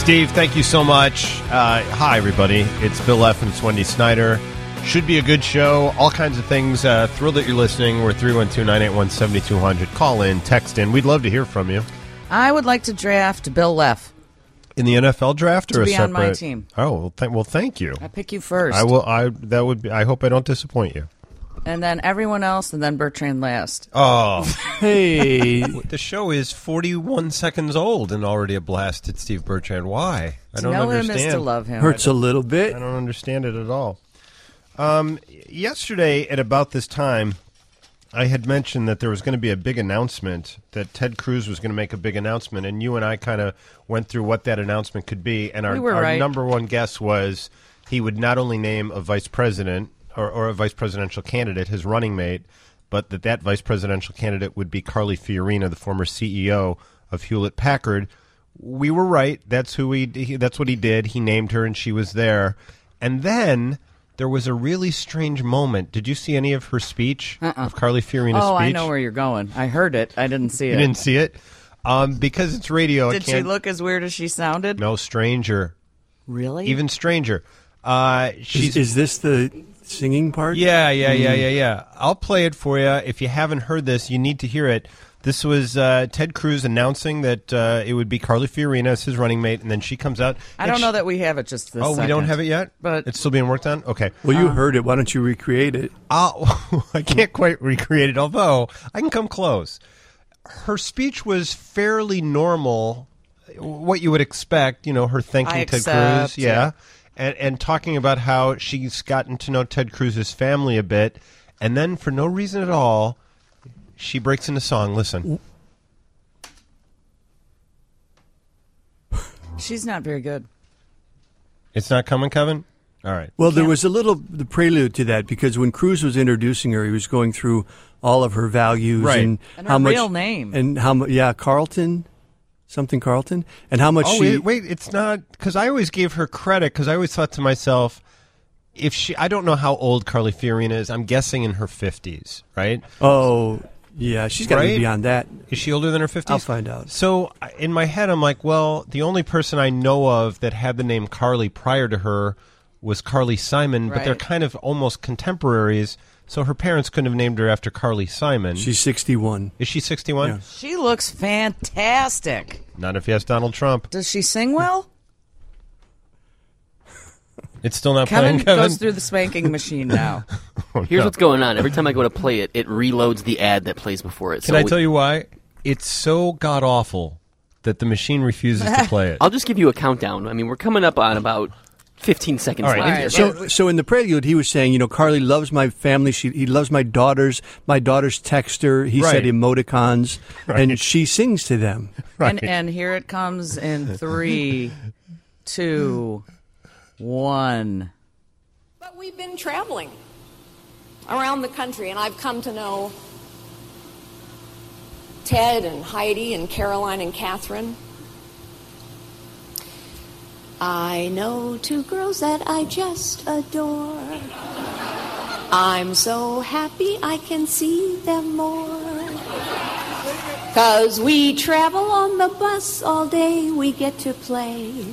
Steve, thank you so much. Hi, everybody. It's Bill F. and it's Wendy Snyder. Should be a good show. All kinds of things. Thrilled that you're listening. We're 312-981-7200. Call in, text in. We'd love to hear from you. I would like to draft Bill Leff. In the NFL draft or to a be separate? On my team. Oh, well, thank you. I pick you first. I will. That would be. I hope I don't disappoint you. And then everyone else, and then Bertrand last. Oh, hey! The show is 41 seconds old and already a blast at Steve Bertrand. Why? I don't understand. To know him is to love him. Hurts a little bit. I don't understand it at all. Yesterday at about this time, I had mentioned that there was going to be a big announcement, that Ted Cruz was going to make a big announcement, and you and I kind of went through what that announcement could be, and our right. number one guess was he would not only name a vice president or a vice presidential candidate, his running mate, but that vice presidential candidate would be Carly Fiorina, the former CEO of Hewlett-Packard. We were right. That's that's what he did. He named her, and she was there. And then there was a really strange moment. Did you see any of her speech, of Carly Fiorina's speech? Oh, I know where you're going. I heard it. I didn't see it. You didn't see it? Because it's radio. Did she look as weird as she sounded? No, stranger. Really? Even stranger. Is this the singing part? Yeah. I'll play it for you. If you haven't heard this, you need to hear it. This was Ted Cruz announcing that it would be Carly Fiorina as his running mate, and then she comes out. I don't know that we have it just this second. We don't have it yet? But it's still being worked on? Okay. Well, you heard it. Why don't you recreate it? I can't quite recreate it, although I can come close. Her speech was fairly normal, what you would expect, her thanking Ted Cruz. Yeah. And talking about how she's gotten to know Ted Cruz's family a bit, and then for no reason at all, she breaks into song. Listen. She's not very good. It's not coming, Kevin? All right. Well, there was the prelude to that, because when Cruz was introducing her, he was going through all of her values and her real name. And Carlton. Something Carlton, and how much she... Wait, it's not... Because I always gave her credit, because I always thought to myself, I don't know how old Carly Fiorina is. I'm guessing in her 50s, right? Oh, yeah, she's got to be beyond that. Is she older than her 50s? I'll find out. So, in my head, I'm like, well, the only person I know of that had the name Carly prior to her was Carly Simon, but they're kind of almost contemporaries, so her parents couldn't have named her after Carly Simon. She's 61. Is she 61? Yeah. She looks fantastic. Not if you ask Donald Trump. Does she sing well? It's still not playing, Kevin? Goes through the spanking machine now. Here's what's going on. Every time I go to play it, it reloads the ad that plays before it. Can I tell you why? It's so god-awful that the machine refuses to play it. I'll just give you a countdown. I mean, we're coming up on about 15 seconds left. So in the prelude, he was saying, Carly loves my family. He loves my daughters. My daughters text her. He said emoticons, and she sings to them. And here it comes in 3, 2, 1. But we've been traveling around the country, and I've come to know Ted and Heidi and Caroline and Catherine. I know 2 girls that I just adore. I'm so happy I can see them more. 'Cause we travel on the bus all day. We get to play.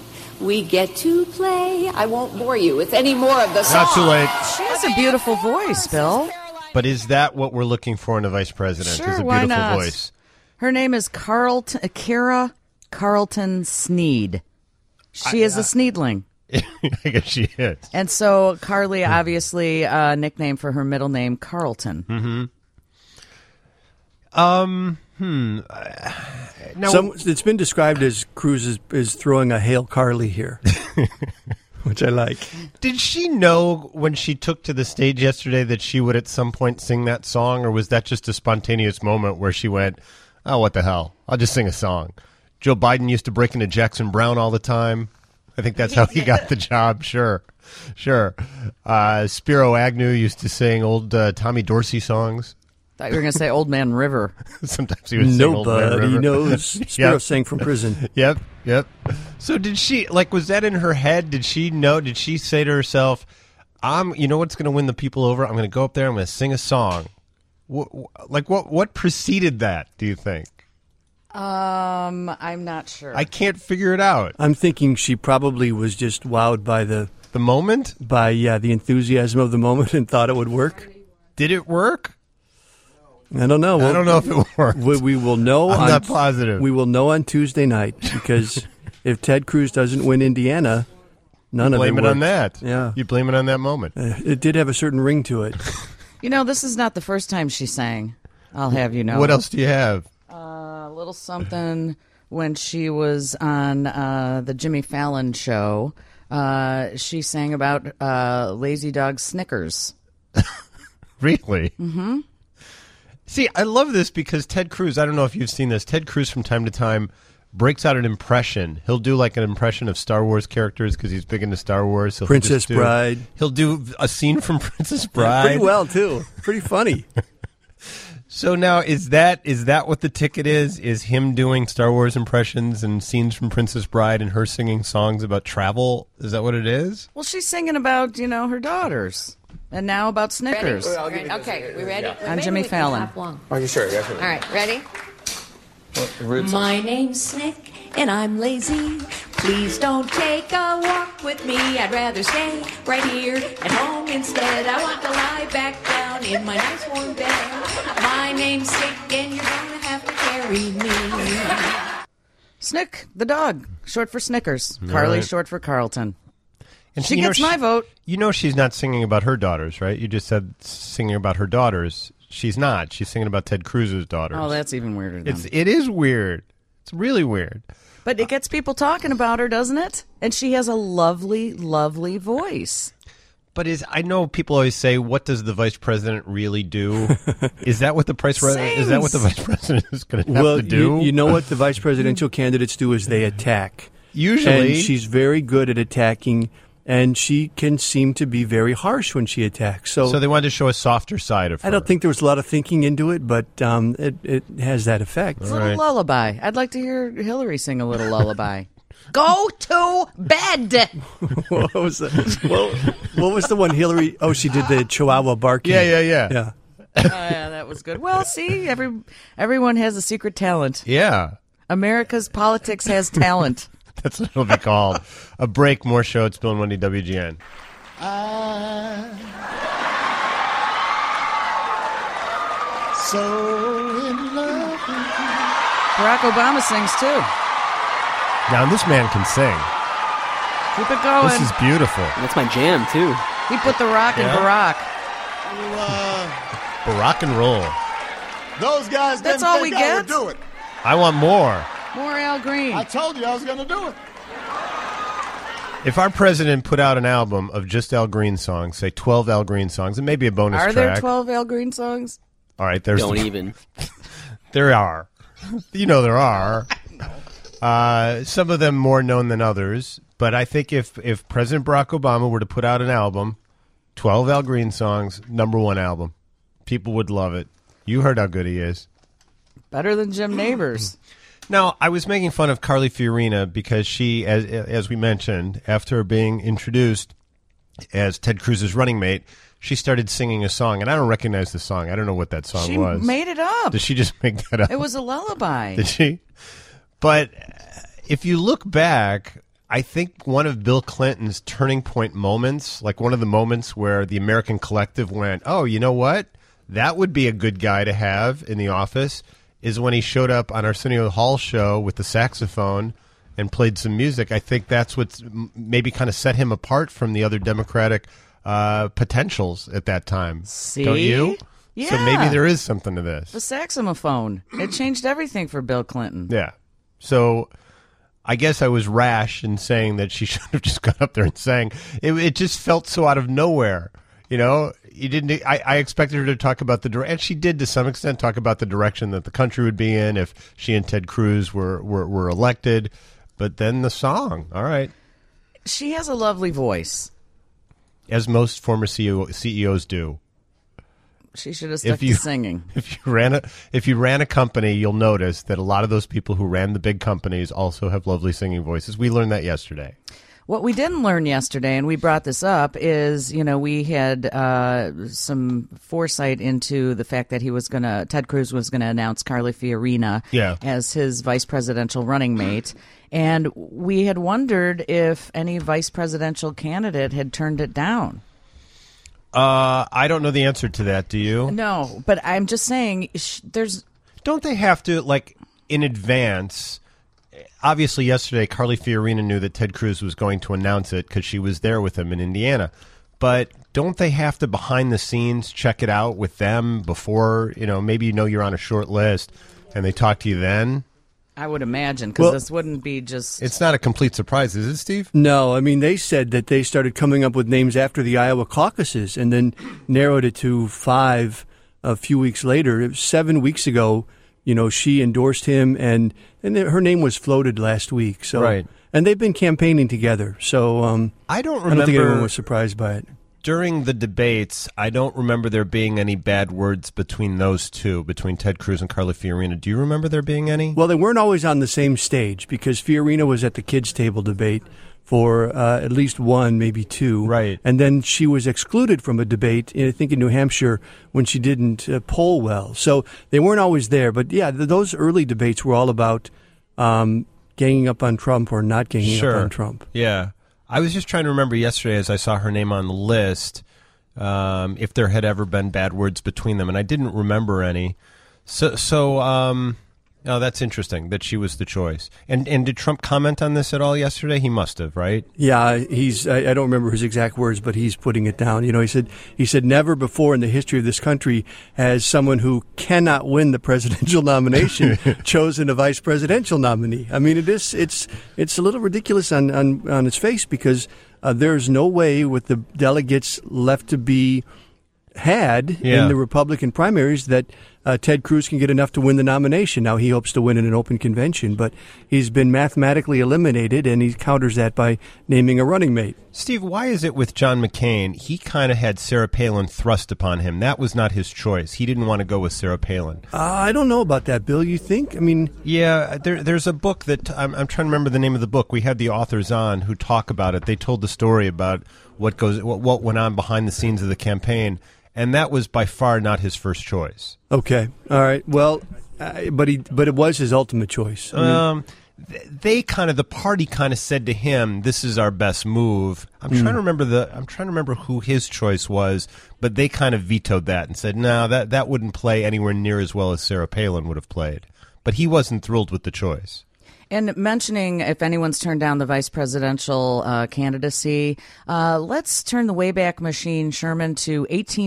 I won't bore you with any more of the songs. Not too late. She has a beautiful voice, Bill. But is that what we're looking for in a vice president? Sure, is a why beautiful not? voice. Her name is Kara Carlton Sneed. She is a Sneedling. I guess she is. And so Carly, obviously, a nickname for her middle name, Carlton. Now, it's been described as Cruz is throwing a Hail Carly here, which I like. Did she know when she took to the stage yesterday that she would at some point sing that song, or was that just a spontaneous moment where she went, oh, what the hell, I'll just sing a song? Joe Biden used to break into Jackson Browne all the time. I think that's how he got the job. Sure. Spiro Agnew used to sing old Tommy Dorsey songs. Thought you were going to say Old Man River. Sometimes he would sing Old Man River. Nobody knows. Spiro sang from prison. Yep. So did she, was that in her head? Did she know? Did she say to herself, you know what's going to win the people over? I'm going to go up there, I'm going to sing a song. What preceded that, do you think? I'm not sure. I can't figure it out. I'm thinking she probably was just wowed by the moment? The enthusiasm of the moment and thought it would work. Did it work? I don't know. I don't know if it worked. We will know. I'm not positive. We will know on Tuesday night because if Ted Cruz doesn't win Indiana, none of it blame it works. on that. Yeah. You blame it on that moment. It did have a certain ring to it. This is not the first time she sang. I'll have you know. What else do you have? A little something when she was on the Jimmy Fallon show. She sang about Lazy Dog Snickers. Really? Mm-hmm. See, I love this because Ted Cruz, I don't know if you've seen this, Ted Cruz from time to time breaks out an impression. He'll do like an impression of Star Wars characters because he's big into Star Wars. So Princess Bride. He'll do a scene from Princess Bride. Pretty well, too. Pretty funny. So now, is that what the ticket is? Is him doing Star Wars impressions and scenes from Princess Bride and her singing songs about travel? Is that what it is? Well, she's singing about, her daughters. And now about Snickers. Ready? Okay, we ready? On Jimmy Fallon. Are you sure? All right, ready? My name's Snick, and I'm lazy. Please don't take a walk with me. I'd rather stay right here at home instead. I want to lie back down in my nice warm bed. My name's Snick, and you're gonna have to carry me. Snick, the dog, short for Snickers. Carly, right. short for Carlton. And She gets my vote. She's not singing about her daughters, right? You just said singing about her daughters. She's not. She's singing about Ted Cruz's daughters. Oh, that's even weirder. It is weird. It's really weird. But it gets people talking about her, doesn't it? And she has a lovely, lovely voice. But I know people always say, "What does the vice president really do?" Is that what the vice president is going to have to do? You know what the vice presidential candidates do is they attack. Usually, and she's very good at attacking. And she can seem to be very harsh when she attacks. So they wanted to show a softer side of her. I don't think there was a lot of thinking into it, but it has that effect. It's a little lullaby. I'd like to hear Hillary sing a little lullaby. Go to bed. What was that? Well, what was the one Hillary? Oh, she did the Chihuahua barking. Yeah. Yeah, that was good. Well, see, everyone has a secret talent. Yeah. America's politics has talent. That's what it'll be called. A break, more show at Spill and Wendy WGN. So in love with you. Barack Obama sings too. Now, this man can sing. Keep it going. This is beautiful. That's my jam, too. He put the rock in Barack. Barack and roll. Those guys That's didn't all think we I get? would do it. I want more. More Al Green. I told you I was going to do it. If our president put out an album of just Al Green songs, say 12 Al Green songs, and maybe a bonus Are track. there 12 Al Green songs? All right, there's Don't even. There are. There are. Some of them more known than others. But I think if President Barack Obama were to put out an album, 12 Al Green songs, #1 album, people would love it. You heard how good he is. Better than Jim Neighbors. Now, I was making fun of Carly Fiorina because she, as we mentioned, after being introduced as Ted Cruz's running mate, she started singing a song, and I don't recognize the song. I don't know what that song was. She made it up. Did she just make that up? It was a lullaby. Did she? But if you look back, I think one of Bill Clinton's turning point moments, like one of the moments where the American collective went, oh, you know what? That would be a good guy to have in the office, is when he showed up on Arsenio Hall show with the saxophone and played some music. I think that's what maybe kind of set him apart from the other Democratic potentials at that time. See? Don't you? Yeah. So maybe there is something to this. The saxophone. It changed everything for Bill Clinton. Yeah. So I guess I was rash in saying that she should have just got up there and sang. It just felt so out of nowhere. You didn't. I expected her to talk about and she did to some extent talk about the direction that the country would be in if she and Ted Cruz were elected. But then the song, all right. She has a lovely voice. As most former CEOs do. She should have stuck to singing. If you ran a company, you'll notice that a lot of those people who ran the big companies also have lovely singing voices. We learned that yesterday. What we didn't learn yesterday, and we brought this up, is, we had some foresight into the fact that Ted Cruz was going to announce Carly Fiorina as his vice presidential running mate. And we had wondered if any vice presidential candidate had turned it down. I don't know the answer to that. Do you? No, but I'm just saying Don't they have to, in advance? Obviously, yesterday, Carly Fiorina knew that Ted Cruz was going to announce it because she was there with him in Indiana. But don't they have to, behind the scenes, check it out with them before, maybe you're on a short list and they talk to you then? I would imagine, because this wouldn't be just... It's not a complete surprise, is it, Steve? No, I mean, they said that they started coming up with names after the Iowa caucuses and then narrowed it to 5 a few weeks later. It was 7 weeks ago. She endorsed him, and her name was floated last week. So, right. And they've been campaigning together. So I don't remember. I don't think anyone was surprised by it. During the debates, I don't remember there being any bad words between those two, between Ted Cruz and Carly Fiorina. Do you remember there being any? Well, they weren't always on the same stage because Fiorina was at the kids' table debate for at least 1, maybe 2. Right. And then she was excluded from a debate, I think in New Hampshire, when she didn't poll well. So they weren't always there. But, yeah, those early debates were all about ganging up on Trump or not ganging up on Trump. Yeah. I was just trying to remember yesterday as I saw her name on the list if there had ever been bad words between them, and I didn't remember any. Oh, that's interesting that she was the choice. And did Trump comment on this at all yesterday? He must have, right? Yeah, I don't remember his exact words, but he's putting it down. He said never before in the history of this country has someone who cannot win the presidential nomination chosen a vice presidential nominee. I mean, it's a little ridiculous on its face because there's no way with the delegates left to be had in the Republican primaries that Ted Cruz can get enough to win the nomination. Now, he hopes to win in an open convention, but he's been mathematically eliminated, and he counters that by naming a running mate. Steve, why is it with John McCain, he kind of had Sarah Palin thrust upon him? That was not his choice. He didn't want to go with Sarah Palin. I don't know about that, Bill. You think? I mean... Yeah, there's a book that, I'm trying to remember the name of the book. We had the authors on who talk about it. They told the story about what went on behind the scenes of the campaign. And that was by far not his first choice. Okay, all right. Well, but it was his ultimate choice. The party kind of said to him, "This is our best move." I'm trying to remember who his choice was, but they kind of vetoed that and said, "No, that wouldn't play anywhere near as well as Sarah Palin would have played." But he wasn't thrilled with the choice. And mentioning if anyone's turned down the vice presidential candidacy, let's turn the Wayback Machine, Sherman, to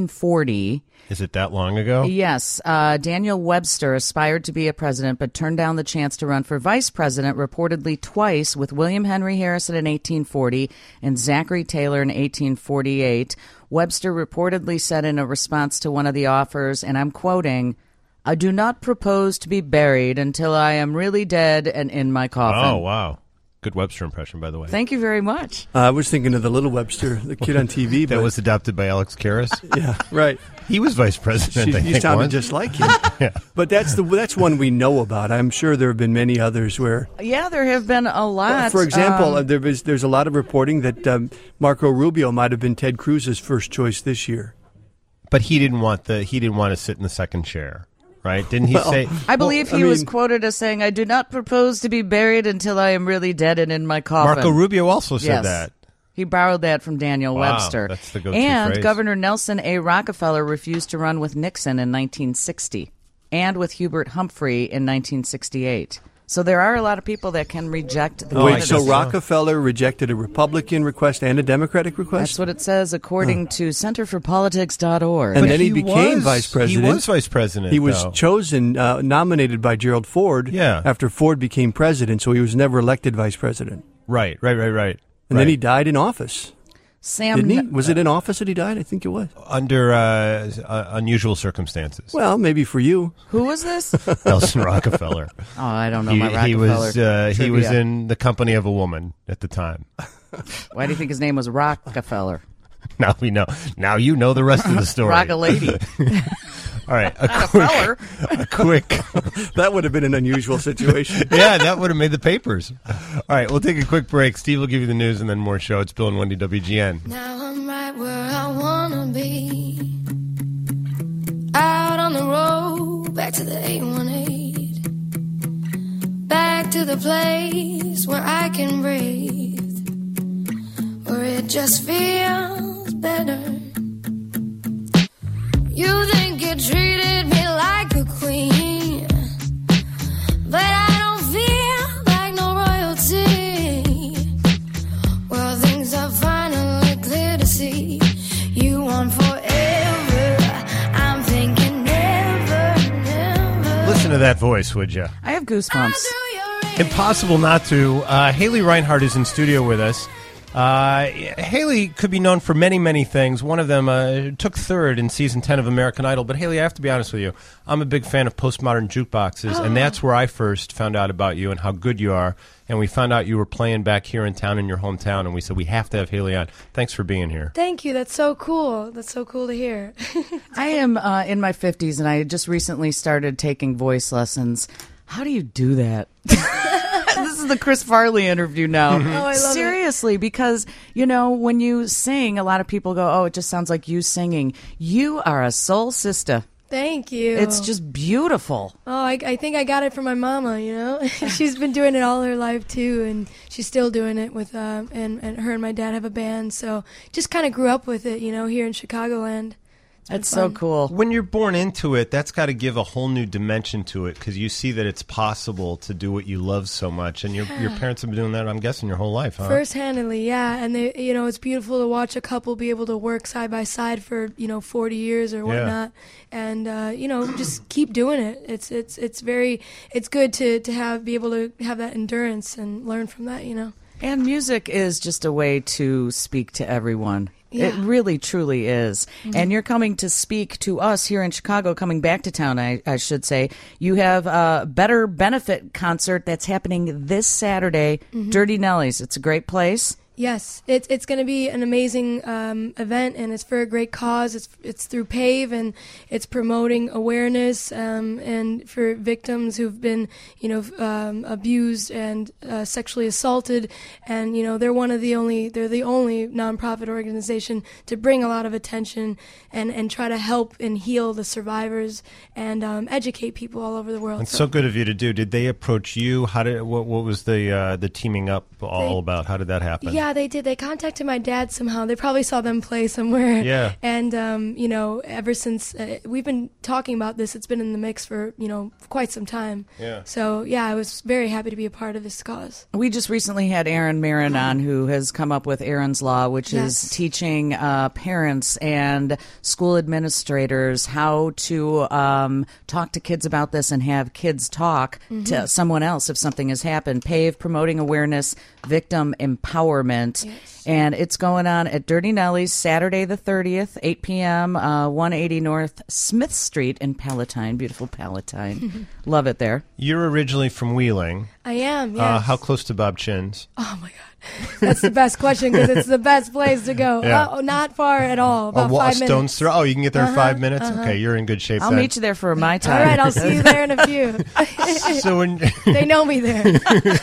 1840. Is it that long ago? Yes. Daniel Webster aspired to be a president, but turned down the chance to run for vice president reportedly twice with William Henry Harrison in 1840 and Zachary Taylor in 1848. Webster reportedly said in a response to one of the offers, and I'm quoting, "I do not propose to be buried until I am really dead and in my coffin." Oh, wow. Good Webster impression, by the way. Thank you very much. I was thinking of the little Webster, the kid on TV. That was adopted by Alex Karras? Yeah, right. He was vice president, I think. He sounded just like him. Yeah. But that's one we know about. I'm sure there have been many others where... Yeah, there have been a lot. For example, there's a lot of reporting that Marco Rubio might have been Ted Cruz's first choice this year. But he didn't want to sit in the second chair. Right? Didn't he say... I believe he was quoted as saying, "I do not propose to be buried until I am really dead and in my coffin." Marco Rubio also said that. He borrowed that from Daniel Webster. That's the go-to and phrase. Governor Nelson A. Rockefeller refused to run with Nixon in 1960 and with Hubert Humphrey in 1968. So there are a lot of people that can reject the candidacy. So Rockefeller rejected a Republican request and a Democratic request? That's what it says according to centerforpolitics.org. And then he became vice president. He was vice president. He was chosen, nominated by Gerald Ford after Ford became president, so he was never elected vice president. Right. And then he died in office. Didn't he? Was it in office that he died? I think it was. Under unusual circumstances. Well, maybe for you. Who was this? Nelson Rockefeller. Oh, I don't know my Rockefeller. He was in the company of a woman at the time. Why do you think his name was Rockefeller? Now we know. Now you know the rest of the story. Rock a lady. All right, feller. a quick. That would have been an unusual situation. Yeah, that would have made the papers. All right, we'll take a quick break. Steve will give you the news and then more show. It's Bill and Wendy, WGN. Now I'm right where I wanna be. Out on the road, back to the 818. Back to the place where I can breathe, where it just feels better. You think you treated me like a queen, but I don't feel like no royalty. Well, things are finally clear to see. You want forever, I'm thinking never, never. Listen to that voice, would you? I have goosebumps. Impossible not to. Haley Reinhart is in studio with us. Haley could be known for many, many things. One of them took third in season 10 of American Idol. But Haley, I have to be honest with you. I'm a big fan of postmodern jukeboxes, and that's where I first found out about you and how good you are. And we found out you were playing back here in town in your hometown, and we said we have to have Haley on. Thanks for being here. Thank you. That's so cool. That's so cool to hear. I am in my 50s, and I just recently started taking voice lessons. How do you do that? This is the Chris Farley interview now. Oh, I love Seriously, because, you know, when you sing, a lot of people go, oh, it just sounds like you singing. You are a soul sister. Thank you. It's just beautiful. Oh, I think I got it from my mama, you know? She's been doing it all her life, too, and she's still doing it with, and her and my dad have a band, so just kind of grew up with it, you know, here in Chicagoland. That's so cool. When you're born into it, that's got to give a whole new dimension to it because you see that it's possible to do what you love so much. And your parents have been doing that, I'm guessing, your whole life, huh? First-handedly, yeah. And, they, you know, it's beautiful to watch a couple be able to work side by side for, 40 years or whatnot. And, just keep doing it. It's good to be able to have that endurance and learn from that, you know. And music is just a way to speak to everyone. Yeah. It really, truly is. Mm-hmm. And you're coming to speak to us here in Chicago, coming back to town, I should say. You have a Better benefit concert that's happening this Saturday, Dirty Nellies. It's a great place. Yes, it's going to be an amazing event, and it's for a great cause. It's through PAVE, and it's promoting awareness and for victims who've been, abused and sexually assaulted. And they're the only nonprofit organization to bring a lot of attention and try to help and heal the survivors and educate people all over the world. It's so good of you to do. Did they approach you? What was the teaming up all about? How did that happen? Yeah, they did. They contacted my dad somehow. They probably saw them play somewhere. Yeah. And, ever since we've been talking about this, it's been in the mix for, quite some time. Yeah. So, yeah, I was very happy to be a part of this cause. We just recently had Aaron Marin on, who has come up with Aaron's Law, which is teaching parents and school administrators how to talk to kids about this and have kids talk to someone else if something has happened. PAVE, promoting awareness, victim empowerment. Yes. And it's going on at Dirty Nellies Saturday the 30th, 8 p.m., 180 North Smith Street in Palatine. Beautiful Palatine. Love it there. You're originally from Wheeling. I am, yes. How close to Bob Chin's? Oh, my God. That's the best question because it's the best place to go. Yeah. not far at all. About 5 minutes. Stone's throw. Oh, you can get there in 5 minutes? Okay, you're in good shape I'll then. meet you there for my time. All right, I'll see you there in a few. So when they know me there.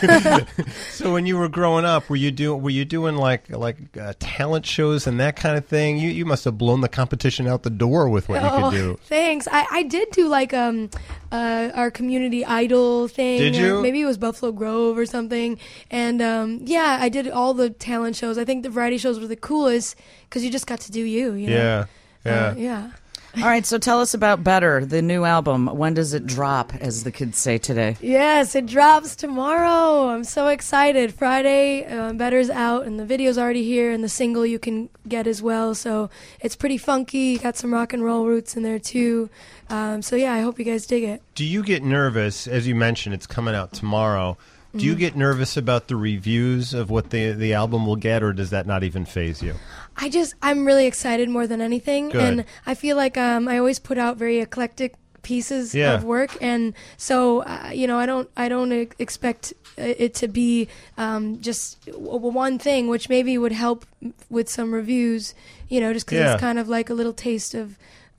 So when you were growing up, were you doing like talent shows and that kind of thing? You must have blown the competition out the door with what you could do. Thanks. I did do like our community idol thing. Did you? Maybe it was Buffalo Grove or something. And I did all the talent shows. I think the variety shows were the coolest because you just got to do you. Yeah. Yeah. All right, so tell us about Better, the new album. When does it drop, as the kids say today? Yes, it drops tomorrow. I'm so excited. Friday, Better's out, and the video's already here, and the single you can get as well. So it's pretty funky. Got some rock and roll roots in there, too. I hope you guys dig it. Do you get nervous? As you mentioned, it's coming out tomorrow. Do you get nervous about the reviews of what the album will get, or does that not even faze you? I'm really excited more than anything. Good. And I feel like I always put out very eclectic pieces of work, and so I don't expect it to be just one thing, which maybe would help with some reviews, just because it's kind of like a little taste of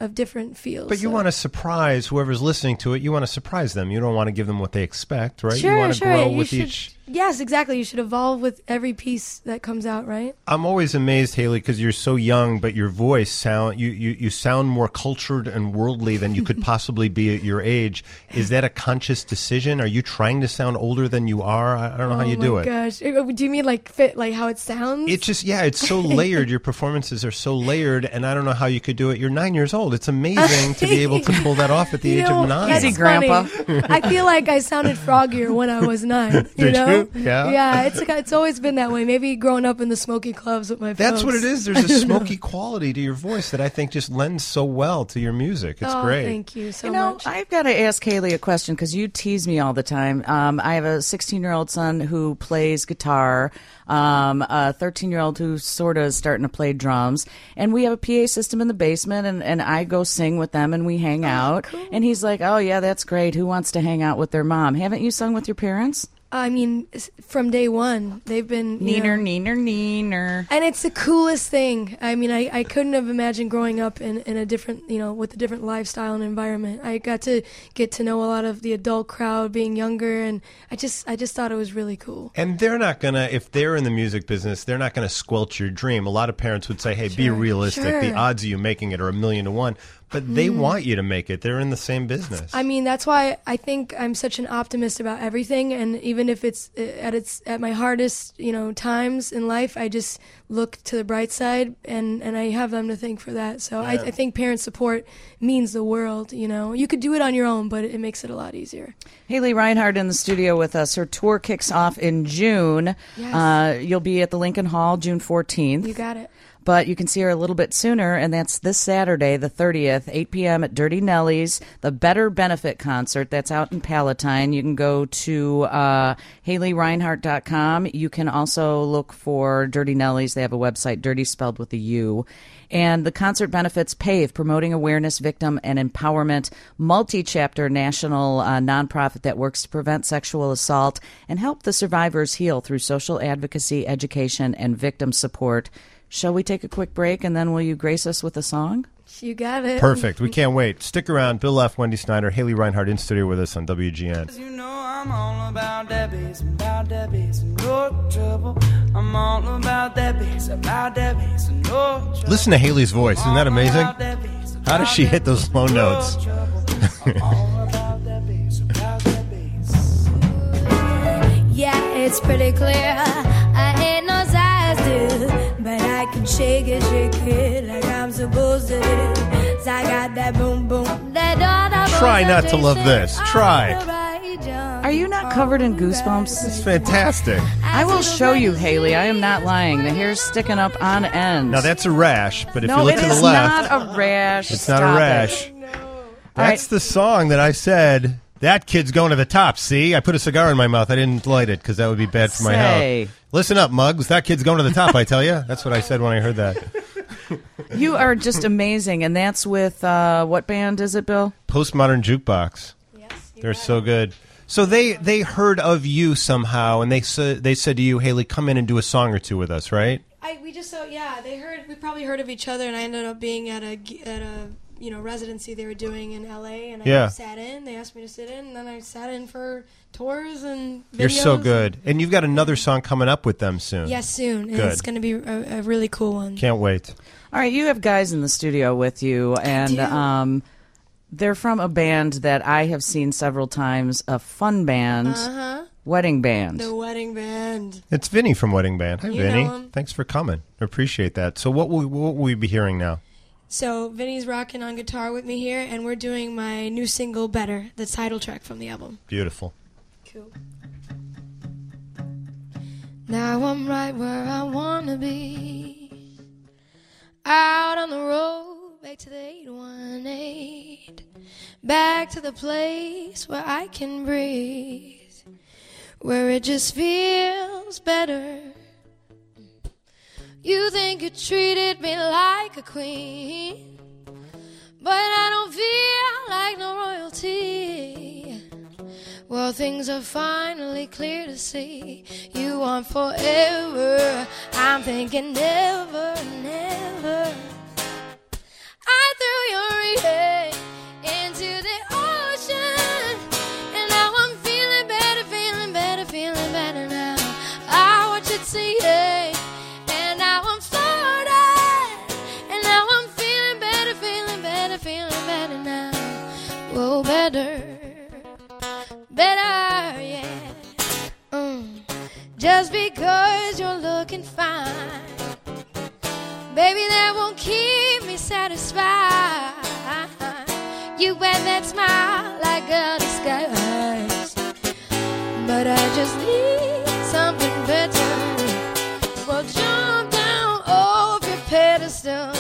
of different fields. But you want to surprise whoever's listening to it. You want to surprise them. You don't want to give them what they expect, right? Sure, you want to grow with you each. Yes, exactly. You should evolve with every piece that comes out, right? I'm always amazed, Haley, because you're so young, but your voice you sound more cultured and worldly than you could possibly be at your age. Is that a conscious decision? Are you trying to sound older than you are? I don't know how you do it. Oh my gosh! Do you mean like how it sounds? It's just it's so layered. Your performances are so layered, and I don't know how you could do it. You're 9 years old. It's amazing to be able to pull that off at the age of 9. Easy, Grandpa. I feel like I sounded froggier when I was 9. You know? You? Yeah. Yeah, it's always been that way. Maybe growing up in the smoky clubs with my folks. That's what it is. There's a smoky quality to your voice that I think just lends so well to your music. It's great. Thank you so much. I've got to ask Haley a question because you tease me all the time. I have a 16-year-old son who plays guitar, a 13-year-old who's sort of starting to play drums, and we have a PA system in the basement, and I go sing with them, and we hang out. Cool. And he's like, oh, yeah, that's great. Who wants to hang out with their mom? Haven't you sung with your parents? I mean, from day one, they've been... Neener. And it's the coolest thing. I mean, I couldn't have imagined growing up in a different, with a different lifestyle and environment. I got to get to know a lot of the adult crowd being younger, and I just thought it was really cool. And they're not going to, if they're in the music business, they're not going to squelch your dream. A lot of parents would say, hey, be realistic. Sure. The odds of you making it are 1,000,000 to 1. But they want you to make it. They're in the same business. I mean, that's why I think I'm such an optimist about everything. And even if it's at my hardest, times in life, I just look to the bright side, and I have them to thank for that. So I think parent support means the world. You could do it on your own, but it makes it a lot easier. Haley Reinhart in the studio with us. Her tour kicks off in June. Yes. You'll be at the Lincoln Hall June 14th. You got it. But you can see her a little bit sooner, and that's this Saturday, the 30th, 8 p.m. at Dirty Nelly's, the Better Benefit Concert. That's out in Palatine. You can go to HaleyReinhart.com. You can also look for Dirty Nelly's. They have a website, Dirty spelled with a U. And the concert benefits PAVE, Promoting Awareness, Victim, and Empowerment, multi-chapter national nonprofit that works to prevent sexual assault and help the survivors heal through social advocacy, education, and victim support. Shall we take a quick break, and then will you grace us with a song? You got it. Perfect. We can't wait. Stick around. Bill F., Wendy Snyder, Haley Reinhart in studio with us on WGN. You know I'm all about that bass, no trouble. I'm all about that bass, no trouble. Listen to Haley's voice. Isn't that amazing? How does she hit those low notes? Yeah, it's pretty clear. I ain't no size dude, but I can shake it like I'm supposed to do. 'Cause I got that boom boom, that Try not to love this. Try. Are you not covered in goosebumps? It's fantastic. I will show you, Haley. I am not lying. The hair's sticking up on end. Now, that's a rash, but if no, you look it to the is left... not a rash. It's not a rash. It. That's the song that I said, that kid's going to the top. See? I put a cigar in my mouth. I didn't light it because that would be bad for my health. Listen up, Muggs. That kid's going to the top, I tell you. That's what I said when I heard that. You are just amazing, and that's with, what band is it, Bill? Postmodern Jukebox. Yes. They're so good. So they heard of you somehow, and they said to you, Haley, come in and do a song or two with us, right? We probably heard of each other, and I ended up being at a residency they were doing in LA, and I sat in. They asked me to sit in, and then I sat in for tours and videos. You're so good. And you've got another song coming up with them soon. Yes, soon. And good. It's going to be a really cool one. Can't wait. All right, you have guys in the studio with you, and they're from a band that I have seen several times, a fun band, Wedding Band. The Wedding Band. It's Vinny from Wedding Band. Hi, You Vinny. know him. Thanks for coming. I appreciate that. So what will we be hearing now? So Vinny's rocking on guitar with me here, and we're doing my new single, Better, the title track from the album. Beautiful. Cool. Now I'm right where I want to be, out on the road, back to the 818, back to the place where I can breathe, where it just feels better. You think you treated me like a queen, but I don't feel like no royalty. Well, things are finally clear to see. You want forever, I'm thinking never, never. I threw your re into the ocean. And now I'm feeling better, feeling better, feeling better now. I want you to see it. And now I'm floating. And now I'm feeling better, feeling better, feeling better now. Whoa, better, better, yeah. Just because you're looking fine, baby, that won't keep me satisfied. You wear that smile like a disguise, but I just need something better. Well, jump down off your pedestal.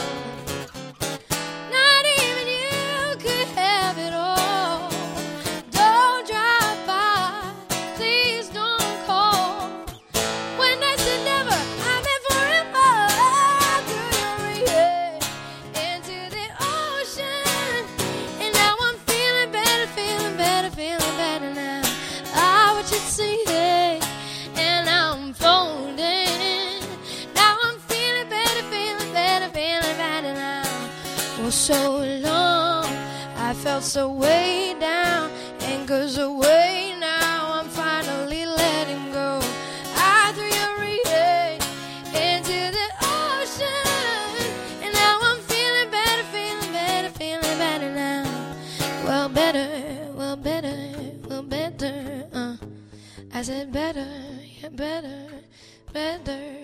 Not even you could have it all. Don't drive by, please don't call. When I said never, I meant forever. Through your head into the ocean. And now I'm feeling better, feeling better, feeling better now. I want you to see it. And now I'm folding. Now I'm feeling better, feeling better, feeling better now. For so long, I felt so way down. Anchors away now, I'm finally letting go. I threw your head into the ocean. And now I'm feeling better, feeling better, feeling better now. Well, better, well, better, well, better. I said better, yeah, better, better.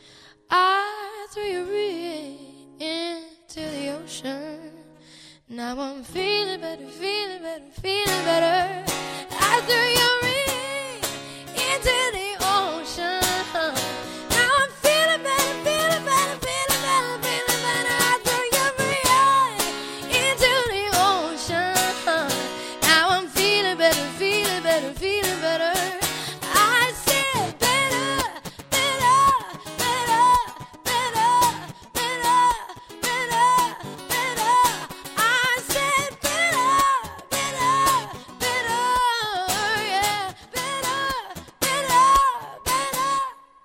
I threw your head into the ocean. Now I'm feeling better, feeling better, feeling better. I threw your head into the ocean. Now I'm feeling better, feeling better, feeling better, feeling better. I threw your head into the ocean. Now I'm feeling better, feeling better, feeling better. I said better, better, better, better, better, better, better. I said better, better, better, yeah, better, better, better.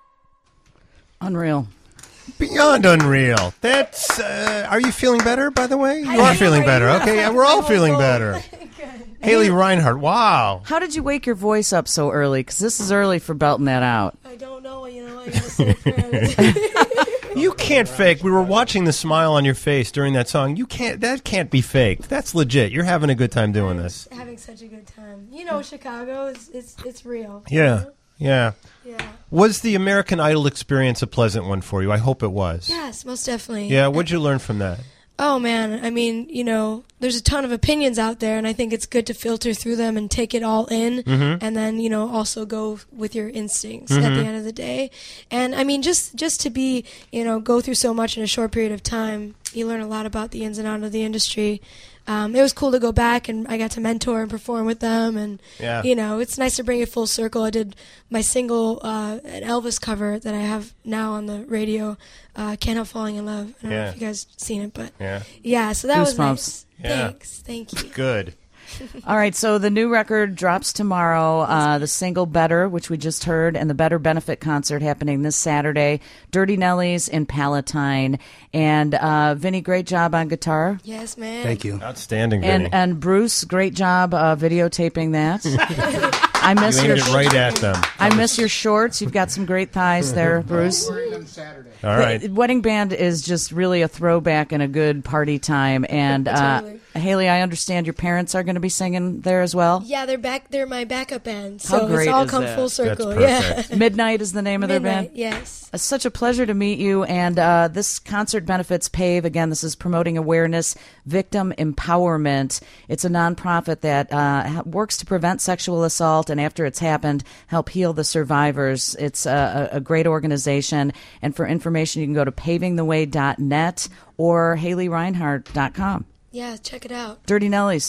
Unreal. Beyond unreal. That's. Are you feeling better? By the way, you are feeling better. Okay, yeah, we're all feeling better. Haley Reinhart. Wow. How did you wake your voice up so early? Because this is early for belting that out. I don't know, you know, I gotta say prayer. You can't fake. We were watching the smile on your face during that song. You can't. That can't be faked. That's legit. You're having a good time doing this. Having such a good time. You know, Chicago it's real. Yeah. You know? Yeah. Yeah. Was the American Idol experience a pleasant one for you? I hope it was. Yes, most definitely. Yeah. What'd you learn from that? Oh, man. I mean, you know, there's a ton of opinions out there, and I think it's good to filter through them and take it all in, and then, you know, also go with your instincts at the end of the day. And, I mean, just to be, you know, go through so much in a short period of time, you learn a lot about the ins and outs of the industry. It was cool to go back, and I got to mentor and perform with them, and, you know, it's nice to bring it full circle. I did my single, an Elvis cover that I have now on the radio, Can't Help Falling in Love. I don't know if you guys seen it, but yeah, so that was nice. Yeah. Thanks. Thank you. Good. All right, so the new record drops tomorrow. The single Better, which we just heard, and the Better benefit concert happening this Saturday. Dirty Nellies in Palatine. And Vinny, great job on guitar. Yes, man. Thank you. Outstanding, Vinny. And Bruce, great job videotaping that. I miss you your aimed it right at them. I miss your shorts. You've got some great thighs there, Bruce. All right. The Wedding Band is just really a throwback and a good party time. And Totally. Haley, I understand your parents are going to be singing there as well. Yeah, they're my backup band. How So great it's all is come that? full circle. That's perfect. Yeah. Midnight is the name of their band. Yes. It's such a pleasure to meet you. And this concert benefits PAVE. Again, this is promoting awareness, victim empowerment. It's a nonprofit that works to prevent sexual assault, and after it's happened, help heal the survivors. It's a great organization. And for information, you can go to pavingtheway.net or HaleyReinhart.com. Yeah, check it out. Dirty Nellies.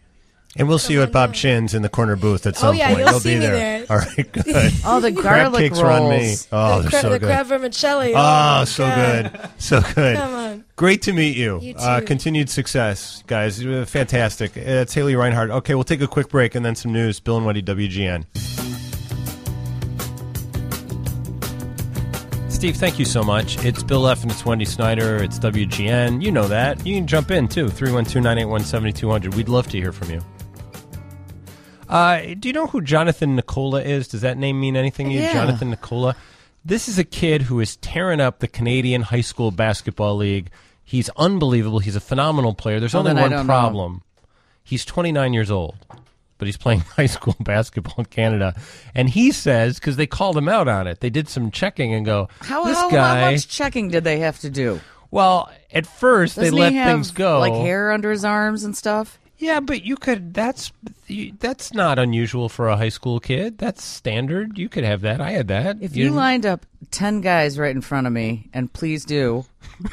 And we'll see you at Bob Shin's in the corner booth at some yeah, point. you'll You'll see be me there. there. All right, good. Oh, the Crab garlic cakes rolls. are on me. Oh, they're so The good. crab vermicelli. Oh, so good. So good. Come on. Great to meet you. You too. Continued success, guys. Fantastic. It's Haley Reinhart. Okay, we'll take a quick break and then some news. Bill and Weddy, WGN. It's Steve, thank you so much. It's Bill F. and it's Wendy Snyder. It's WGN. You know that. You can jump in, too. 312-981-7200. We'd love to hear from you. Do you know who Jonathan Nicola is? Does that name mean anything to you? Yeah. Jonathan Nicola? This is a kid who is tearing up the Canadian High School Basketball League. He's unbelievable. He's a phenomenal player. There's only one problem. He's 29 years old, but he's playing high school basketball in Canada. And he says, because they called him out on it, they did some checking and go, How guy, much checking did they have to do? Well, at first Doesn't they let he have, things go. like hair under his arms and stuff? Yeah, but you could. That's not unusual for a high school kid. That's standard. You could have that. I had that. If you lined up 10 guys right in front of me, and please do,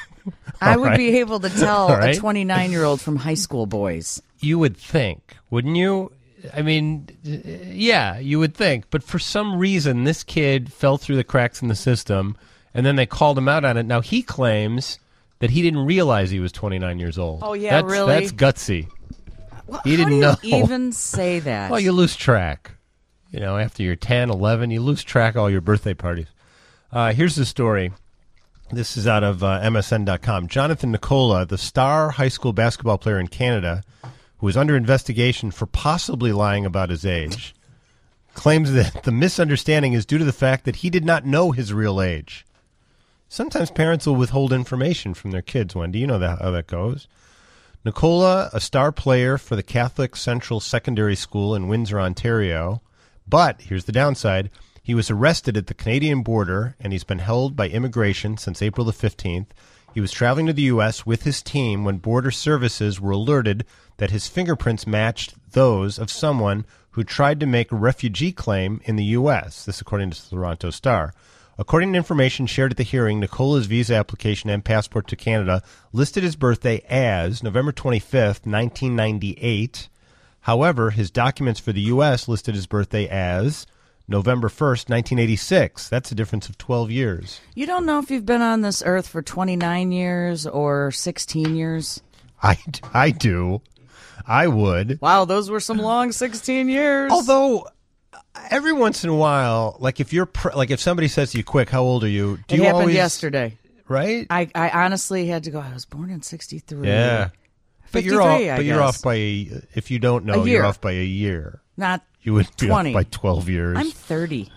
I would be able to tell a 29-year-old from high school boys. You would think, wouldn't you? I mean, yeah, you would think. But for some reason, this kid fell through the cracks in the system, and then they called him out on it. Now, he claims that he didn't realize he was 29 years old. Oh, yeah, really? That's gutsy. Well, he didn't how know. do you even say that? Well, you lose track. You know, after you're 10, 11, you lose track of all your birthday parties. Here's the story. This is out of MSN.com. Jonathan Nicola, the star high school basketball player in Canada, who is under investigation for possibly lying about his age, claims that the misunderstanding is due to the fact that he did not know his real age. Sometimes parents will withhold information from their kids, Wendy. You know how that goes. Nicola, a star player for the Catholic Central Secondary School in Windsor, Ontario. But here's the downside. He was arrested at the Canadian border, and he's been held by immigration since April the 15th. He was traveling to the U.S. with his team when border services were alerted that his fingerprints matched those of someone who tried to make a refugee claim in the U.S., this according to the Toronto Star. According to information shared at the hearing, Nicola's visa application and passport to Canada listed his birthday as November 25th, 1998. However, his documents for the U.S. listed his birthday as November 1st, 1986. That's a difference of 12 years. You don't know if you've been on this earth for 29 years or 16 years? I do. I would. Wow, those were some long 16 years. Although every once in a while, like if you're if somebody says to you, "Quick, how old are you?" It happened yesterday, right? I honestly had to go. I was born in '63. Yeah, but you're off by if you don't know, you're off by a year. Not you would be 20. off by 12 years. I'm 30.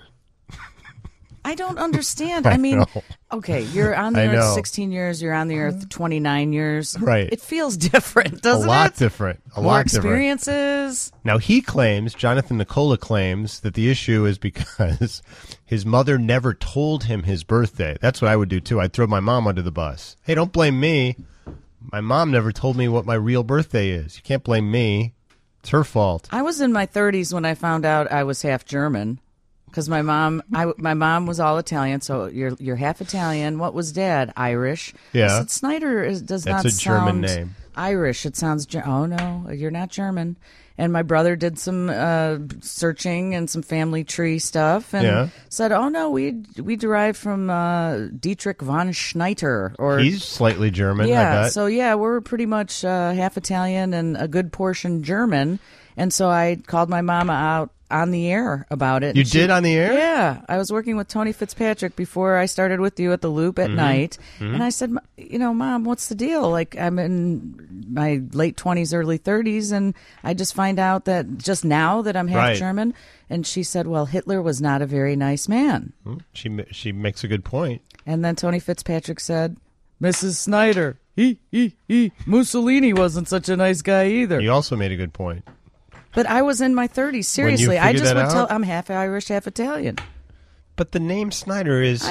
I don't understand. I I mean, know. okay, you're on the earth 16 years. You're on the earth 29 years. Right. It feels different, doesn't it? A lot different. More experiences. Now, Jonathan Nicola claims that the issue is because his mother never told him his birthday. That's what I would do, too. I'd throw my mom under the bus. Hey, don't blame me. My mom never told me what my real birthday is. You can't blame me. It's her fault. I was in my 30s when I found out I was half German. Because my mom was all Italian, so you're half Italian. What was Dad? Irish. Yeah. I said, Snyder does not sound... That's a German name. Irish. It sounds... Oh, no, you're not German. And my brother did some searching and some family tree stuff and said, oh, no, we derive from Dietrich von Schneider. He's slightly German, I bet. So, we're pretty much half Italian and a good portion German. And so I called my mama out on the air about it. You did on the air? Yeah. I was working with Tony Fitzpatrick before I started with you at the Loop at night. Mm-hmm. And I said, Mom, what's the deal? Like, I'm in my late 20s, early 30s, and I just find out that just now that I'm half German. And she said, well, Hitler was not a very nice man. She makes a good point. And then Tony Fitzpatrick said, Mrs. Snyder, Mussolini wasn't such a nice guy either. You also made a good point. But I was in my 30s. Seriously, I just would tell. I'm half Irish, half Italian. But the name Snyder is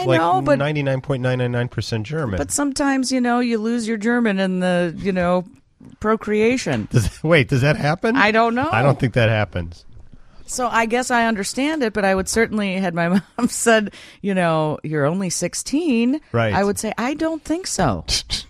99.999% German. But sometimes, you lose your German in the, procreation. Does that happen? I don't know. I don't think that happens. So I guess I understand it, but I would certainly, had my mom said, you're only 16, right. I would say, I don't think so.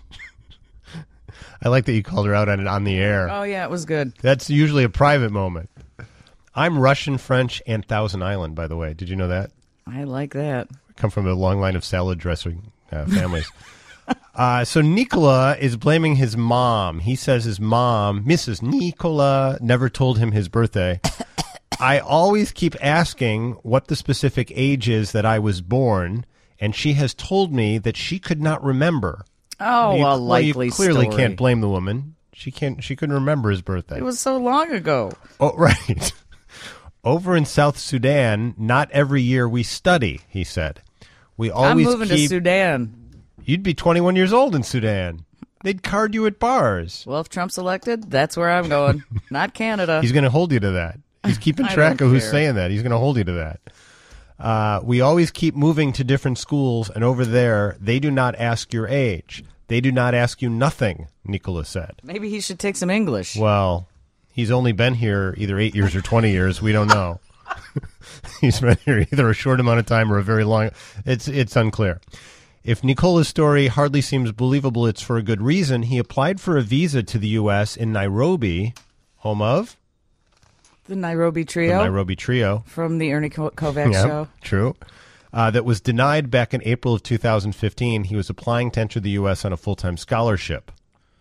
I like that you called her out on the air. Oh, yeah, it was good. That's usually a private moment. I'm Russian, French, and Thousand Island, by the way. Did you know that? I like that. I come from a long line of salad dressing families. So Nicola is blaming his mom. He says his mom, Mrs. Nicola, never told him his birthday. I always keep asking what the specific age is that I was born, and she has told me that she could not remember. Oh, a likely you clearly story. can't blame the woman. She couldn't remember his birthday. It was so long ago. Oh, right. Over in South Sudan, not every year we study, he said. We always I'm moving to Sudan. You'd be 21 years old in Sudan. They'd card you at bars. Well, if Trump's elected, that's where I'm going. Not Canada. He's going to hold you to that. He's keeping track of who's saying that. He's going to hold you to that. We always keep moving to different schools, and over there, they do not ask your age. They do not ask you nothing, Nicholas said. Maybe he should take some English. Well, he's only been here either 8 years or 20 years. We don't know. He's been here either a short amount of time or a very long. It's unclear. If Nicola's story hardly seems believable, it's for a good reason. He applied for a visa to the U.S. in Nairobi, home of? The Nairobi Trio. The Nairobi Trio. From the Ernie Kovacs show. True. That was denied back in April of 2015. He was applying to enter the U.S. on a full-time scholarship.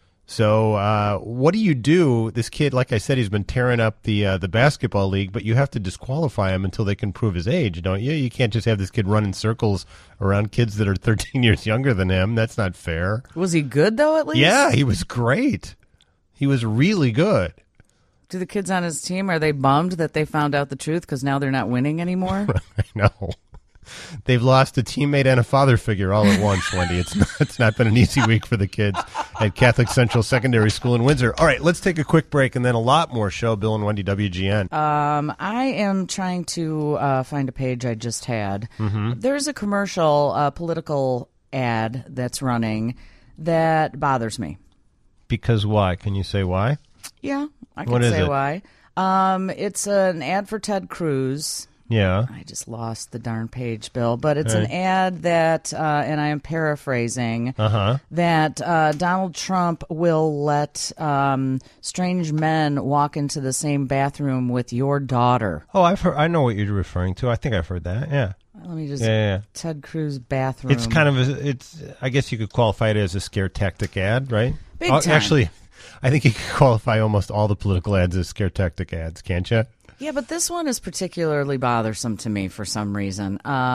So what do you do? This kid, like I said, he's been tearing up the basketball league, but you have to disqualify him until they can prove his age, don't you? You can't just have this kid run in circles around kids that are 13 years younger than him. That's not fair. Was he good, though, at least? Yeah, he was great. He was really good. Do the kids on his team, are they bummed that they found out the truth because now they're not winning anymore? I know. They've lost a teammate and a father figure all at once, Wendy. It's not been an easy week for the kids at Catholic Central Secondary School in Windsor. All right, let's take a quick break and then a lot more show. Bill and Wendy, WGN. I am trying to find a page I just had. Mm-hmm. There's a commercial, political ad that's running that bothers me. Because why? Can you say why? Yeah, I can say why. It's an ad for Ted Cruz. Yeah. I just lost the darn page, Bill. But it's an ad that, and I am paraphrasing, that Donald Trump will let strange men walk into the same bathroom with your daughter. Oh, I know what you're referring to. I think I've heard that, yeah. Let me just, yeah. Ted Cruz bathroom. It's kind of, I guess you could qualify it as a scare tactic ad, right? Big time. Actually, I think you could qualify almost all the political ads as scare tactic ads, can't you? Yeah, but this one is particularly bothersome to me for some reason.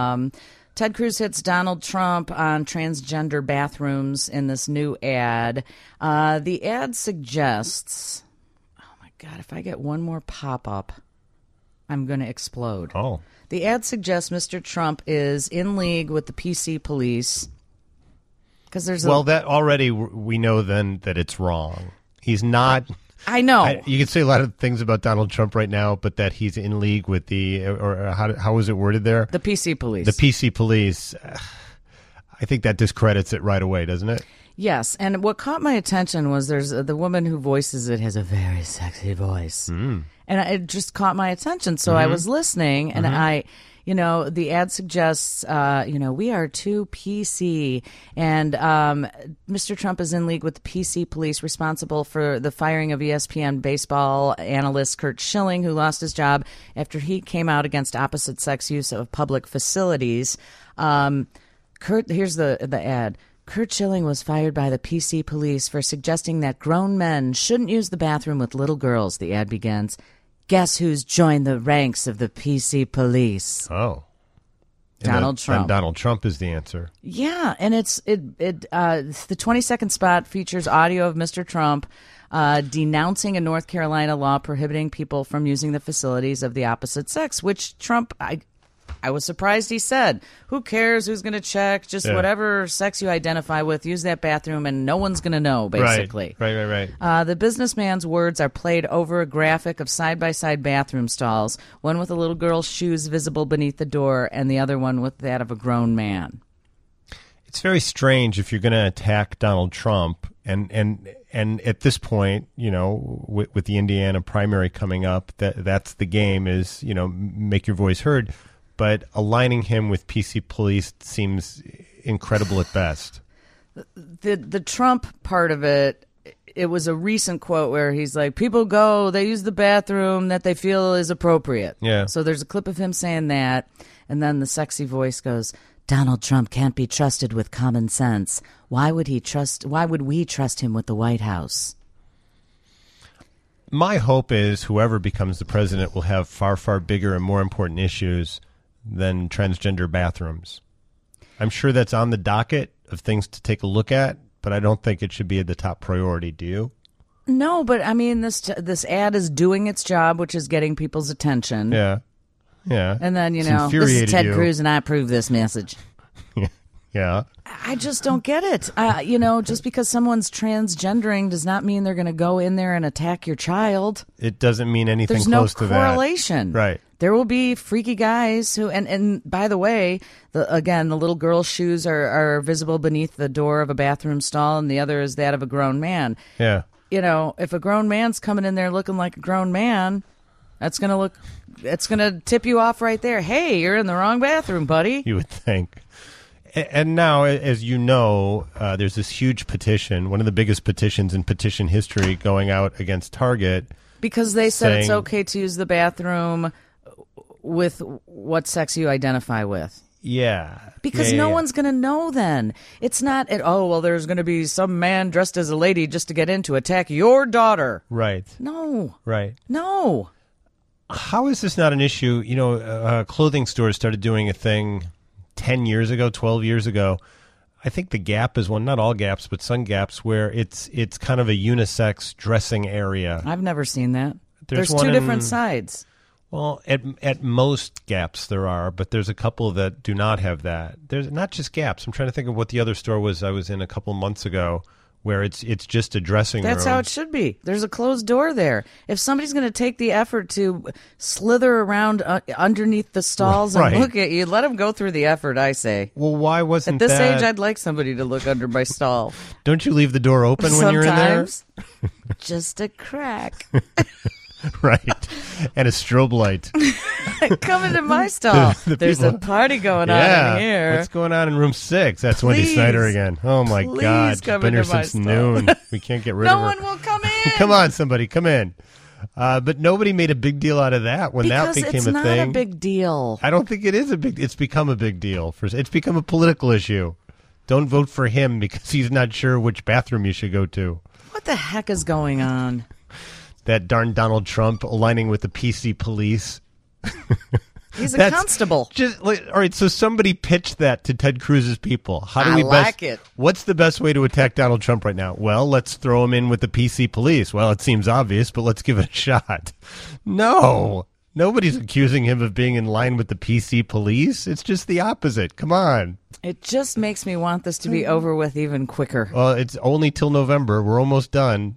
Ted Cruz hits Donald Trump on transgender bathrooms in this new ad. The ad suggests, oh my God, if I get one more pop-up, I'm going to explode. Oh. The ad suggests Mr. Trump is in league with the PC police. Because there's that already we know then that it's wrong. He's not... I know. You can say a lot of things about Donald Trump right now, but that he's in league with how was it worded there? The PC police. The PC police. I think that discredits it right away, doesn't it? Yes, and what caught my attention was there's the woman who voices it has a very sexy voice. And it just caught my attention, so I was listening, and the ad suggests, we are too PC, and Mr. Trump is in league with the PC police responsible for the firing of ESPN baseball analyst Curt Schilling, who lost his job after he came out against opposite-sex use of public facilities. Here's the ad. Curt Schilling was fired by the PC police for suggesting that grown men shouldn't use the bathroom with little girls, the ad begins. Guess who's joined the ranks of the PC police? Oh. Donald Trump. And Donald Trump is the answer. Yeah, and the 20-second spot features audio of Mr. Trump denouncing a North Carolina law prohibiting people from using the facilities of the opposite sex, which Trump, I was surprised he said, who cares who's going to check, just whatever sex you identify with, use that bathroom and no one's going to know, basically. Right. The businessman's words are played over a graphic of side-by-side bathroom stalls, one with a little girl's shoes visible beneath the door and the other one with that of a grown man. It's very strange if you're going to attack Donald Trump, and at this point, with the Indiana primary coming up, that's the game is, make your voice heard. But aligning him with PC police seems incredible at best. The Trump part of it, it was a recent quote where he's like, people go, they use the bathroom that they feel is appropriate. Yeah. So there's a clip of him saying that, and then the sexy voice goes, Donald Trump can't be trusted with common sense. Why would we trust him with the White House? My hope is whoever becomes the president will have far, far bigger and more important issues than transgender bathrooms. I'm sure that's on the docket of things to take a look at, but I don't think it should be the top priority. Do you? No, but I mean, this ad is doing its job, which is getting people's attention. Yeah. Yeah. And then, It's this is infuriated Ted you. Cruz, and I approve this message. Yeah. I just don't get it. Just because someone's transgendering does not mean they're going to go in there and attack your child. It doesn't mean anything There's close no to that. correlation. Right. There will be freaky guys who, and by the way, the little girl's shoes are visible beneath the door of a bathroom stall, and the other is that of a grown man. Yeah. If a grown man's coming in there looking like a grown man, it's going to tip you off right there. Hey, you're in the wrong bathroom, buddy. You would think. And now, as you know, there's this huge petition, one of the biggest petitions in petition history, going out against Target. Because they said it's saying- okay to use the bathroom with what sex you identify with. Yeah. Because Yeah, no yeah. one's going to know then. It's not, there's going to be some man dressed as a lady just to get in to attack your daughter. Right. No. Right. No. How is this not an issue? Clothing stores started doing a thing 10 years ago, 12 years ago. I think the Gap is one, not all Gaps, but some Gaps, where it's kind of a unisex dressing area. I've never seen that. There's There's one two in- different sides. Well, at most Gaps there are, but there's a couple that do not have that. There's not just Gaps. I'm trying to think of what the other store was I was in a couple months ago, where it's just a dressing room. That's how it should be. There's a closed door there. If somebody's going to take the effort to slither around underneath the stalls Right. and look at you, let them go through the effort, I say. Well, why wasn't At this that? age, I'd like somebody to look under my stall. Don't you leave the door open when you're in there? Sometimes. Just a crack. Right. And a strobe light. Come into my stall. The There's people- a party going Yeah. on in here. What's going on in room 6? That's Wendy Please. Snyder again. Oh, my Please God. She's come been here into my since stall. noon. We can't get rid No of her. one will come in. Come on, somebody. Come in. But nobody made a big deal out of that when Because that became it's a not thing. a big deal. I don't think it is a big. It's become a big deal. It's become a political issue. Don't vote for him because he's not sure which bathroom you should go to. What the heck is going on? That darn Donald Trump aligning with the PC police. He's a That's constable. All right, so somebody pitched that to Ted Cruz's people. How do I we like it. What's the best way to attack Donald Trump right now? Well, let's throw him in with the PC police. Well, it seems obvious, but let's give it a shot. No. Nobody's accusing him of being in line with the PC police. It's just the opposite. Come on. It just makes me want this to be over with even quicker. Well, it's only till November. We're almost done.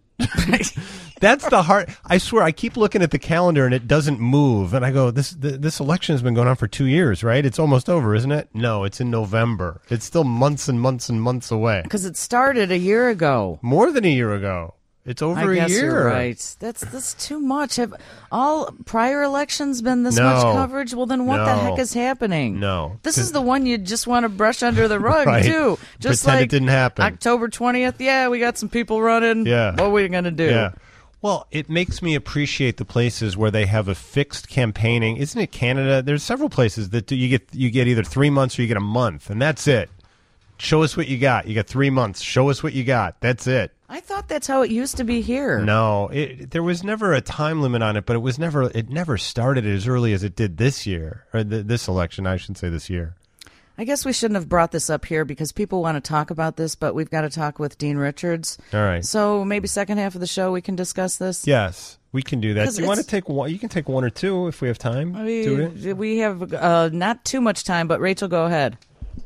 That's the hard. I swear, I keep looking at the calendar and it doesn't move. And I go, this election has been going on for 2 years, right? It's almost over, isn't it? No, it's in November. It's still months and months and months away. Because it started a year ago. More than a year ago. It's over I guess a year. you're right. That's too much. Have all prior elections been this No. much coverage? Well, then what the No. heck is happening? No. This is the one you just want to brush under the rug, Right. too. Just Pretend it like didn't happen. October 20th, yeah, we got some people running. Yeah. What are we going to do? Yeah. Well, it makes me appreciate the places where they have a fixed campaigning. Isn't it Canada? There's several places that you get either 3 months or you get a month, and that's it. Show us what you got. You got 3 months. Show us what you got. That's it. I thought that's how it used to be here. No, there was never a time limit on it, but it never started as early as it did this year, or this election, I should say this year. I guess we shouldn't have brought this up here because people want to talk about this, but we've got to talk with Dean Richards. All right. So maybe second half of the show we can discuss this. Yes, we can do that. 'Cause Do you want to take one? You can take one or two if we have time. We have not too much time, but Rachel, go ahead.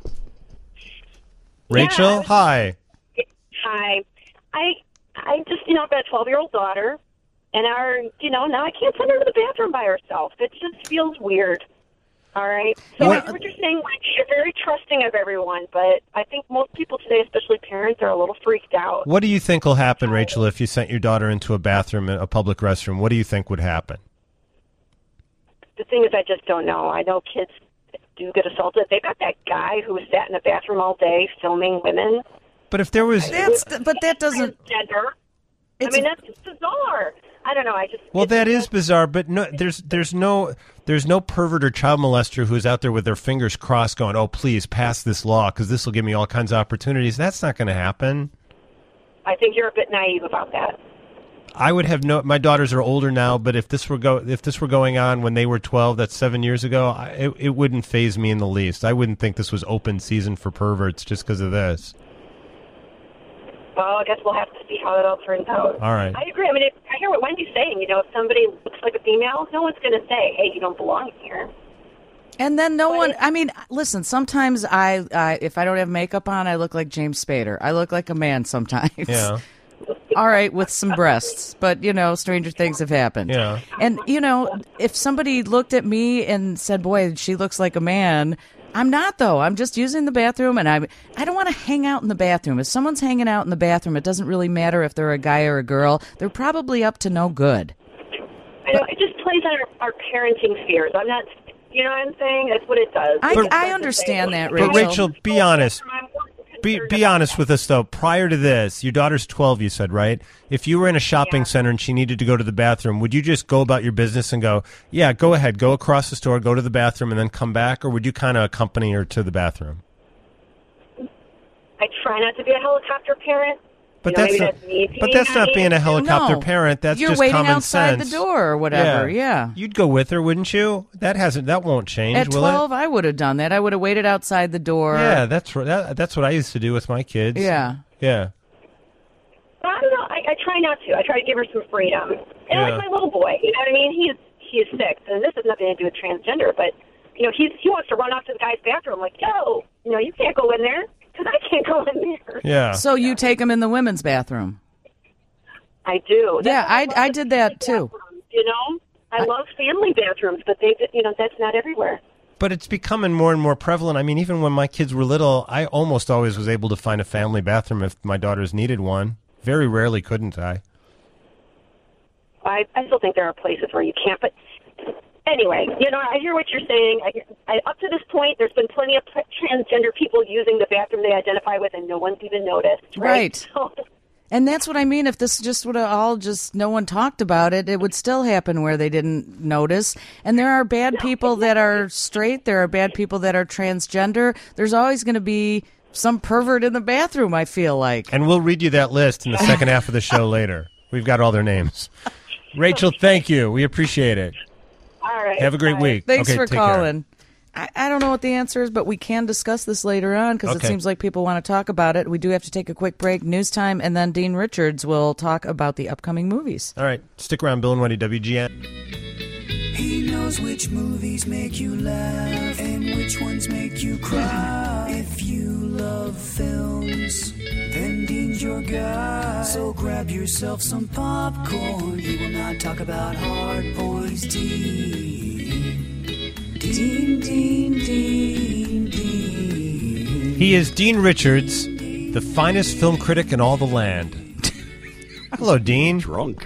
Rachel, Yeah. hi. Hi. I just, I've got a 12-year-old daughter, and now I can't send her to the bathroom by herself. It just feels weird. All right? So I hear what you're saying, like, you're very trusting of everyone, but I think most people today, especially parents, are a little freaked out. What do you think will happen, Rachel, if you sent your daughter into a bathroom, a public restroom? What do you think would happen? The thing is, I just don't know. I know kids do get assaulted. They got that guy who sat in a bathroom all day filming women. But if there was... But that doesn't... Gender. I mean, that's just bizarre. I don't know. Well, that is bizarre, but no, there's no pervert or child molester who's out there with their fingers crossed going, oh, please pass this law because this will give me all kinds of opportunities. That's not going to happen. I think you're a bit naive about that. I would have no. My daughters are older now, but if this were going on when they were 12, that's 7 years ago, it wouldn't faze me in the least. I wouldn't think this was open season for perverts just because of this. Well, I guess we'll have to see how it all turns out. All right. I agree. I mean, I hear what Wendy's saying. You know, if somebody looks like a female, no one's going to say, "Hey, you don't belong here." And then listen, sometimes I if I don't have makeup on, I look like James Spader. I look like a man sometimes. Yeah. All right, with some breasts. But, stranger things have happened. Yeah. And, if somebody looked at me and said, boy, she looks like a man, I'm not, though. I'm just using the bathroom, and I don't want to hang out in the bathroom. If someone's hanging out in the bathroom, it doesn't really matter if they're a guy or a girl. They're probably up to no good. I know, it just plays on our parenting fears. I'm not... You know what I'm saying? That's what it does. I understand that, Rachel. But Rachel, be honest. Be honest with us, though. Prior to this, your daughter's 12, you said, right? If you were in a shopping center and she needed to go to the bathroom, would you just go about your business and go, yeah, go ahead, go across the store, go to the bathroom, and then come back? Or would you kind of accompany her to the bathroom? I try not to be a helicopter parent. But that's not being a helicopter parent. That's just common sense. You're waiting outside the door or whatever. Yeah. You'd go with her, wouldn't you? That won't change. At will 12, it? I would have done that. I would have waited outside the door. Yeah, that's what I used to do with my kids. Yeah. Yeah. I don't know. I try not to. I try to give her some freedom. And like my little boy, you know what I mean? He's 6, and this has nothing to do with transgender, but he wants to run off to the guy's bathroom like, yo, you can't go in there. Because I can't go in there. Yeah. So you take them in the women's bathroom? I do. I did that too. I love family bathrooms, but that's not everywhere. But it's becoming more and more prevalent. I mean, even when my kids were little, I almost always was able to find a family bathroom if my daughters needed one. Very rarely couldn't I. I still think there are places where you can't, but... Anyway, I hear what you're saying. Up to this point, there's been plenty of transgender people using the bathroom they identify with, and no one's even noticed. Right. So, and that's what I mean. If this just would have all no one talked about it, it would still happen where they didn't notice. And there are bad people that are straight. There are bad people that are transgender. There's always going to be some pervert in the bathroom, I feel like. And we'll read you that list in the second half of the show later. We've got all their names. Rachel, thank you. We appreciate it. All right. Have a great week. Thanks for calling. I don't know what the answer is, but we can discuss this later on because it seems like people want to talk about it. We do have to take a quick break, news time, and then Dean Richards will talk about the upcoming movies. All right. Stick around, Bill and Wendy, WGN. He knows which movies make you laugh and which ones make you cry. If you love films, then Dean's your guy. So grab yourself some popcorn. He will not talk about hard boys. Dean. He is Dean Richards, the finest film critic in all the land. Hello, Dean. Drunk.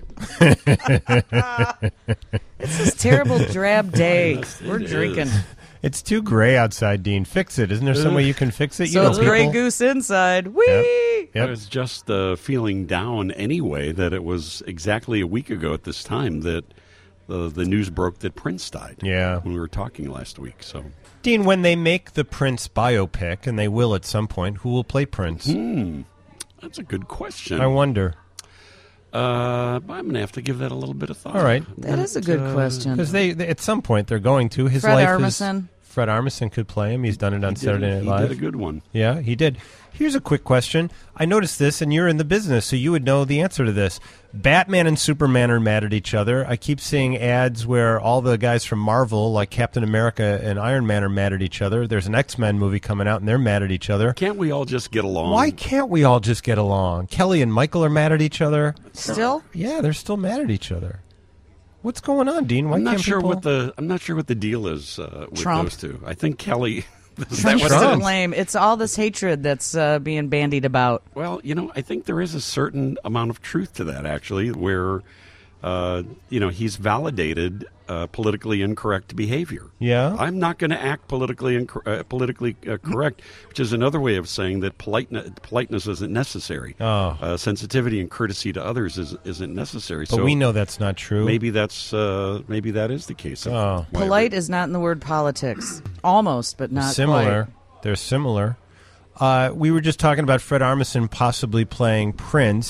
It's this terrible drab day. We're drinking. It's too gray outside, Dean. Fix it. Isn't there some way you can fix it? So it's Grey Goose inside. Whee! Yep. I was just feeling down anyway that it was exactly a week ago at this time that the news broke that Prince died. Yeah. When we were talking last week. So, Dean, when they make the Prince biopic, and they will at some point, who will play Prince? That's a good question. I wonder. I'm going to have to give that a little bit of thought. All right. That is a good question. Because they at some point they're going to. His Fred life Armisen. Fred Armisen could play him. He's done it on Saturday Night Live. He did a good one. Yeah, he did. Here's a quick question. I noticed this, and you're in the business, so you would know the answer to this. Batman and Superman are mad at each other. I keep seeing ads where all the guys from Marvel, like Captain America and Iron Man, are mad at each other. There's an X-Men movie coming out, and they're mad at each other. Can't we all just get along? Why can't we all just get along? Kelly and Michael are mad at each other. Still? Yeah, they're still mad at each other. What's going on, Dean? Why I'm not can't sure people... I'm not sure what the deal is with Trump. those two. I think Kelly. Trump's to blame. It's all this hatred that's being bandied about. Well, I think there is a certain amount of truth to that, actually, where, he's validated politically incorrect behavior. Yeah. I'm not going to act politically correct, which is another way of saying that politeness isn't necessary. Oh. Sensitivity and courtesy to others isn't necessary. But so we know that's not true. Maybe that is the case. Oh. Polite is not in the word politics. Almost, but not similar. quite. They're similar. We were just talking about Fred Armisen possibly playing Prince.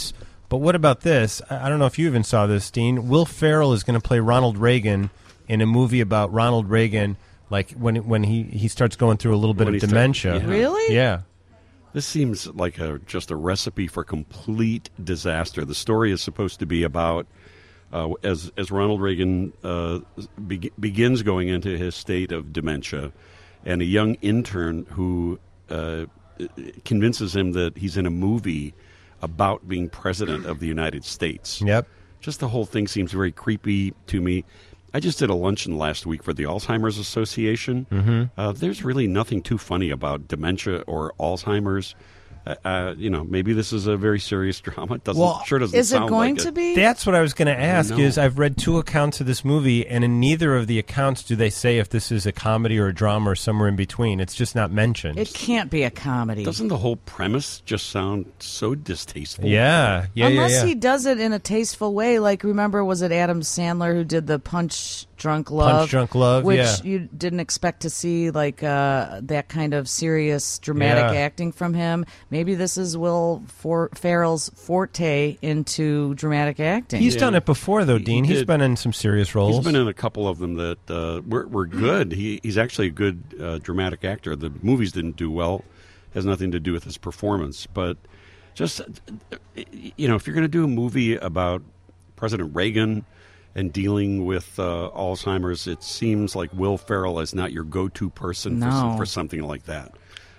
But what about this? I don't know if you even saw this, Dean. Will Ferrell is going to play Ronald Reagan in a movie about Ronald Reagan, like when he starts going through a little bit of dementia. Really? Yeah. This seems like just a recipe for complete disaster. The story is supposed to be about as Ronald Reagan begins going into his state of dementia, and a young intern who convinces him that he's in a movie about being president of the United States. Yep. Just the whole thing seems very creepy to me. I just did a luncheon last week for the Alzheimer's Association. Mm-hmm. There's really nothing too funny about dementia or Alzheimer's. Maybe this is a very serious drama. It doesn't is sound it going like to be? That's what I was going to ask. know. Is I've read 2 accounts of this movie, and in neither of the accounts do they say if this is a comedy or a drama or somewhere in between. It's just not mentioned. It can't be a comedy. Doesn't the whole premise just sound so distasteful? Yeah. Unless he does it in a tasteful way. Like, remember, was it Adam Sandler who did the Punch Drunk Love? Which you didn't expect to see, like, that kind of serious, dramatic acting from him. Maybe this is Will Ferrell's forte into dramatic acting. He's done it before, though, Dean. He's been in some serious roles. He's been in a couple of them that were good. He's actually a good dramatic actor. The movies didn't do well. Has nothing to do with his performance. But just, if you're going to do a movie about President Reagan and dealing with Alzheimer's, it seems like Will Ferrell is not your go-to person for something like that.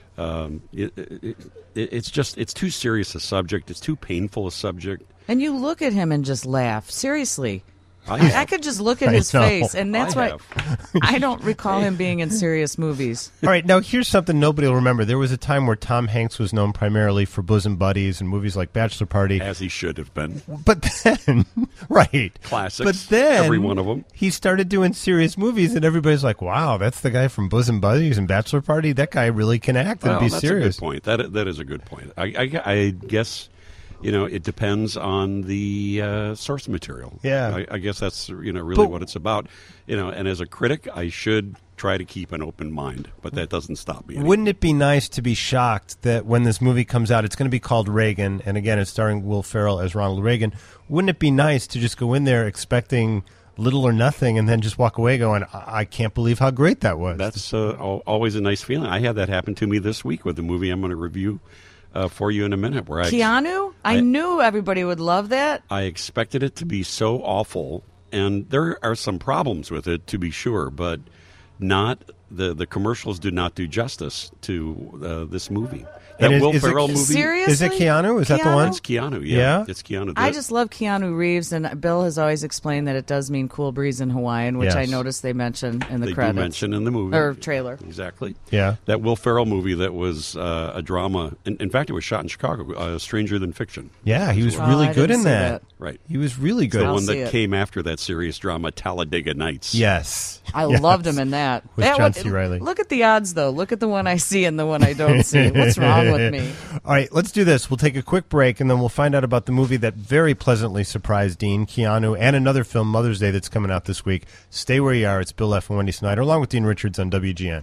It's too serious a subject. It's too painful a subject. And you look at him and just laugh. Seriously. I could just look at his face, and that's why I don't recall him being in serious movies. All right, now here's something nobody will remember. There was a time where Tom Hanks was known primarily for Bosom Buddies and movies like Bachelor Party. As he should have been. But then, right. Classics. But then, every one of them. He started doing serious movies, and everybody's like, wow, that's the guy from Bosom Buddies and Bachelor Party? That guy really can act and be serious. That's a good point. That is a good point. I guess... it depends on the source material. Yeah. I guess that's, really what it's about. And as a critic, I should try to keep an open mind, but that doesn't stop me anymore. Wouldn't it be nice to be shocked that when this movie comes out, it's going to be called Reagan, and again, it's starring Will Ferrell as Ronald Reagan. Wouldn't it be nice to just go in there expecting little or nothing and then just walk away going, I can't believe how great that was? That's always a nice feeling. I had that happen to me this week with the movie I'm going to review for you in a minute. Where Keanu? I knew everybody would love that. I expected it to be so awful, and there are some problems with it, to be sure, but not the commercials do not do justice to this movie. That And Will Ferrell movie. Seriously? Is it Keanu? Is that the one? It's Keanu, Yeah? It's Keanu. I just love Keanu Reeves, and Bill has always explained that it does mean cool breeze in Hawaiian, which I noticed they mention in the credits. They do mention in the movie. Or trailer. Exactly. Yeah. That Will Ferrell movie that was a drama. In fact, it was shot in Chicago, Stranger Than Fiction. Yeah, he was really good in that. Right. He was really good. The one that came after that serious drama, Talladega Nights. Yes. I loved him in that. With That John one- C. Reilly. Look at the odds, though. Look at the one I see and the one I don't see. What's wrong with me? All right, let's do this. We'll take a quick break, and then we'll find out about the movie that very pleasantly surprised Dean, Keanu, and another film, Mother's Day, that's coming out this week. Stay where you are. It's Bill F. and Wendy Snyder, along with Dean Richards on WGN.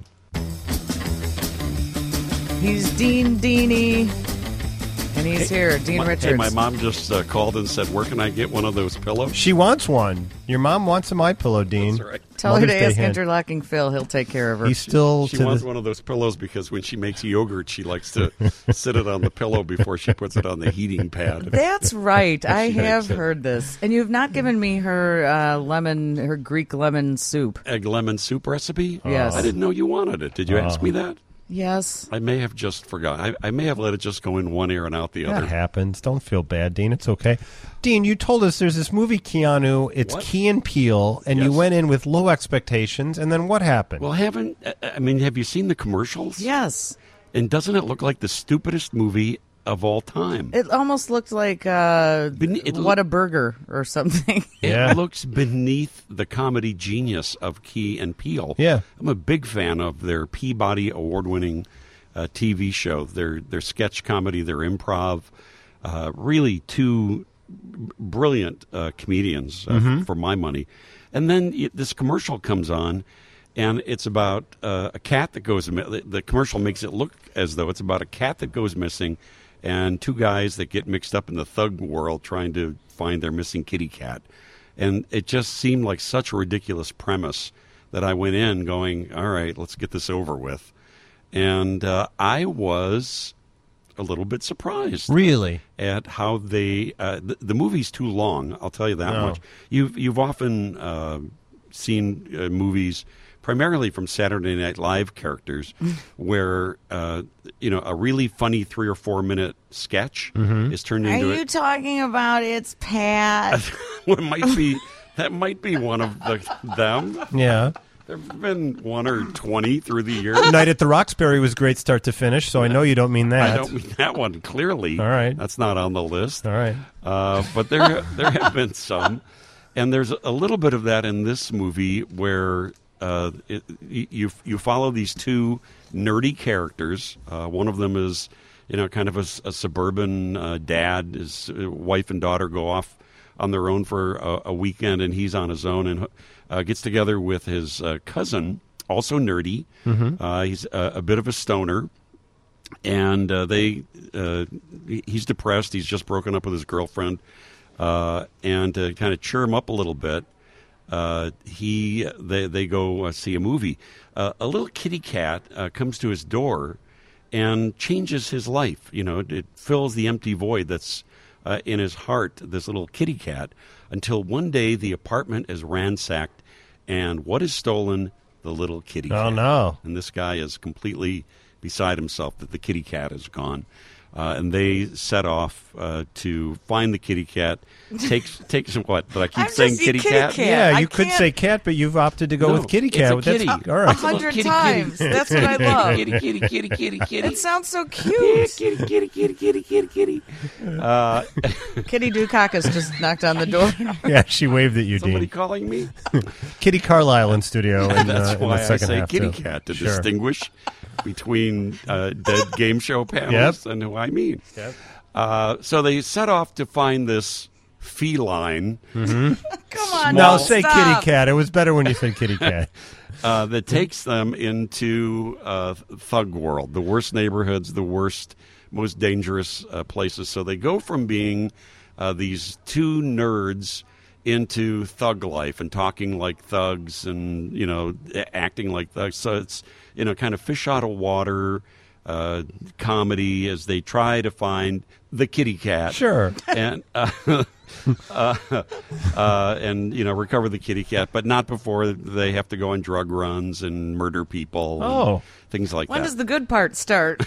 He's Dean Deanie, and he's here, Dean Richards. Hey, my mom just called and said, where can I get one of those pillows? She wants one. Your mom wants a MyPillow, Dean. That's right. Tell her Mother's to Day ask hint. Interlocking Phil. He'll take care of her. He's still She to wants the... one of those pillows because when she makes yogurt, she likes to sit it on the pillow before she puts it on the heating pad. That's right. I She have makes it. heard this. And you have not given me her her Greek lemon soup. Egg lemon soup recipe? Yes. I didn't know you wanted it. Did you ask me that? Yes. I may have just forgot. I may have let it just go in one ear and out the That other. happens. Don't feel bad, Dean. It's okay. Dean, you told us there's this movie, Keanu. It's Key and Peele, and you Yes. went in with low expectations, and then what happened? Well, have you seen the commercials? Yes. And doesn't it look like the stupidest movie of all time? It almost looked like What a Burger or something. It looks beneath the comedy genius of Key and Peele. Yeah. I'm a big fan of their Peabody award-winning TV show, their sketch comedy, their improv. Really two brilliant comedians for my money. And then this commercial comes on, and it's about a cat that goes. The commercial makes it look as though it's about a cat that goes missing, and two guys that get mixed up in the thug world trying to find their missing kitty cat. And it just seemed like such a ridiculous premise that I went in going, all right, let's get this over with. And I was a little bit surprised. Really? At how they... the movie's too long, I'll tell you that much. You've often seen movies primarily from Saturday Night Live characters where, a really funny 3 or 4 minute sketch is turned into... Are you talking about It's Pat? Well, that might be one of them. Yeah. There have been 1 or 20 through the years. Night at the Roxbury was great start to finish, so I know you don't mean that. I don't mean that one, clearly. All right. That's not on the list. All right. But there have been some. And there's a little bit of that in this movie where you follow these two nerdy characters. One of them is, kind of a suburban dad. His wife and daughter go off on their own for a weekend, and he's on his own and gets together with his cousin, also nerdy. He's a bit of a stoner, and he's depressed. He's just broken up with his girlfriend, and to kind of cheer him up a little bit, they go see a movie. A little kitty cat comes to his door and changes his life. It fills the empty void that's in his heart, this little kitty cat, until one day the apartment is ransacked, and what is stolen? The little kitty cat. Oh, no. And this guy is completely beside himself that the kitty cat is gone. And they set off to find the kitty cat. Takes what? But I keep saying kitty cat? Yeah, you could say cat, but you've opted to go with kitty cat. It's a kitty. All right. 100 times. That's what I love. Kitty, kitty, kitty, kitty, kitty. It sounds so cute. Kitty, kitty, kitty, kitty, kitty, kitty. Kitty Dukakis just knocked on the door. Yeah, she waved at you, Somebody Dean. calling me? Kitty Carlisle in studio in That's the why second I say half, kitty too. cat to Sure. distinguish between dead game show panelists and who I mean. Yep. So they set off to find this feline. Come on, No, no, say stop. kitty cat. It was better when you said kitty cat. That takes them into thug world, the worst neighborhoods, the worst, most dangerous places. So they go from being these two nerds into thug life and talking like thugs and, acting like thugs. So it's, kind of fish out of water comedy as they try to find the kitty cat. Sure. And recover the kitty cat, but not before they have to go on drug runs and murder people. Oh. And things like When that. does the good part start?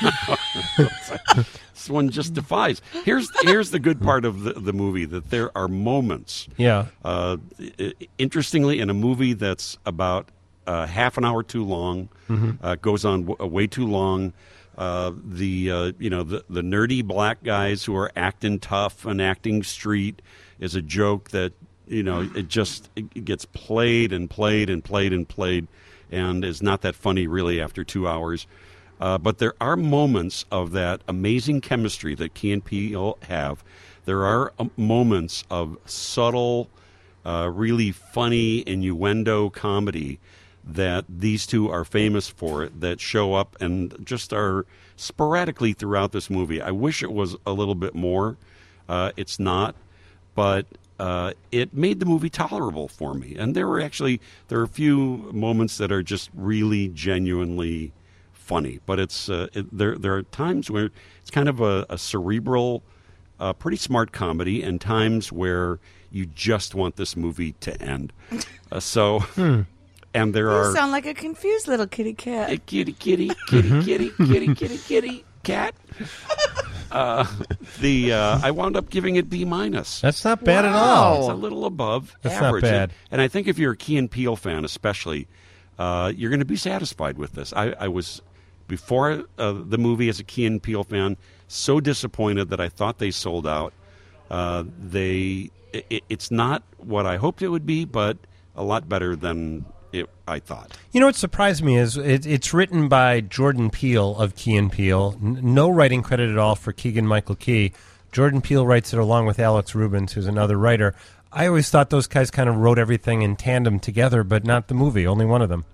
This one just defies. Here's the good part of the movie, that there are moments. Yeah. Interestingly, in a movie that's about half an hour too long, goes on way too long. The nerdy black guys who are acting tough and acting street is a joke that it gets played and played and played and played, and is not that funny really after 2 hours. But there are moments of that amazing chemistry that Key and Peele have. There are moments of subtle, really funny innuendo comedy that these two are famous for, that show up and just are sporadically throughout this movie. I wish it was a little bit more. It's not, but it made the movie tolerable for me. And there are a few moments that are just really genuinely funny. But there are times where it's kind of a cerebral, pretty smart comedy, and times where you just want this movie to end. And there are... You sound like a confused little kitty cat. Kitty, kitty, kitty, kitty, kitty, kitty, kitty, cat. I wound up giving it B-. That's not bad at all. It's a little above That's average. not bad. And I think if you're a Key and Peele fan especially, you're going to be satisfied with this. I was, before the movie as a Key and Peele fan, so disappointed that I thought they sold out. It's not what I hoped it would be, but a lot better than I thought. What surprised me is it's written by Jordan Peele of Key and Peele. No writing credit at all for Keegan-Michael Key. Jordan Peele writes it along with Alex Rubens, who's another writer. I always thought those guys kind of wrote everything in tandem together, but not the movie. Only one of them.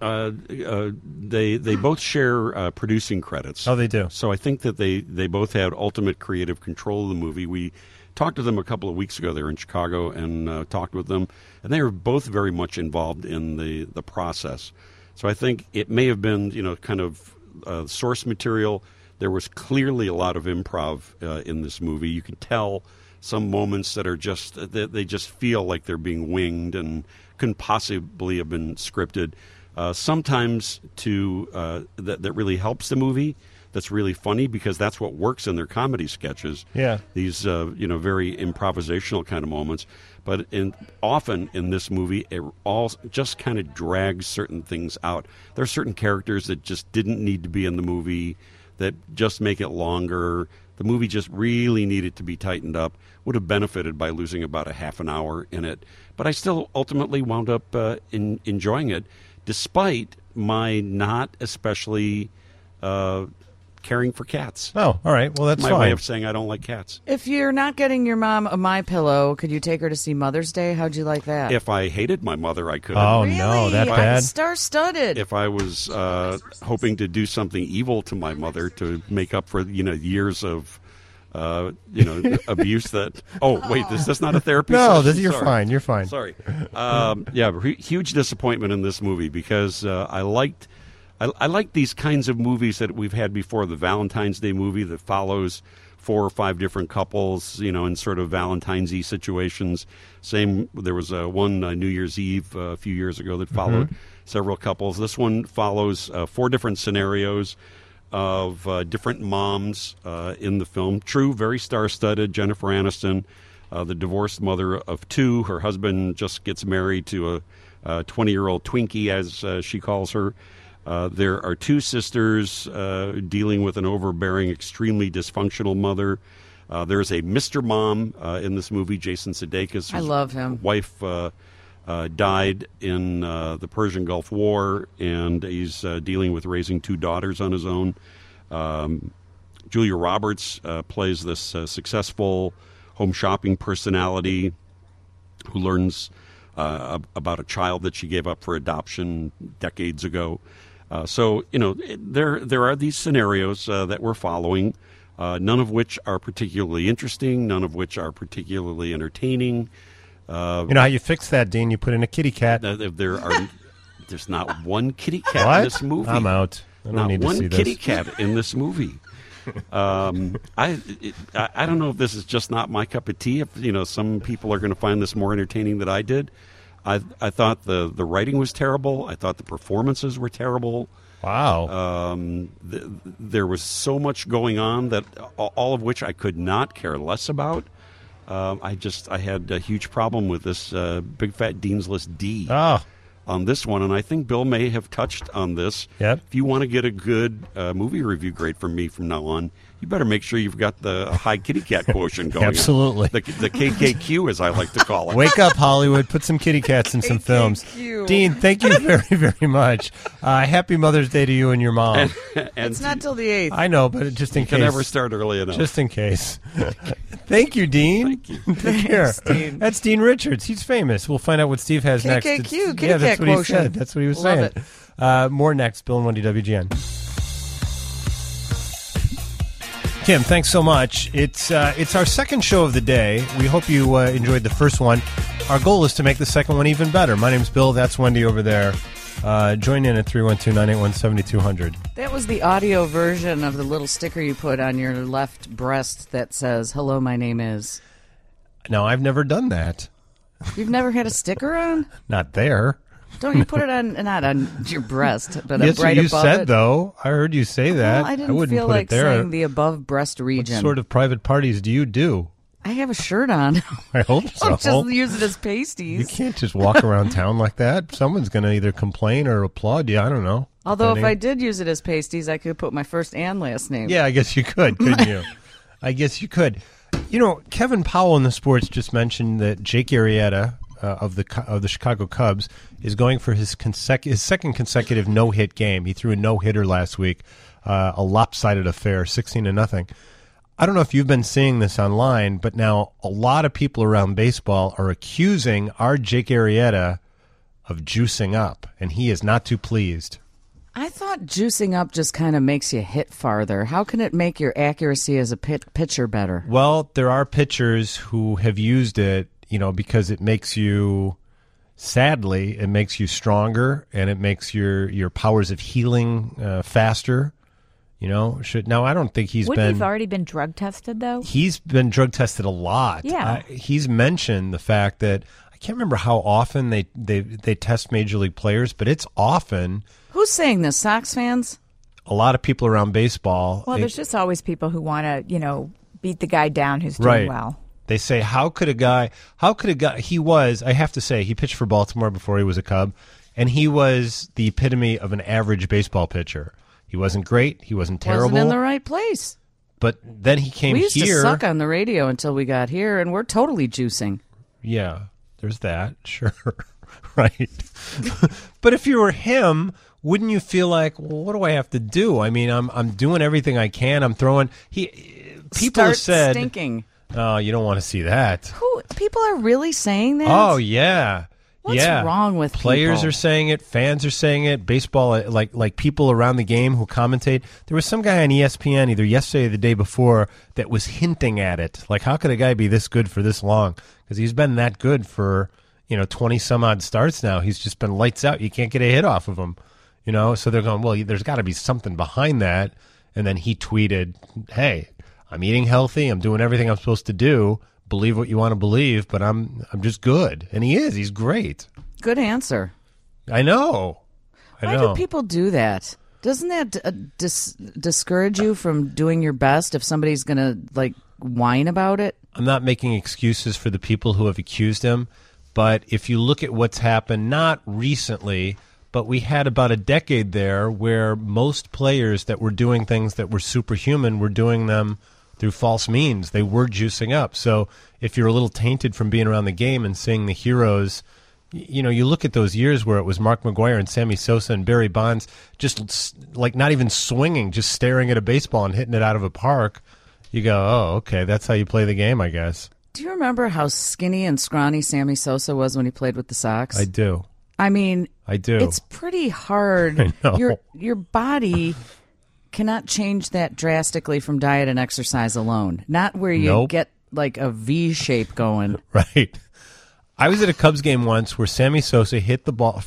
They both share producing credits. Oh, they do. So I think that they both had ultimate creative control of the movie. We talked to them a couple of weeks ago. They were in Chicago and talked with them, and they were both very much involved in the process. So I think it may have been, kind of source material. There was clearly a lot of improv in this movie. You can tell some moments that are they just feel like they're being winged and couldn't possibly have been scripted. Sometimes that really helps the movie. That's really funny because that's what works in their comedy sketches. Yeah, these very improvisational kind of moments. But often in this movie, it all just kind of drags certain things out. There are certain characters that just didn't need to be in the movie that just make it longer. The movie just really needed to be tightened up. Would have benefited by losing about a half an hour in it. But I still ultimately wound up enjoying it, despite my not especially caring for cats. Oh, all right. Well, that's my fine. way of saying I don't like cats. If you're not getting your mom a MyPillow, could you take her to see Mother's Day? How'd you like that? If I hated my mother, I could. Oh, really? No, that bad? Star-studded. If I was hoping to do something evil to my mother to make up for years of abuse that. Oh, wait, is this not a therapy No, session? you're Sorry. fine. You're fine. Sorry. Huge disappointment in this movie because I liked these kinds of movies that we've had before. The Valentine's Day movie that follows 4 or 5 different couples, in sort of Valentine's-y situations. There was one New Year's Eve a few years ago that followed several couples. This one follows 4 different scenarios of different moms in the film. True, very star-studded. Jennifer Aniston, the divorced mother of 2. Her husband just gets married to a 20-year-old Twinkie, as she calls her. There are 2 sisters dealing with an overbearing, extremely dysfunctional mother. There's a Mr. Mom in this movie, Jason Sudeikis. I love him. Wife died in the Persian Gulf War, and he's dealing with raising 2 daughters on his own. Julia Roberts plays this successful home shopping personality who learns about a child that she gave up for adoption decades ago. There are these scenarios that we're following, none of which are particularly interesting, none of which are particularly entertaining. You know how you fix that, Dean? You put in a kitty cat. There's not one kitty cat in this movie. I'm out. I don't need to see this. Not one kitty cat in this movie. I don't know if this is just not my cup of tea. If some people are going to find this more entertaining than I did. I thought the writing was terrible. I thought the performances were terrible. Wow. There was so much going on that all of which I could not care less about. I had a huge problem with this Big Fat Dean's List D on this one, and I think Bill may have touched on this. Yep. If you want to get a good movie review grade from me from now on, you better make sure you've got the high kitty cat quotient going. Absolutely. The KKQ, as I like to call it. Wake up, Hollywood. Put some kitty cats in some films. Dean, thank you very, very much. Happy Mother's Day to you and your mom. And it's not till the 8th. I know, but just in case. Can never start early enough. Just in case. Thank you, Dean. Thank you. Take care. Dean. That's Dean Richards. He's famous. We'll find out what Steve has next. KKQ, kitty that's cat what quotient. He said. That's what he was Love saying. More next. Bill and Wendy, WGN. Kim, thanks so much. It's our second show of the day. We hope you enjoyed the first one. Our goal is to make the second one even better. My name's Bill. That's Wendy over there. Join in at 312-981-7200. That was the audio version of the little sticker you put on your left breast that says, "Hello, my name is." No, I've never done that. You've never had a sticker on? Not there. Don't you put it on, not on your breast, but yes, right you above said, it? though. I heard you say that. Well, I didn't wouldn't feel put like it there. saying the above breast region. What sort of private parties do you do? I have a shirt on. I hope so. Don't just use it as pasties. You can't just walk around town like that. Someone's going to either complain or applaud you. I don't know. Although if I did use it as pasties, I could put my first and last name. Yeah, I guess you could, couldn't you? I guess you could. Kevin Powell in the sports just mentioned that Jake Arrieta of the Chicago Cubs is going for his second consecutive no-hit game. He threw a no-hitter last week, a lopsided affair, 16-0. I don't know if you've been seeing this online, but now a lot of people around baseball are accusing our Jake Arrieta of juicing up, and he is not too pleased. I thought juicing up just kind of makes you hit farther. How can it make your accuracy as a pitcher better? Well, there are pitchers who have used it, because it makes you, sadly, it makes you stronger, and it makes your powers of healing faster. Now I don't think Wouldn't he have already been drug tested, though? He's been drug tested a lot. Yeah. He's mentioned the fact that, I can't remember how often they test Major League players, but it's often. Who's saying this? Sox fans? A lot of people around baseball. Well, there's just always people who want to, beat the guy down who's doing well. They say, how could a guy, I have to say, he pitched for Baltimore before he was a Cub, and he was the epitome of an average baseball pitcher. He wasn't great. He wasn't terrible. Wasn't in the right place. But then he came here. We used to suck on the radio until we got here, and we're totally juicing. Yeah, there's that. Sure. Right. But if you were him, wouldn't you feel like, well, what do I have to do? I mean, I'm doing everything I can. I'm throwing. People have said, stinking. Oh, you don't want to see that. People are really saying that? Oh, yeah. What's wrong with players people? are saying it, fans are saying it, baseball, like people around the game who commentate. There was some guy on ESPN either yesterday or the day before that was hinting at it. Like, how could a guy be this good for this long? Because he's been that good for 20 some odd starts now. He's just been lights out. You can't get a hit off of him. So they're going, well, there's got to be something behind that. And then he tweeted, hey, I'm eating healthy. I'm doing everything I'm supposed to do. Believe what you want to believe, but I'm just good. And he is. He's great. Good answer. I know. Why do people do that? Doesn't that discourage you from doing your best if somebody's going to whine about it? I'm not making excuses for the people who have accused him, but if you look at what's happened, not recently, but we had about a decade there where most players that were doing things that were superhuman were doing them through false means. They were juicing up. So if you're a little tainted from being around the game and seeing the heroes, you look at those years where it was Mark McGwire and Sammy Sosa and Barry Bonds just not even swinging, just staring at a baseball and hitting it out of a park. You go, oh, okay, that's how you play the game, I guess. Do you remember how skinny and scrawny Sammy Sosa was when he played with the Sox? I do. I mean, I do. It's pretty hard. I know. Your body cannot change that drastically from diet and exercise alone. Not where you get a V shape going. Right. I was at a Cubs game once where Sammy Sosa hit the ball.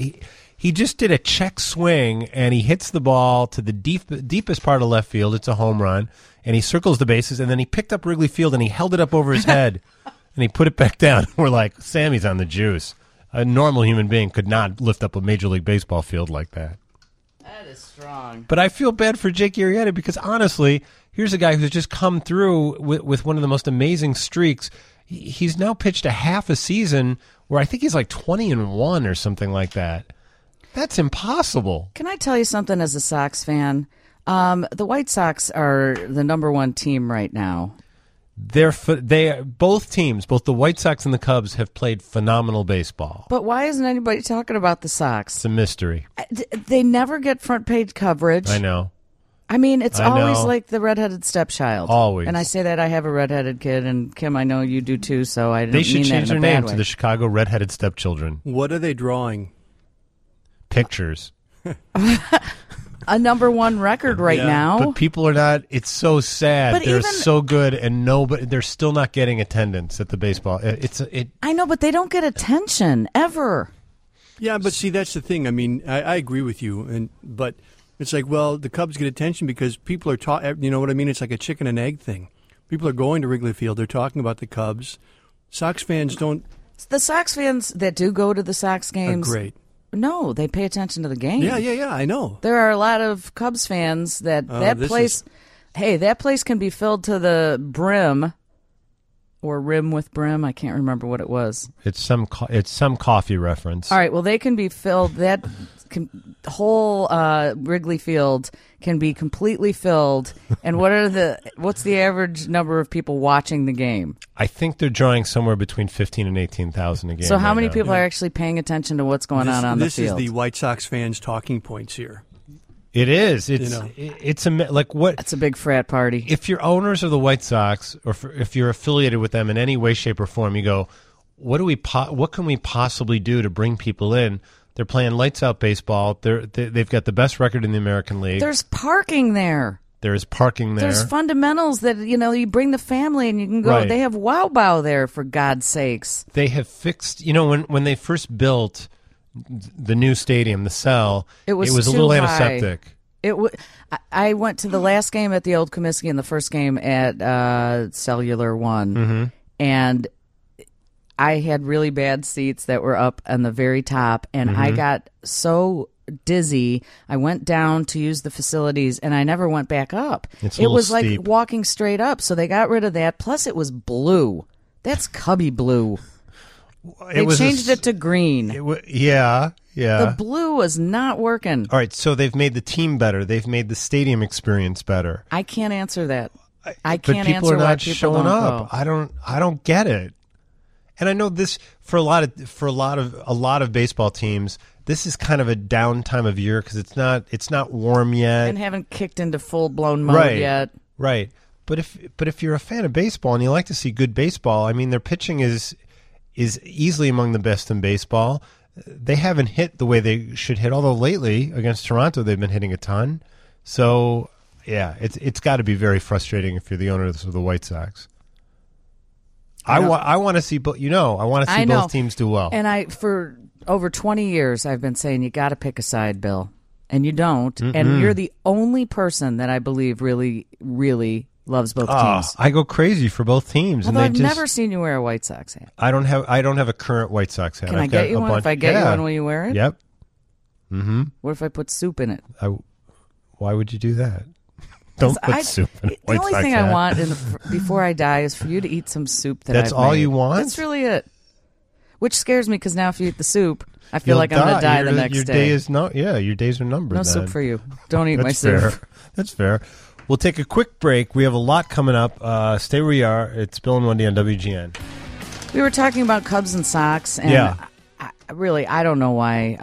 He just did a check swing, and he hits the ball to the deepest part of left field. It's a home run, and he circles the bases, and then he picked up Wrigley Field, and he held it up over his head, and he put it back down. We're like, Sammy's on the juice. A normal human being could not lift up a Major League Baseball field like that. That is strong. But I feel bad for Jake Arrieta because, honestly, here's a guy who's just come through with one of the most amazing streaks. He's now pitched a half a season where I think he's 20-1 or something like that. That's impossible. Can I tell you something as a Sox fan? The White Sox are the number one team right now. Both teams, both the White Sox and the Cubs, have played phenomenal baseball. But why isn't anybody talking about the Sox? It's a mystery. They never get front page coverage. I know. I mean, it's always like the redheaded stepchild. Always. And I say that I have a redheaded kid, and Kim, I know you do too. So I didn't They should mean change that in their a bad name way. to the Chicago Redheaded Stepchildren. What are they drawing? Pictures. A number one record now. But people are not. It's so sad. But They're even- so good, and they're still not getting attendance at the baseball. I know, but they don't get attention ever. Yeah, but see, that's the thing. I mean, I agree with you, but it's like, well, the Cubs get attention because people are talking. You know what I mean? It's like a chicken and egg thing. People are going to Wrigley Field. They're talking about the Cubs. Sox fans don't. The Sox fans that do go to the Sox games Are great. No, they pay attention to the game. Yeah, I know. There are a lot of Cubs fans that place. Hey, that place can be filled to the brim, or rim with brim. I can't remember what it was. It's some coffee reference. All right, well, they can be filled. That whole Wrigley Field can be completely filled. And what's the average number of people watching the game? I think they're drawing somewhere between 15 and 18,000 a game. So how right many now. people are actually paying attention to what's going on the field? This is the White Sox fans' talking points here. It is. It's You know. it's like what? It's a big frat party. If you're owners of the White Sox, or if you're affiliated with them in any way, shape, or form, you go, what can we possibly do to bring people in? They're playing lights out baseball. They've got the best record in the American League. There's parking there. There's parking there. There's fundamentals that, you bring the family and you can go. Right. They have Wow Bow there, for God's sakes. They have fixed, when they first built the new stadium, the Cell, It was a too little high. antiseptic. I went to the last game at the Old Comiskey and the first game at Cellular One, Mm-hmm. and I had really bad seats that were up on the very top, and I Mm-hmm. got so dizzy. I went down to use the facilities, and I never went back up. It's a It little was like steep. walking straight up, so they got rid of that. Plus, it was blue. That's Cubby blue. They changed it to green. Yeah. The blue was not working. All right, so they've made the team better. They've made the stadium experience better. I can't answer that. I But can't people answer are why not people showing don't up. go. I don't get it. And I know this for a lot of baseball teams. This is kind of a down time of year because it's not warm yet And haven't kicked into full blown mode yet. Right. But if you're a fan of baseball and you like to see good baseball, I mean, their pitching is easily among the best in baseball. They haven't hit the way they should hit, although lately against Toronto they've been hitting a ton. So yeah, it's got to be very frustrating if you're the owners of the White Sox. I want to see both teams do well. And for over 20 years I've been saying you got to pick a side, Bill, and you don't. Mm-mm. And you're the only person that I believe really, really loves both teams. I go crazy for both teams, Although and I've never seen you wear a White Sox hat. I don't have a current White Sox hat. Can I've I get got you a one? bunch- If I get you Yeah. one, will you wear it? Yep. Mm-hmm. What if I put soup in it? Why would you do that? Don't put soup in a The White only Sox thing hat. I want before I die is for you to eat some soup that That's I've all made. you want? That's really it. Which scares me because now if you eat the soup, I feel You'll like I'm going to die the next your day. Day is your days are numbered. No then. soup for you. Don't eat That's my soup. fair. That's fair. We'll take a quick break. We have a lot coming up. Stay where you are. It's Bill and Wendy on WGN. We were talking about Cubs and Sox, and Yeah. I don't know why.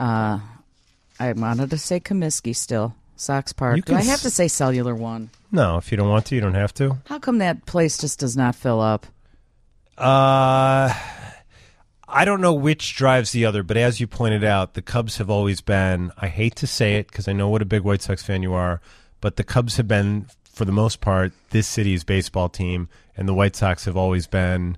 I wanted to say Comiskey still. Sox Park. You Do can I have to say Cellular One? No, if you don't want to, you don't have to. How come that place just does not fill up? I don't know which drives the other, but as you pointed out, the Cubs have always been, I hate to say it because I know what a big White Sox fan you are, but the Cubs have been, for the most part, this city's baseball team, and the White Sox have always been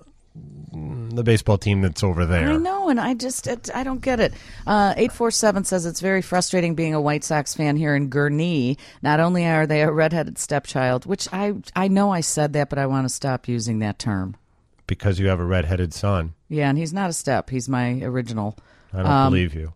the baseball team that's over there. I know, and I don't get it. 847 says it's very frustrating being a White Sox fan here in Gurnee. Not only are they a redheaded stepchild, which I know I said that, but I want to stop using that term. Because you have a redheaded son. Yeah, and he's not a step. He's my original. I don't believe you.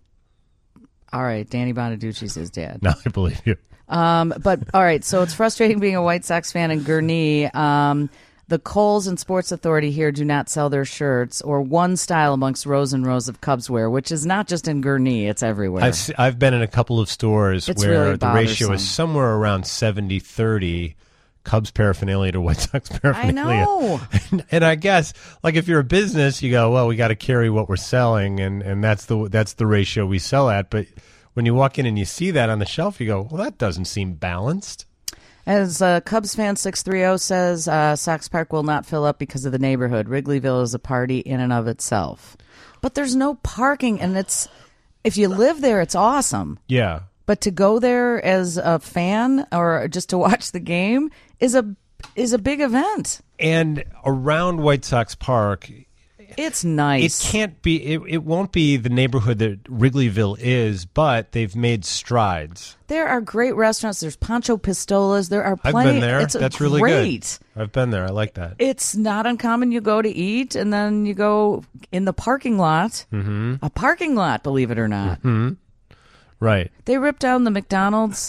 All right, Danny Bonaducci's his dad. No, I believe you. But all right, so it's frustrating being a White Sox fan in Gurnee. The Kohl's and Sports Authority here do not sell their shirts or one style amongst rows and rows of Cubs wear, which is not just in Gurnee, it's everywhere. I've been in a couple of stores It's where really the ratio bothersome. is somewhere around 70-30 Cubs paraphernalia to White Sox paraphernalia. I know. And I guess, like, if you're a business, you go, well, we got to carry what we're selling, and that's the ratio we sell at. But when you walk in and you see that on the shelf, you go, well, that doesn't seem balanced. As Cubs fan 630 says, Sox Park will not fill up because of the neighborhood. Wrigleyville is a party in and of itself. But there's no parking, and if you live there, it's awesome. Yeah. But to go there as a fan or just to watch the game is a big event. And around White Sox Park, it's nice. It can't be. It won't be the neighborhood that Wrigleyville is, but they've made strides. There are great restaurants. There's Pancho Pistolas. There are plenty. I've been there. That's really great. Good. I've been there. I like that. It's not uncommon. You go to eat, and then you go in the parking lot. Mm-hmm. A parking lot, believe it or not. Mm-hmm. Right. They ripped down the McDonald's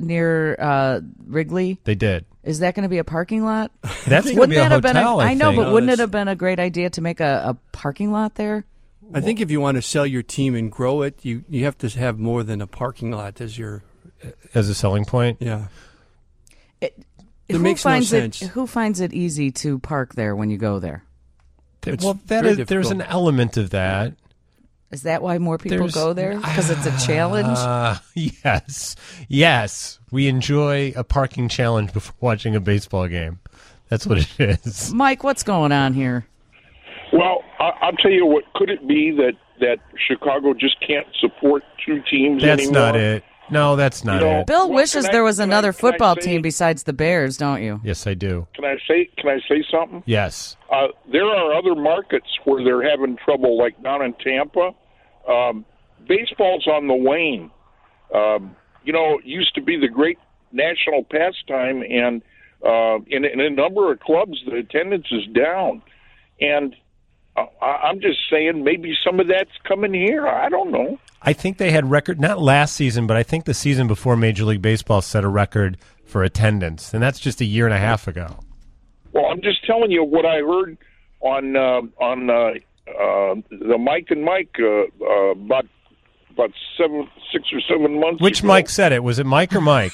near Wrigley. They did. Is that going to be a parking lot? That's going to be a hotel, I know, think. but wouldn't it have been a great idea to make a parking lot there? I think if you want to sell your team and grow it, you have to have more than a parking lot as a selling point. Yeah. It makes no sense. Who finds it easy to park there when you go there? There's an element of that. Is that why more people go there? Because it's a challenge? Yes. We enjoy a parking challenge before watching a baseball game. That's what it is. Mike, what's going on here? Well, I'll tell you what. Could it be that Chicago just can't support two teams That's anymore? not it. No, that's not it. Bill wishes there was another football team besides the Bears, don't you? Yes, I do. Can I say something? Yes. There are other markets where they're having trouble, like down in Tampa. Baseball's on the wane. It used to be the great national pastime, and in a number of clubs, the attendance is down. And I'm just saying maybe some of that's coming here. I don't know. I think they had record, not last season, but I think the season before Major League Baseball set a record for attendance, and that's just a year and a half ago. Well, I'm just telling you what I heard on the Mike and Mike about 6 or 7 months. Which ago. Mike said it? Was it Mike or Mike?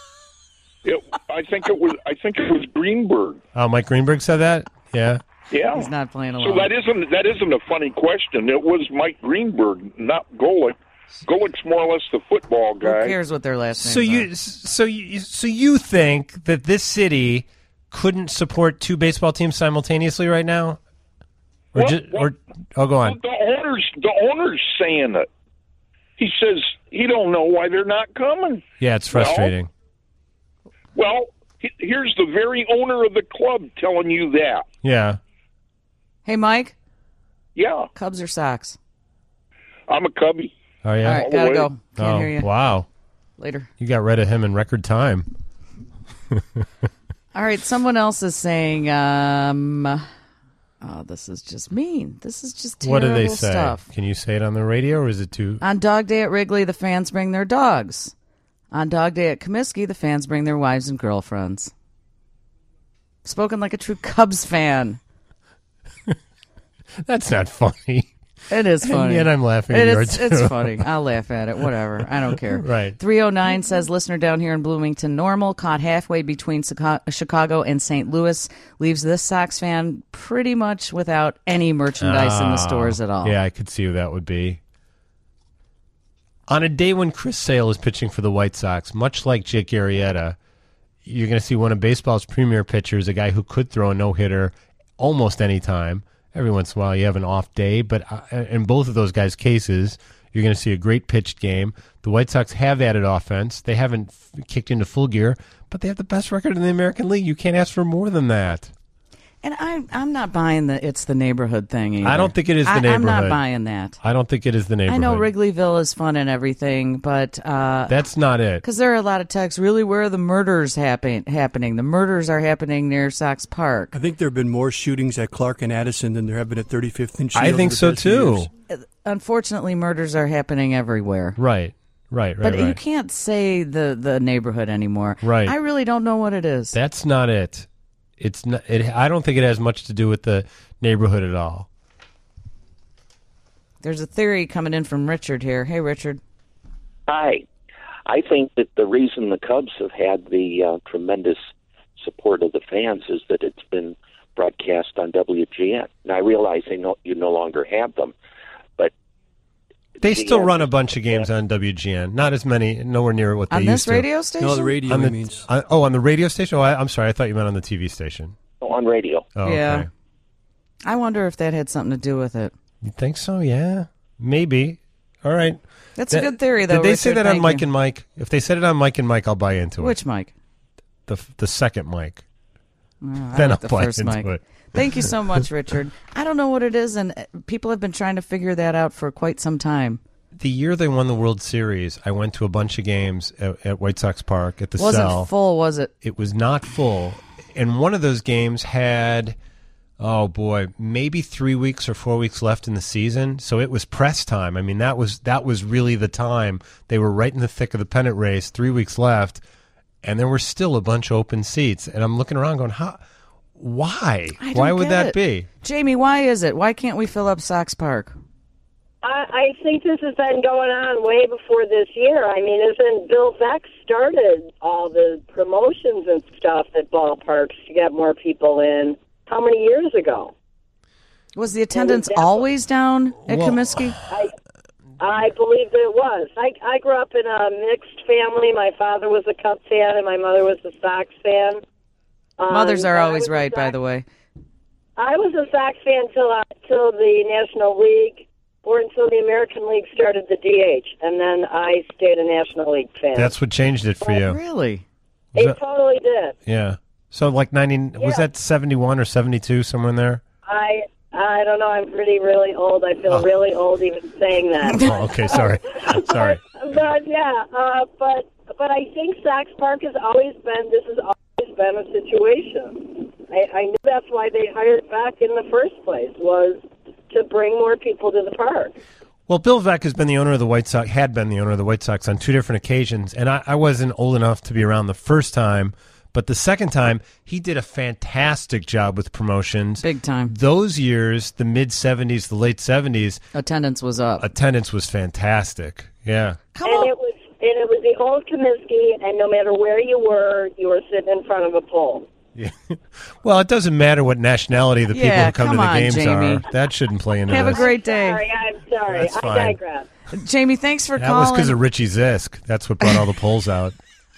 I think it was Greenberg. Oh, Mike Greenberg said that? Yeah. Yeah, he's not playing along. So that isn't a funny question. It was Mike Greenberg, not Golick. Golick's more or less the football guy. Who cares what their last name is? So you think that this city couldn't support two baseball teams simultaneously right now? Go on. The owner's saying it. He says he don't know why they're not coming. Yeah, it's frustrating. Well, here's the very owner of the club telling you that. Yeah. Hey, Mike? Yeah. Cubs or Sox? I'm a Cubby. Oh, yeah? All right, gotta go. Can't hear you. Wow. Later. You got rid of him in record time. All right, someone else is saying, this is just mean. This is just terrible What do they say? stuff. Can you say it on the radio, or is it too... On Dog Day at Wrigley, the fans bring their dogs. On Dog Day at Comiskey, the fans bring their wives and girlfriends. Spoken like a true Cubs fan. That's not funny. It is funny. And yet I'm laughing at yours, too. It's funny. I'll laugh at it. Whatever. I don't care. Right. 309 says, listener down here in Bloomington, normal, caught halfway between Chicago and St. Louis, leaves this Sox fan pretty much without any merchandise in the stores at all. Yeah, I could see who that would be. On a day when Chris Sale is pitching for the White Sox, much like Jake Arrieta, you're going to see one of baseball's premier pitchers, a guy who could throw a no-hitter almost any time. Every once in a while you have an off day, but in both of those guys' cases, you're going to see a great pitched game. The White Sox have added offense. They haven't kicked into full gear, but they have the best record in the American League. You can't ask for more than that. And I'm not buying it's the neighborhood thing either. I don't think it is the neighborhood. I'm not buying that. I don't think it is the neighborhood. I know Wrigleyville is fun and everything, but... that's not it. Because there are a lot of texts, really, where are the murders happening? The murders are happening near Sox Park. I think there have been more shootings at Clark and Addison than there have been at 35th and Shield. I think so, too. Unfortunately, murders are happening everywhere. Right. But you can't say the neighborhood anymore. Right. I really don't know what it is. That's not it. It's not. I don't think it has much to do with the neighborhood at all. There's a theory coming in from Richard here. Hey, Richard. Hi. I think that the reason the Cubs have had the tremendous support of the fans is that it's been broadcast on WGN. Now, I realize you no longer have them, but... They still run a bunch of games on WGN. Not as many, nowhere near what they used to. On this radio station? No, the radio means. On the radio station? Oh, I'm sorry. I thought you meant on the TV station. Oh, on radio. Oh, yeah. Okay. I wonder if that had something to do with it. You think so? Yeah. Maybe. All right. That's a good theory, though, Did they Richard, say that on thank Mike you. and Mike? If they said it on Mike and Mike, I'll buy into it. Which Mike? The second Mike. I Then like I'll the buy first into Mike. it. Thank you so much, Richard. I don't know what it is, and people have been trying to figure that out for quite some time. The year they won the World Series, I went to a bunch of games at White Sox Park at the Wasn't Cell. full, was it? It was not full. And one of those games had, oh boy, maybe 3 weeks or 4 weeks left in the season. So it was press time. I mean, that was really the time. They were right in the thick of the pennant race, 3 weeks left, and there were still a bunch of open seats. And I'm looking around going, why? Why would that be? Jamie, why is it? Why can't we fill up Sox Park? I think this has been going on way before this year. I mean, isn't Bill Vex started all the promotions and stuff at ballparks to get more people in? How many years ago? Was the attendance always down at Comiskey? I believe that it was. I grew up in a mixed family. My father was a Cubs fan, and my mother was a Sox fan. Mothers are always right, by the way. I was a Sox fan till the National League, or until the American League started the DH, and then I stayed a National League fan. That's what changed it for you. Really? It totally did. Yeah. So like 90, was that 71 or 72, somewhere in there? I don't know. I'm really old. I feel really old even saying that. Oh, okay. Sorry. Sorry. But yeah, but I think Sox Park has always been a situation. I knew that's why they hired Beck in the first place, was to bring more people to the park. Well, Bill Veeck had been the owner of the White Sox on two different occasions, and I wasn't old enough to be around the first time. But the second time, he did a fantastic job with promotions. Big time. Those years, the mid-'70s, the late '70s. Attendance was up. Attendance was fantastic. Yeah. It was the old Comiskey, and no matter where you were sitting in front of a pole. Yeah. Well, it doesn't matter what nationality the people who come to the games Jamie. are. That shouldn't play into Have this. a great day. I'm sorry. That's I fine. digress. Jamie, thanks for That calling. was because of Richie Zisk. That's what brought all the polls out.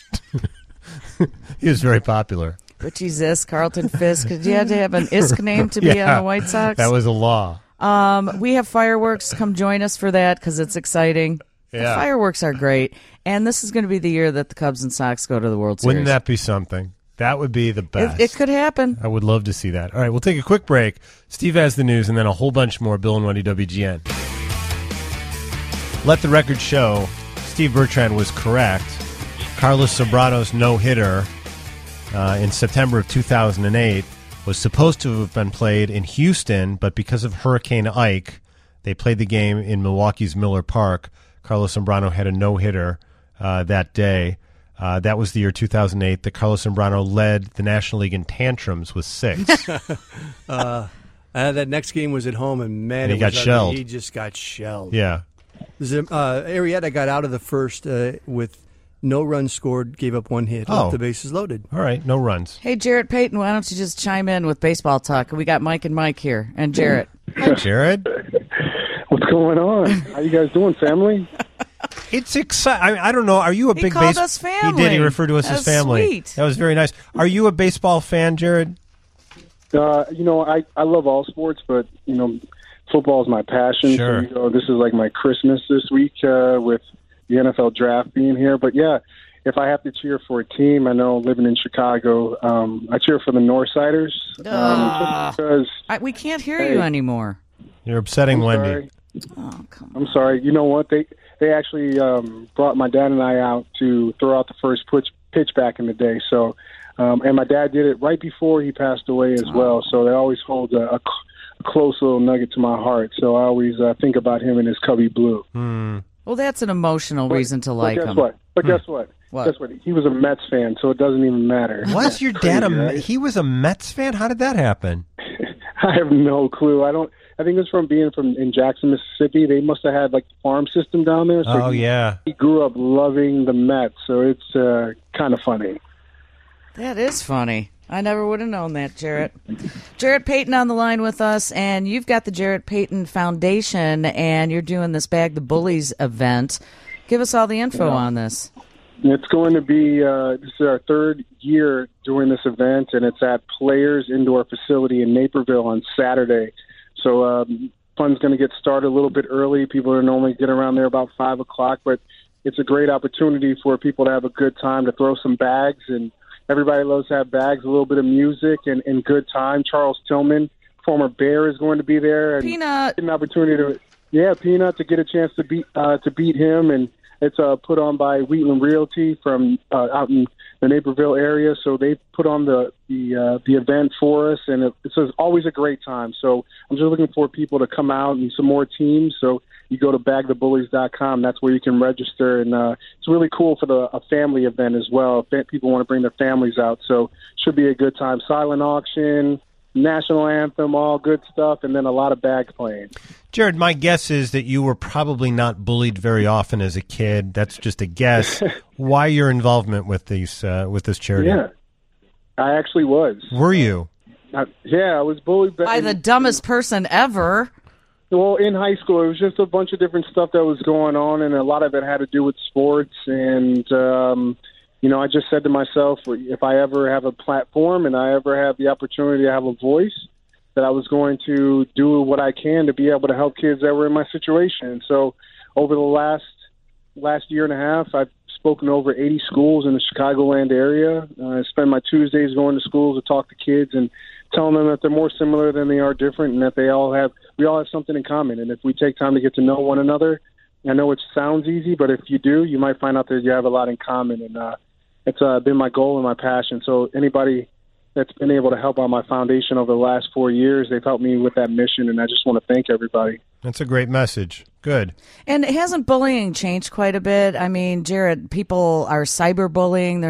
He was very popular. Richie Zisk, Carlton Fisk. You had to have an ISK name to be on the White Sox? That was a law. We have fireworks. Come join us for that because it's exciting. Yeah. The fireworks are great. And this is going to be the year that the Cubs and Sox go to the World Series. Wouldn't that be something? That would be the best. It could happen. I would love to see that. All right, we'll take a quick break. Steve has the news and then a whole bunch more. Bill and Wendy WGN. Let the record show Steve Bertrand was correct. Carlos Zambrano's no-hitter in September of 2008 was supposed to have been played in Houston, but because of Hurricane Ike, they played the game in Milwaukee's Miller Park. Carlos Zambrano had a no-hitter that day. That was the year 2008 that Carlos Zambrano led the National League in tantrums with 6. That next game was at home, and man, And he got shelled. He just got shelled. Yeah. Arrieta got out of the first with no runs scored, gave up 1 hit, left the bases loaded. All right, no runs. Hey, Jarrett Payton, why don't you just chime in with baseball talk? We got Mike and Mike here, and Jarrett. Hi, Jared. What's going on? How you guys doing, family? It's exciting. I don't know. Are you a He big called baseball? us family. He did. He referred to us as That's family. sweet. That was very nice. Are you a baseball fan, Jared? I love all sports, but football is my passion. Sure. So this is like my Christmas this week with the NFL draft being here. But yeah, if I have to cheer for a team, I know living in Chicago, I cheer for the Northsiders. Because we can't hear you anymore. You're upsetting Wendy. Sorry. I'm sorry. You know what? They actually brought my dad and I out to throw out the first pitch back in the day. So, and my dad did it right before he passed away as well. So that always holds a close little nugget to my heart. So I always think about him in his Cubby blue. Well, that's an emotional reason to like him. But guess what? What? Guess what? He was a Mets fan, so it doesn't even matter. Was your dad Crazy, he was a Mets fan? How did that happen? I have no clue. I think it's from being in Jackson, Mississippi. They must have had like the farm system down there. So he grew up loving the Mets. So it's kind of funny. That is funny. I never would have known that, Jarrett. Jarrett Payton on the line with us, and you've got the Jarrett Payton Foundation, and you're doing this Bag the Bullies event. Give us all the info on this. It's going to be, this is our third year doing this event, and it's at Players Indoor Facility in Naperville on Saturday. So fun's going to get started a little bit early. People are normally get around there about 5 o'clock, but it's a great opportunity for people to have a good time, to throw some bags, and everybody loves to have bags, a little bit of music, and good time. Charles Tillman, former Bear, is going to be there. And Peanut. An opportunity Peanut, to get a chance to beat him, and it's put on by Wheatland Realty from out in the Naperville area. So they put on the event for us, and it's always a great time. So I'm just looking for people to come out and some more teams. So you go to bagthebullies.com. That's where you can register, and it's really cool for a family event as well. If people want to bring their families out, so should be a good time. Silent auction, national anthem, all good stuff, and then a lot of bags playing. Jared, my guess is that you were probably not bullied very often as a kid. That's just a guess. Why your involvement with this charity? Yeah, I actually was. Were you? I was bullied by the dumbest person ever. Well, in high school, it was just a bunch of different stuff that was going on, and a lot of it had to do with sports. And, I just said to myself, if I ever have a platform and I ever have the opportunity to have a voice, that I was going to do what I can to be able to help kids that were in my situation. So over the last year and a half, I've spoken to over 80 schools in the Chicagoland area. I spend my Tuesdays going to schools to talk to kids and telling them that they're more similar than they are different, and that we all have something in common. And if we take time to get to know one another, I know it sounds easy, but if you do, you might find out that you have a lot in common. And it's been my goal and my passion. So anybody that's been able to help out my foundation over the last 4 years, they've helped me with that mission, and I just want to thank everybody. That's a great message. Good. And hasn't bullying changed quite a bit? I mean, Jared, people are cyberbullying.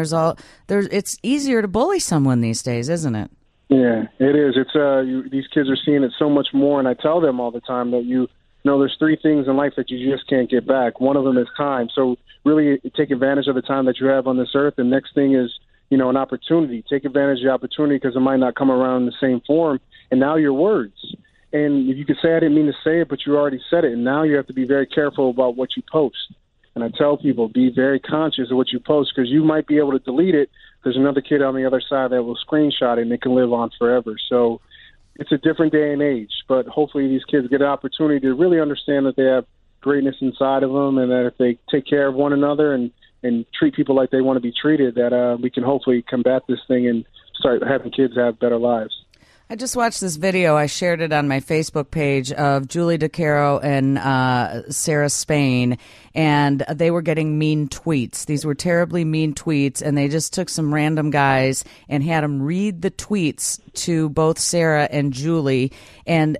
It's easier to bully someone these days, isn't it? Yeah, it is. It's these kids are seeing it so much more, and I tell them all the time that there's 3 things in life that you just can't get back. One of them is time. So really take advantage of the time that you have on this earth. The next thing is, an opportunity. Take advantage of the opportunity because it might not come around in the same form. And now your words. And you could say, I didn't mean to say it, but you already said it. And now you have to be very careful about what you post. And I tell people, be very conscious of what you post because you might be able to delete it. There's another kid on the other side that will screenshot it and it can live on forever. So it's a different day and age. But hopefully these kids get an opportunity to really understand that they have greatness inside of them, and that if they take care of one another and treat people like they want to be treated, that we can hopefully combat this thing and start having kids have better lives. I just watched this video. I shared it on my Facebook page of Julie DeCaro and Sarah Spain, and they were getting mean tweets. These were terribly mean tweets, and they just took some random guys and had them read the tweets to both Sarah and Julie. And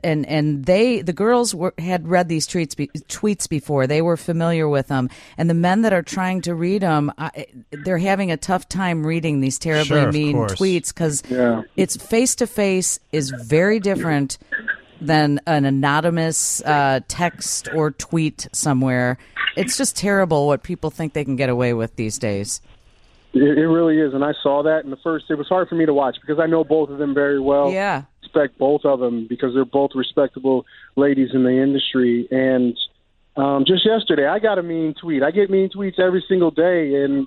the girls had read these tweets before. They were familiar with them. And the men that are trying to read them, they're having a tough time reading these terribly mean tweets because it's face-to-face is very different than an anonymous text or tweet somewhere. It's just terrible what people think they can get away with these days. It really is, and I saw that. And it was hard for me to watch because I know both of them very well. Yeah, respect both of them because they're both respectable ladies in the industry. And just yesterday, I got a mean tweet. I get mean tweets every single day, and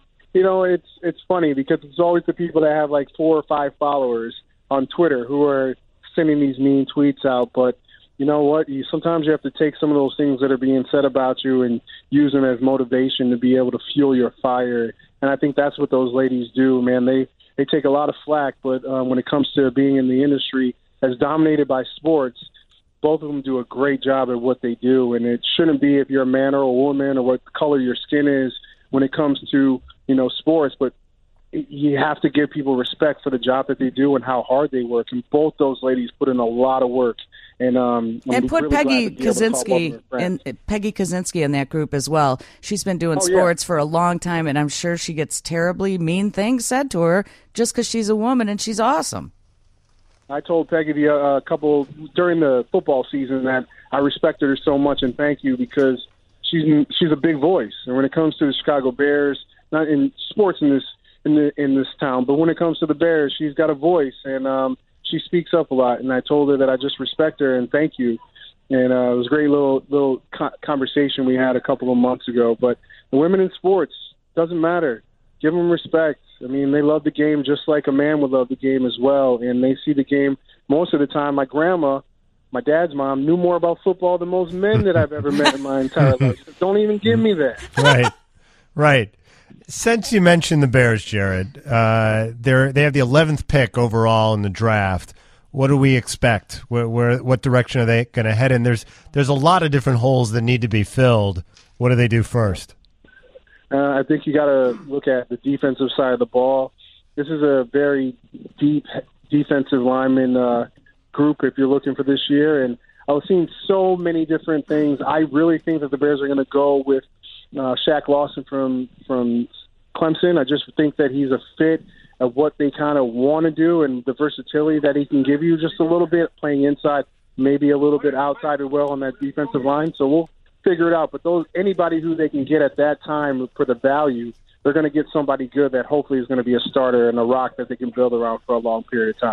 it's funny because it's always the people that have like 4 or 5 followers on Twitter who are sending these mean tweets out. But you know what? Sometimes you have to take some of those things that are being said about you and use them as motivation to be able to fuel your fire. And I think that's what those ladies do, man. They take a lot of flack, but when it comes to being in the industry as dominated by sports, both of them do a great job at what they do. And it shouldn't be if you're a man or a woman or what color your skin is when it comes to, sports, but you have to give people respect for the job that they do and how hard they work. And both those ladies put in a lot of work. And put really Peggy Kaczynski in that group as well. She's been doing sports for a long time, and I'm sure she gets terribly mean things said to her just because she's a woman, and she's awesome. I told Peggy a couple during the football season that I respected her so much and thank you because she's a big voice. And when it comes to the Chicago Bears, not in sports in this town, but when it comes to the Bears, she's got a voice and she speaks up a lot. And I told her that I just respect her and thank you. And it was a great little conversation we had a couple of months ago. But the women in sports, doesn't matter. Give them respect. I mean, they love the game just like a man would love the game as well. And they see the game most of the time. My grandma, my dad's mom, knew more about football than most men that I've ever met in my entire life. So don't even give me that. Right. Since you mentioned the Bears, Jared, they have the 11th pick overall in the draft. What do we expect? What direction are they going to head in? There's a lot of different holes that need to be filled. What do they do first? I think you got to look at the defensive side of the ball. This is a very deep defensive lineman group if you're looking for this year. And I was seeing so many different things. I really think that the Bears are going to go with Shaq Lawson from Clemson. I just think that he's a fit of what they kind of want to do and the versatility that he can give you just a little bit, playing inside, maybe a little bit outside as well on that defensive line. So we'll figure it out. But anybody who they can get at that time for the value, they're going to get somebody good that hopefully is going to be a starter and a rock that they can build around for a long period of time.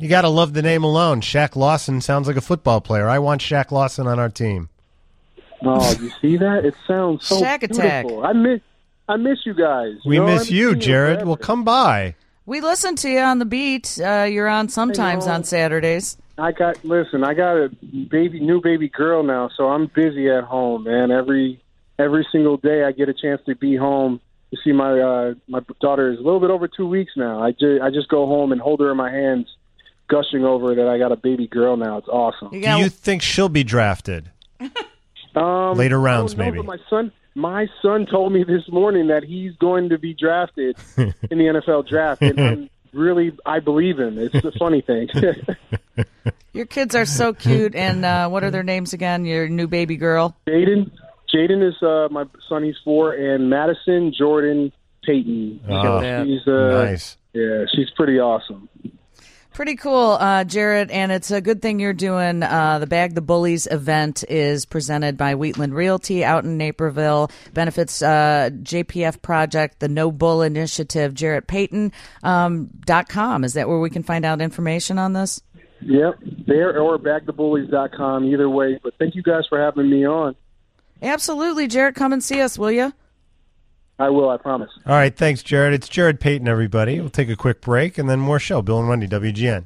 You got to love the name alone. Shaq Lawson sounds like a football player. I want Shaq Lawson on our team. Oh, you see that? It sounds so Shaq Attack. beautiful. I miss you guys. We miss you, Jared. Well, come by. We listen to you on the beat. You're on sometimes on Saturdays. I got a new baby girl now, so I'm busy at home, man. Every single day I get a chance to be home to see my daughter is a little bit over 2 weeks now. I just go home and hold her in my hands, gushing over that I got a baby girl now. It's awesome. Do you think she'll be drafted? Later rounds, maybe. But my son told me this morning that he's going to be drafted in the NFL draft, and I believe him. It's a funny thing. Your kids are so cute, and what are their names again? Your new baby girl? Jaden is my son. He's 4, and Madison Jordan Payton. She's nice. Yeah, she's pretty awesome. Pretty cool, Jared, and it's a good thing you're doing. The Bag the Bullies event is presented by Wheatland Realty out in Naperville. Benefits JPF Project, the No Bull Initiative, JarrettPayton.com. Is that where we can find out information on this? Yep, there or bagthebullies.com, either way. But thank you guys for having me on. Absolutely, Jared. Come and see us, will you? I will, I promise. All right, thanks, Jared. It's Jared Payton, everybody. We'll take a quick break and then more show. Bill and Wendy, WGN.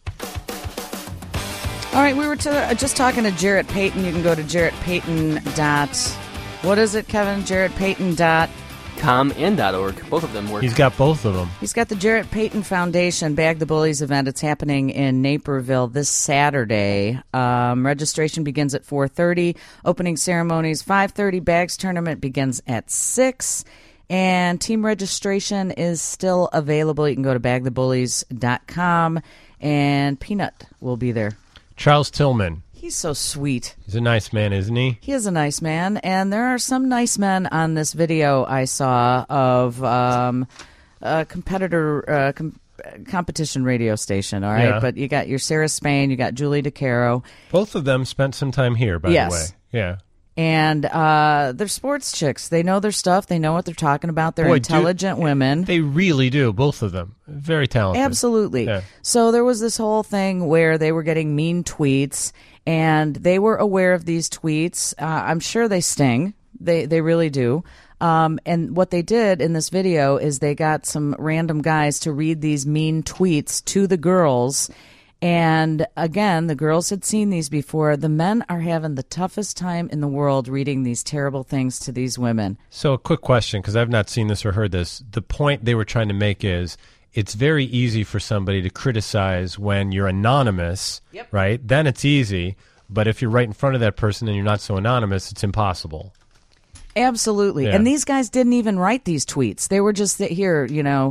All right, we were just talking to Jarrett Payton. You can go to JarrettPayton. What is it, Kevin? JarrettPayton.com and .org. Both of them work. He's got both of them. He's got the Jarrett Payton Foundation Bag the Bullies event. It's happening in Naperville this Saturday. Registration begins at 4:30. Opening ceremonies 5:30. Bags tournament begins at 6. And team registration is still available. You can go to bagthebullies.com, and Peanut will be there. Charles Tillman. He's so sweet. He's a nice man, isn't he? He is a nice man, and there are some nice men on this video I saw of a competitor competition radio station, all right? Yeah. But you got your Sarah Spain, you got Julie DeCaro. Both of them spent some time here, by the way. Yeah. And they're sports chicks. They know their stuff. They know what they're talking about. They're intelligent women. They really do, both of them. Very talented. Absolutely. Yeah. So there was this whole thing where they were getting mean tweets, and they were aware of these tweets. I'm sure they sting. They really do. And what they did in this video is they got some random guys to read these mean tweets to the girls. And again, the girls had seen these before. The men are having the toughest time in the world reading these terrible things to these women. So a quick question, because I've not seen this or heard this. The point they were trying to make is it's very easy for somebody to criticize when you're anonymous, right? Then it's easy. But if you're right in front of that person and you're not so anonymous, it's impossible. Absolutely. Yeah. And these guys didn't even write these tweets. They were just here,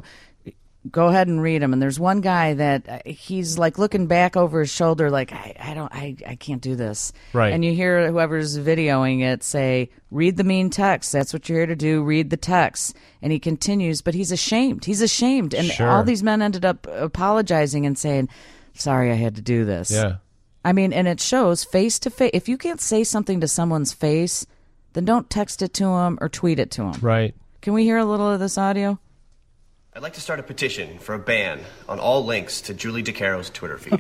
go ahead and read them. And there's one guy that he's like looking back over his shoulder like, I can't do this. Right. And you hear whoever's videoing it say, read the mean text. That's what you're here to do. Read the text. And he continues, but he's ashamed. He's ashamed. And Sure. all these men ended up apologizing and saying, sorry, I had to do this. Yeah. I mean, and it shows face to face. If you can't say something to someone's face, then don't text it to them or tweet it to them. Right. Can we hear a little of this audio? I'd like to start a petition for a ban on all links to Julie DeCaro's Twitter feed.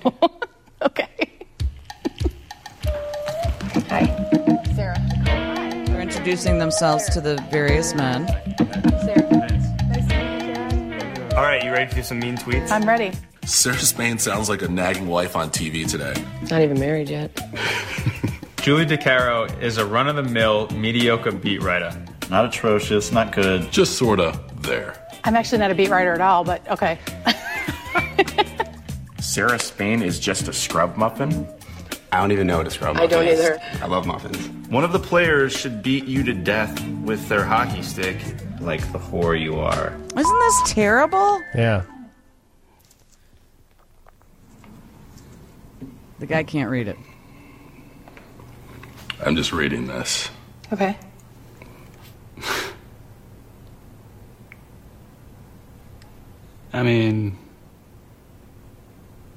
Hi. Sarah. They're introducing themselves to the various men. All right, you ready to do some mean tweets? I'm ready. Sarah Spain sounds like a nagging wife on TV today. Not even married yet. Julie DeCaro is a run-of-the-mill, mediocre beat writer. Not atrocious, not good. Just sorta there. I'm actually not a beat writer at all, but okay. Sarah Spain is just a scrub muffin? I don't even know what a scrub I don't either. I love muffins. One of the players should beat you to death with their hockey stick, like the whore you are. Isn't this terrible? Yeah. The guy can't read it. I'm just reading this. Okay. I mean,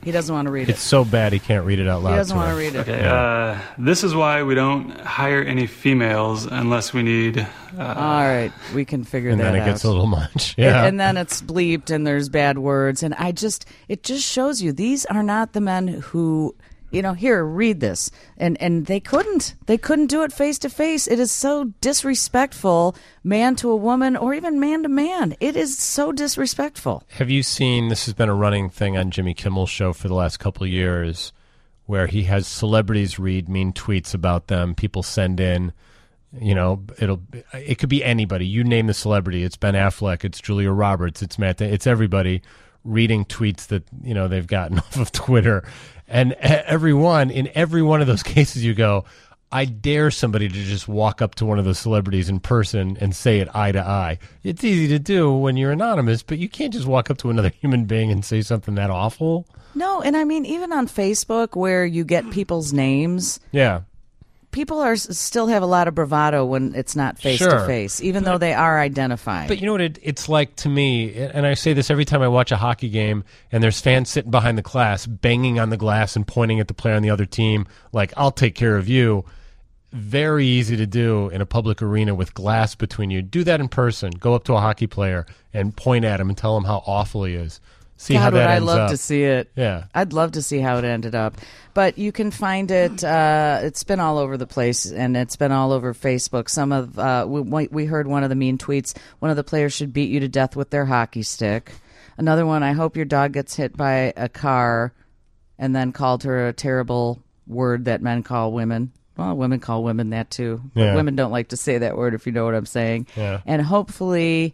He doesn't want to read it. It's so bad he can't read it out loud. He doesn't to want her. to read it. Okay. This is why we don't hire any females unless we need. All right, we can figure And that out. then it gets a little much. Yeah. And then it's bleeped and there's bad words. And it just shows you these are not the men who, here, read this. And they couldn't do it face to face. It is so disrespectful, man to a woman or even man to man. It is so disrespectful. Have you seen, this has been a running thing on Jimmy Kimmel's show for the last couple of years, where he has celebrities read mean tweets about them. People send in, it could be anybody. You name the celebrity. It's Ben Affleck. It's Julia Roberts. It's Matt. It's everybody reading tweets that, they've gotten off of Twitter. And in every one of those cases you go, I dare somebody to just walk up to one of those celebrities in person and say it eye to eye. It's easy to do when you're anonymous, but you can't just walk up to another human being and say something that awful. No, and I mean, even on Facebook where you get people's names. Yeah. People still have a lot of bravado when it's not face-to-face, even though they are identified. But you know what it's like to me, and I say this every time I watch a hockey game, and there's fans sitting behind the glass, banging on the glass and pointing at the player on the other team, like, I'll take care of you. Very easy to do in a public arena with glass between you. Do that in person. Go up to a hockey player and point at him and tell him how awful he is. See how that ends up. I'd love to see it. Yeah. I'd love to see how it ended up. But you can find it. It's been all over the place, and it's been all over Facebook. Some of we heard one of the mean tweets. One of the players should beat you to death with their hockey stick. Another one, I hope your dog gets hit by a car, and then called her a terrible word that men call women. Well, women call women that too. But Yeah. women don't like to say that word, if you know what I'm saying. Yeah. And hopefully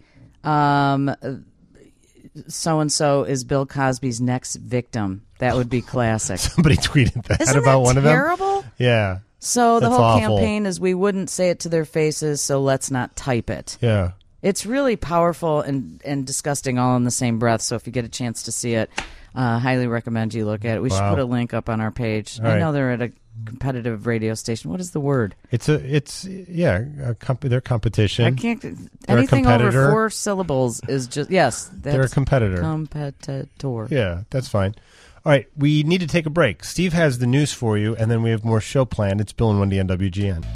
so-and-so is Bill Cosby's next victim. That would be classic. Somebody tweeted that Isn't about that one of terrible? them. Yeah. So the That's whole awful. campaign is we wouldn't say it to their faces, so let's not type it. Yeah. It's really powerful and disgusting all in the same breath. So if you get a chance to see it, highly recommend you look at it. We should Wow. put a link up on our page. All I right. know they're at a competitive radio station. What is the word? Their competition. I can't. They're Anything a over competitor. 4 syllables is just yes. They're a that's competitor. Competitor. Yeah, that's fine. All right, we need to take a break. Steve has the news for you, and then we have more show planned. It's Bill and Wendy on WGN.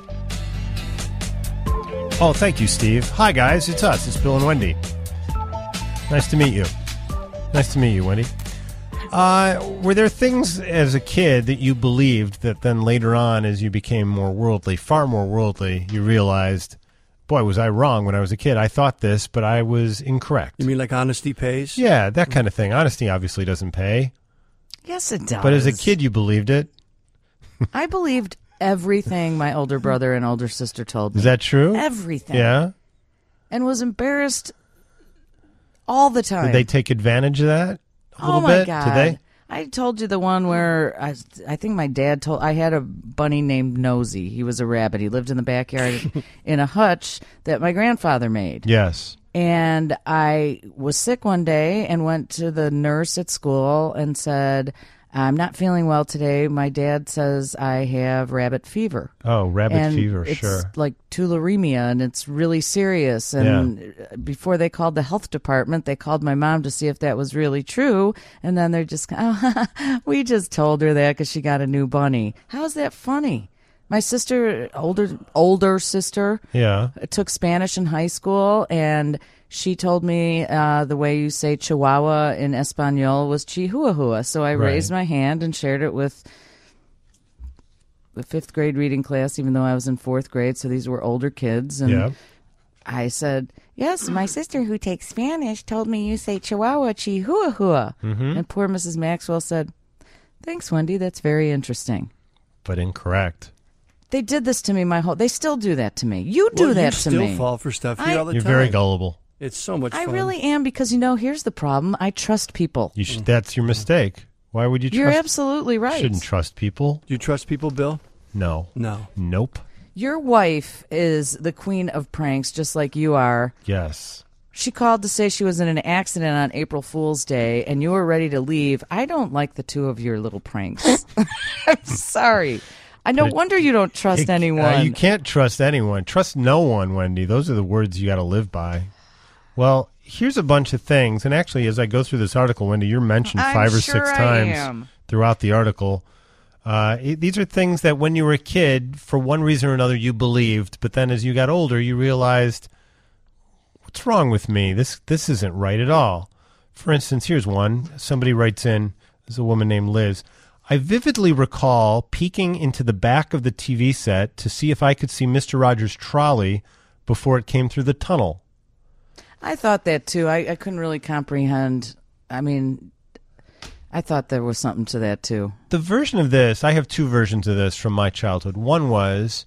Oh, thank you, Steve. Hi, guys. It's us. It's Bill and Wendy. Nice to meet you. Nice to meet you, Wendy. Were there things as a kid that you believed that then later on, as you became more worldly, far more worldly, you realized, boy, was I wrong when I was a kid. I thought this, but I was incorrect. You mean like honesty pays? Yeah, that kind of thing. Honesty obviously doesn't pay. Yes, it does. But as a kid, you believed it. I believed everything my older brother and older sister told me. Is that true? Everything. Yeah. And was embarrassed all the time. Did they take advantage of that a little oh my bit? God. Did they? I told you the one where I think my dad told. I had a bunny named Nosy. He was a rabbit. He lived in the backyard in a hutch that my grandfather made. Yes. And I was sick one day and went to the nurse at school and said, I'm not feeling well today. My dad says I have rabbit fever. Oh, rabbit And fever, it's sure. like tularemia, and it's really serious. And before they called the health department, they called my mom to see if that was really true. And then they're just, we just told her that because she got a new bunny. How is that funny? My sister, older sister, took Spanish in high school, and she told me the way you say Chihuahua in Espanol was Chihuahua. So I raised my hand and shared it with the 5th grade reading class, even though I was in 4th grade. So these were older kids. And I said, yes, my sister who takes Spanish told me you say Chihuahua, Chihuahua. Mhm. And poor Mrs. Maxwell said, thanks, Wendy. That's very interesting. But incorrect. They did this to me they still do that to me. You do that to me. You still fall for stuff here all the You're time. very gullible. It's so much I fun. really am because, here's the problem. I trust people. You should. That's your mistake. Why would you trust? You're absolutely right. Shouldn't trust people. Do you trust people, Bill? No. No. Nope. Your wife is the queen of pranks, just like you are. Yes. She called to say she was in an accident on April Fool's Day, and you were ready to leave. I don't like the two of your little pranks. I'm sorry. No wonder you don't trust anyone. You can't trust anyone. Trust no one, Wendy. Those are the words you got to live by. Well, here's a bunch of things. And actually, as I go through this article, Wendy, you're mentioned I'm 5 or sure 6 I times am. throughout the article. These are things that when you were a kid, for one reason or another, you believed. But then as you got older, you realized, what's wrong with me? This isn't right at all. For instance, here's one. Somebody writes in, there's a woman named Liz. I vividly recall peeking into the back of the TV set to see if I could see Mr. Rogers' trolley before it came through the tunnel. I thought that too. I couldn't really comprehend. I mean, I thought there was something to that too. The version of this, I have 2 versions of this from my childhood. One was,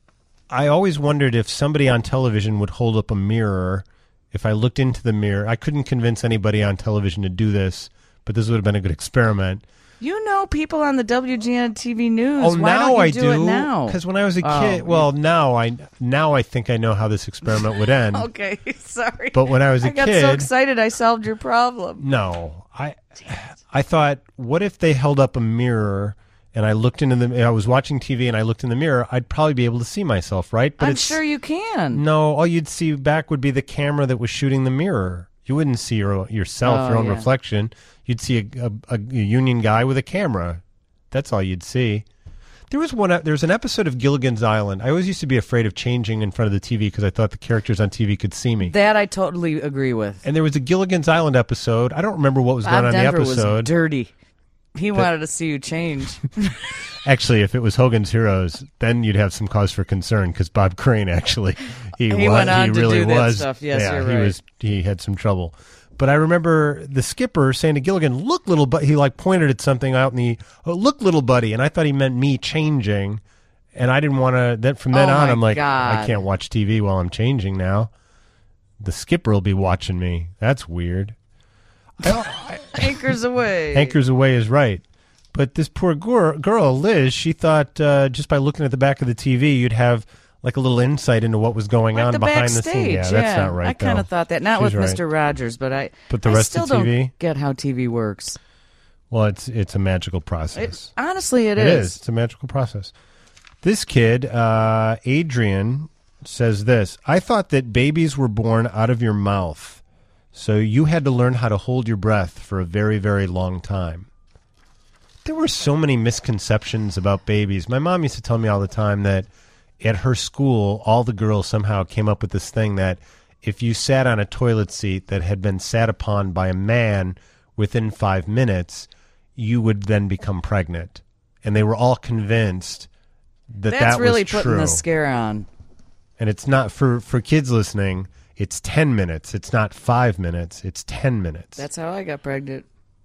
I always wondered if somebody on television would hold up a mirror. If I looked into the mirror, I couldn't convince anybody on television to do this, but this would have been a good experiment. You know people on the WGN TV news. Oh, Why now don't you I do it now? Because when I was a kid, well, now I think I know how this experiment would end. Okay, sorry. But when I was a I got kid, so excited I solved your problem. no, I thought, what if they held up a mirror and I looked into I was watching TV and I looked in the mirror, I'd probably be able to see myself, right? But I'm sure you can. No, all you'd see back would be the camera that was shooting the mirror. You wouldn't see yourself, your own reflection. You'd see a union guy with a camera. That's all you'd see. There's an episode of Gilligan's Island. I always used to be afraid of changing in front of the TV because I thought the characters on TV could see me. That I totally agree with. And there was a Gilligan's Island episode. I don't remember what was going on in the Denver episode. was dirty. He wanted to see you change. Actually, if it was Hogan's Heroes, then you'd have some cause for concern because Bob Crane actually he went on to really do that was stuff. Yes, yeah, you're right. He had some trouble. But I remember the skipper saying to Gilligan, "Look, little buddy." He like pointed at something out in the look, little buddy, and I thought he meant me changing, and I didn't want to. That from then on, I'm like, God. I can't watch TV while I'm changing now. The skipper will be watching me. That's weird. Anchors away. Anchors away is right. But this poor girl, Liz, she thought just by looking at the back of the TV, you'd have like a little insight into what was going on behind the scenes. Yeah, that's not right. I kind of thought that. Not She's with right. Mr. Rogers, but I rest still of TV? don't get how TV works. Well, it's a magical process. Honestly, it is. It's a magical process. This kid, Adrian, says this. I thought that babies were born out of your mouth, so you had to learn how to hold your breath for a very, very long time. There were so many misconceptions about babies. My mom used to tell me all the time that at her school, all the girls somehow came up with this thing that if you sat on a toilet seat that had been sat upon by a man within 5 minutes, you would then become pregnant. And they were all convinced that That's that really was true. putting the scare on. And it's not, for kids listening, it's 10 minutes. It's not 5 minutes. It's 10 minutes. That's how I got pregnant.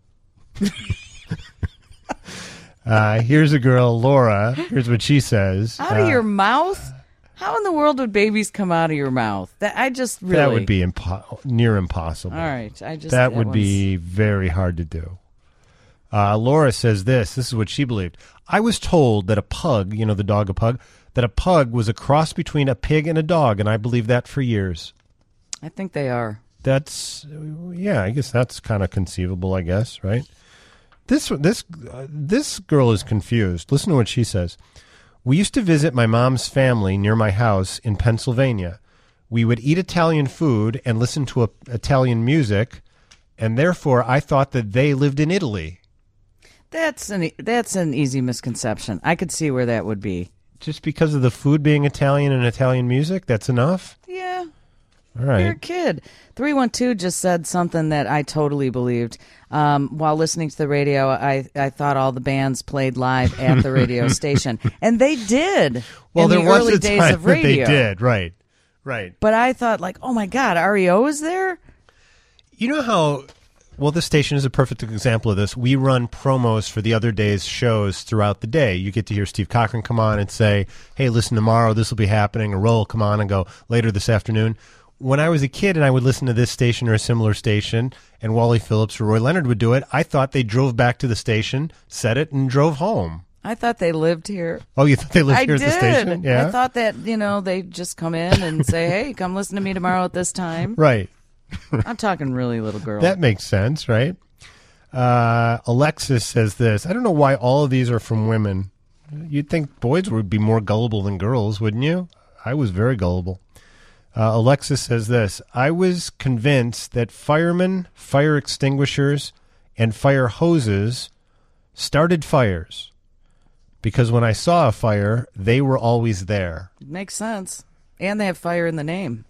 Here's a girl, Laura. Here's what she says. Out of your mouth? How in the world would babies come out of your mouth? That I just really That would be near impossible. All right, that would be very hard to do. Laura says this is what she believed. I was told that a pug, you know, the dog a pug, that a pug was a cross between a pig and a dog, and I believed that for years. I think they are. I guess that's kind of conceivable, I guess, right? This girl is confused. Listen to what she says. We used to visit my mom's family near my house in Pennsylvania. We would eat Italian food and listen to Italian music, and therefore I thought that they lived in Italy. That's an easy misconception. I could see where that would be. Just because of the food being Italian and Italian music, that's enough? Yeah. All right. You're a kid. 312 just said something that I totally believed. While listening to the radio, I thought all the bands played live at the radio station. And they did in the early days of radio. They did, right. Right. But I thought, like, oh, my God, REO is there? You know how... Well, this station is a perfect example of this. We run promos for the other day's shows throughout the day. You get to hear Steve Cochran come on and say, hey, listen, tomorrow this will be happening. Or Roll come on and go, later this afternoon. When I was a kid and I would listen to this station or a similar station, and Wally Phillips or Roy Leonard would do it, I thought they drove back to the station, said it, and drove home. I thought they lived here. Oh, you thought they lived here at the station? Yeah. I thought that, they just come in and say, hey, come listen to me tomorrow at this time. Right. I'm talking really little girl. That makes sense, right? Alexis says this. I don't know why all of these are from women. You'd think boys would be more gullible than girls, wouldn't you? I was very gullible. Alexis says this: I was convinced that firemen, fire extinguishers, and fire hoses started fires because when I saw a fire, they were always there. Makes sense. And they have fire in the name.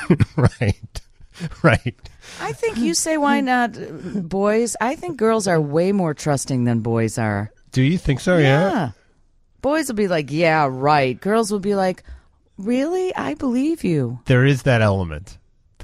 Right. I think you say, why not boys? I think girls are way more trusting than boys are. Do you think so? Yeah. Boys will be like, yeah, right. Girls will be like, really? I believe you. There is that element.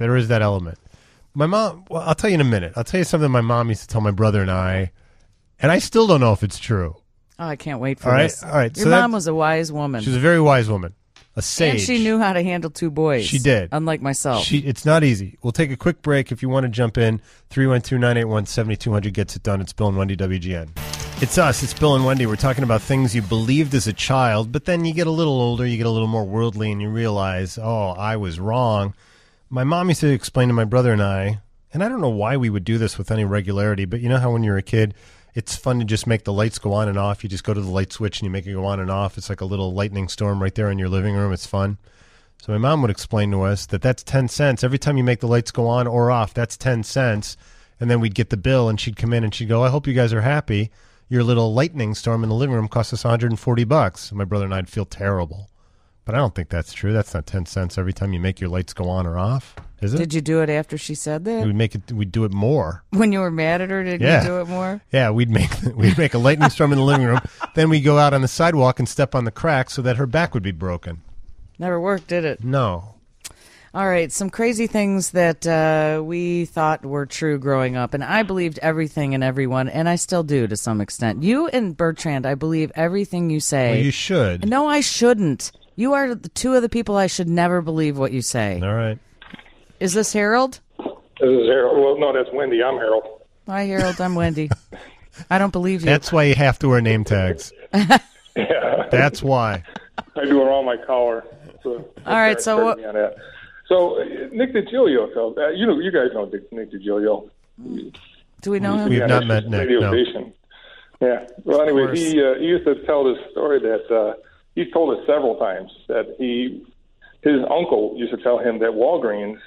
My mom, well, I'll tell you in a minute. I'll tell you something my mom used to tell my brother and I still don't know if it's true. Oh, I can't wait for this. All right. Your mom was a wise woman. She was a very wise woman. A sage. And she knew how to handle two boys. She did. Unlike myself. It's not easy. We'll take a quick break. If you want to jump in, 312-981-7200 gets it done. It's Bill and Wendy, WGN. It's us. It's Bill and Wendy. We're talking about things you believed as a child, but then you get a little older, you get a little more worldly, and you realize, oh, I was wrong. My mom used to explain to my brother and I don't know why we would do this with any regularity, but you know how when you're a kid, it's fun to just make the lights go on and off. You just go to the light switch and you make it go on and off. It's like a little lightning storm right there in your living room. It's fun. So my mom would explain to us that that's 10 cents. Every time you make the lights go on or off, that's 10 cents. And then we'd get the bill and she'd come in and she'd go, I hope you guys are happy. Your little lightning storm in the living room cost us $140. My brother and I'd feel terrible. But I don't think that's true. That's not 10 cents every time you make your lights go on or off, is it? Did you do it after she said that? We'd do it more. When you were mad at her, did you do it more? Yeah, we'd make a lightning storm in the living room. Then we'd go out on the sidewalk and step on the crack so that her back would be broken. Never worked, did it? No. All right, some crazy things that we thought were true growing up, and I believed everything and everyone, and I still do to some extent. You and Bertrand, I believe everything you say. Well, you should. No, I shouldn't. You are the two of the people I should never believe what you say. All right. Is this Harold? This is Harold. Well, no, that's Wendy. I'm Harold. Hi, Harold. I'm Wendy. I don't believe you. That's why you have to wear name tags. Yeah. That's why. I do it on my collar. So all right, so what? So Nick DiGilio, you guys know Nick DiGilio. Do we know him? We've not met Nick. Radio no. station. Yeah. Well, anyway, he used to tell this story that he's told us several times that his uncle used to tell him that Walgreens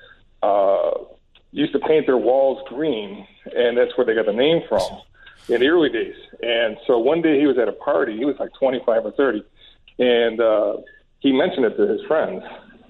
used to paint their walls green, and that's where they got the name from in the early days. And so one day he was at a party. He was like 25 or 30, and he mentioned it to his friends.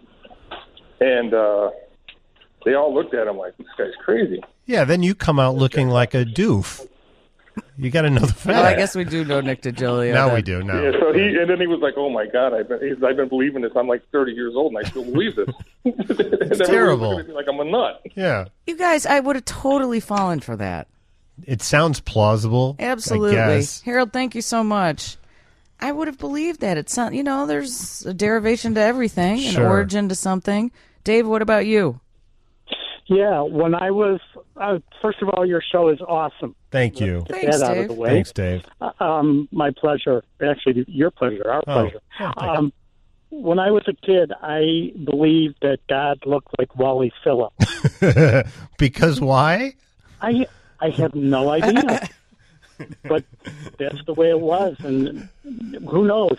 And they all looked at him like, this guy's crazy. Yeah, then you come out looking like a doof. You got to know the facts. Well, I guess we do know Nick DiGilio. Now we do. Now. Yeah, so and then he was like, "Oh my God, I've been believing this. I'm like 30 years old, and I still believe this." It's terrible. Like I'm a nut. Yeah. You guys, I would have totally fallen for that. It sounds plausible. Absolutely, I guess. Harold. Thank you so much. I would have believed that. It's not, there's a derivation to everything, Sure. an origin to something. Dave, what about you? Yeah, when I was, first of all, your show is awesome. Thank you. Get that out of the way. Thanks, Dave. My pleasure. Actually, your pleasure, our pleasure. Oh, when I was a kid, I believed that God looked like Wally Phillips. Because why? I have no idea. But that's the way it was, and who knows?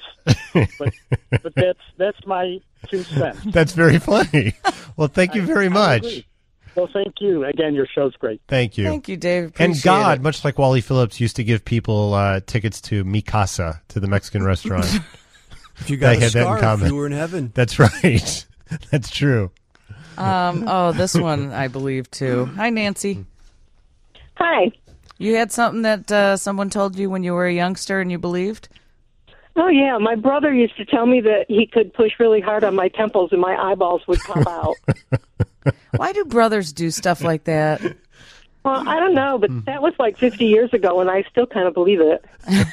But that's my 2 cents. That's very funny. Well, thank you very much. Agree. Well, thank you. Again, your show's great. Thank you. Thank you, Dave. And Appreciate God, it. much like Wally Phillips, used to give people tickets to Mi Casa, to the Mexican restaurant. If you got They a had that in scarf, common. you were in heaven. That's right. That's true. This one I believe too. Hi, Nancy. Hi. You had something that someone told you when you were a youngster and you believed? Oh, yeah. My brother used to tell me that he could push really hard on my temples and my eyeballs would pop out. Why do brothers do stuff like that? Well, I don't know, but that was like 50 years ago, and I still kind of believe it.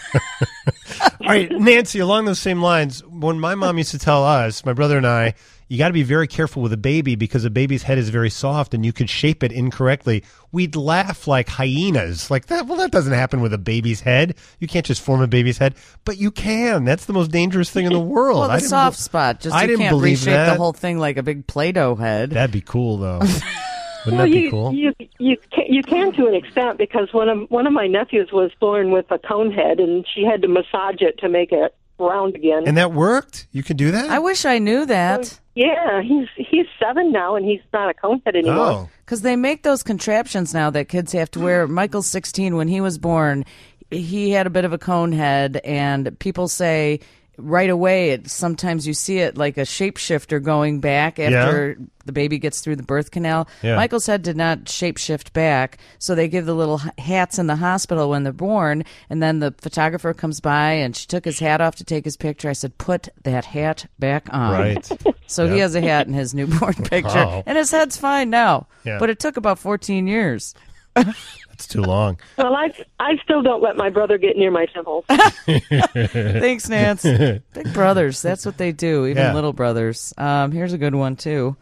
All right, Nancy, along those same lines, when my mom used to tell us, my brother and I, you got to be very careful with a baby because a baby's head is very soft and you could shape it incorrectly. We'd laugh like hyenas. Like that. Well, that doesn't happen with a baby's head. You can't just form a baby's head, but you can. That's the most dangerous thing in the world. Well, the soft spot. Just I you didn't can't believe reshape that. the whole thing like a big Play-Doh head. That'd be cool, though. Wouldn't Well, that be cool? You can to an extent because one of my nephews was born with a cone head, and she had to massage it to make it round again. And that worked? You could do that? I wish I knew that. Yeah, he's 7 now, and he's not a conehead anymore. Because they make those contraptions now that kids have to wear. Michael's 16. When he was born, he had a bit of a cone head, and people say right away, sometimes you see it like a shapeshifter going back after the baby gets through the birth canal. Yeah. Michael's head did not shapeshift back, so they give the little hats in the hospital when they're born, and then the photographer comes by, and she took his hat off to take his picture. I said, put that hat back on. Right. So he has a hat in his newborn picture, and his head's fine now, but it took about 14 years. It's too long. Well, I still don't let my brother get near my temples. Thanks, Nance. Big brothers, that's what they do, even little brothers. Here's a good one, too.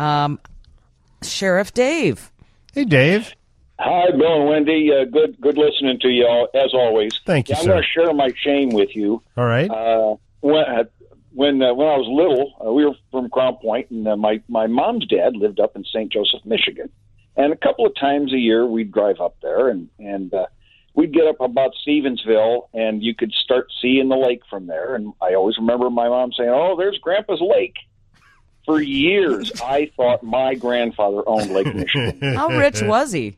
Sheriff Dave. Hey, Dave. Hi, Bill and Wendy. Good listening to you all, as always. Thank you, I'm sir. going to share my shame with you. All right. When I was little, we were from Crown Point, and my mom's dad lived up in St. Joseph, Michigan. And a couple of times a year, we'd drive up there, and we'd get up about Stevensville, and you could start seeing the lake from there. And I always remember my mom saying, "Oh, there's Grandpa's lake." For years, I thought my grandfather owned Lake Michigan. How rich was he?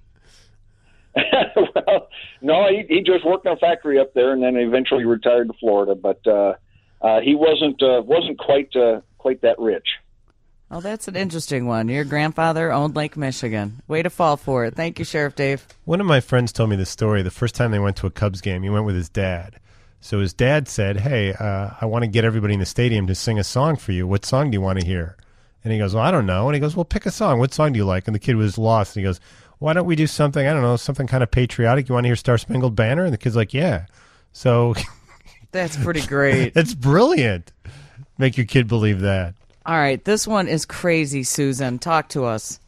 Well, no, he just worked in a factory up there, and then eventually retired to Florida. But he wasn't quite that rich. Oh, that's an interesting one. Your grandfather owned Lake Michigan. Way to fall for it. Thank you, Sheriff Dave. One of my friends told me this story. The first time they went to a Cubs game, he went with his dad. So his dad said, "Hey, I want to get everybody in the stadium to sing a song for you. What song do you want to hear?" And he goes, "Well, I don't know." And he goes, "Well, pick a song. What song do you like?" And the kid was lost. And he goes, "Why don't we do something, I don't know, something kind of patriotic? You want to hear Star Spangled Banner?" And the kid's like, "Yeah." So that's pretty great. That's brilliant. Make your kid believe that. All right, this one is crazy, Susan. Talk to us.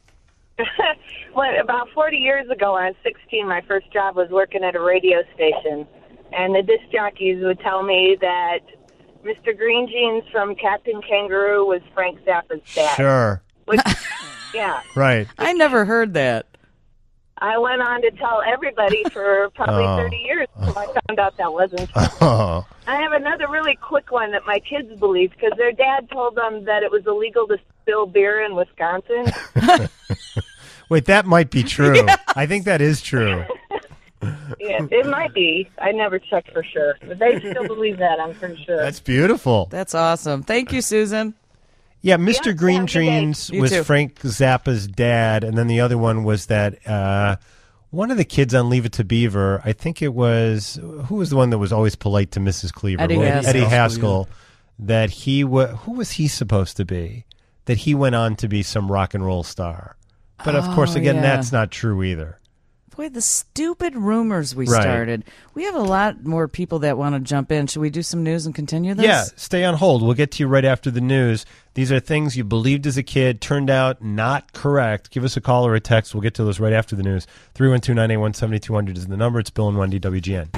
Well, about 40 years ago, when I was 16, my first job was working at a radio station. And the disc jockeys would tell me that Mr. Green Jeans from Captain Kangaroo was Frank Zappa's dad. Sure. Which, yeah. Right. I never heard that. I went on to tell everybody for probably 30 years until I found out that wasn't true. Oh. I have another really quick one that my kids believed because their dad told them that it was illegal to spill beer in Wisconsin. Wait, that might be true. Yes. I think that is true. Yeah, it might be. I never checked for sure. But they still believe that, I'm pretty sure. That's beautiful. That's awesome. Thank you, Susan. Yeah, Mr. Green Jeans was Frank Zappa's dad, and then the other one was that one of the kids on Leave It to Beaver, I think it was, who was the one that was always polite to Mrs. Cleaver? Eddie Haskell. That he who was he supposed to be? That he went on to be some rock and roll star. But of course, again, that's not true either. Boy, the stupid rumors we started. We have a lot more people that want to jump in. Should we do some news and continue this? Yeah, stay on hold. We'll get to you right after the news. These are things you believed as a kid, turned out not correct. Give us a call or a text. We'll get to those right after the news. 312-981-7200 is the number. It's Bill and Wendy, WGN.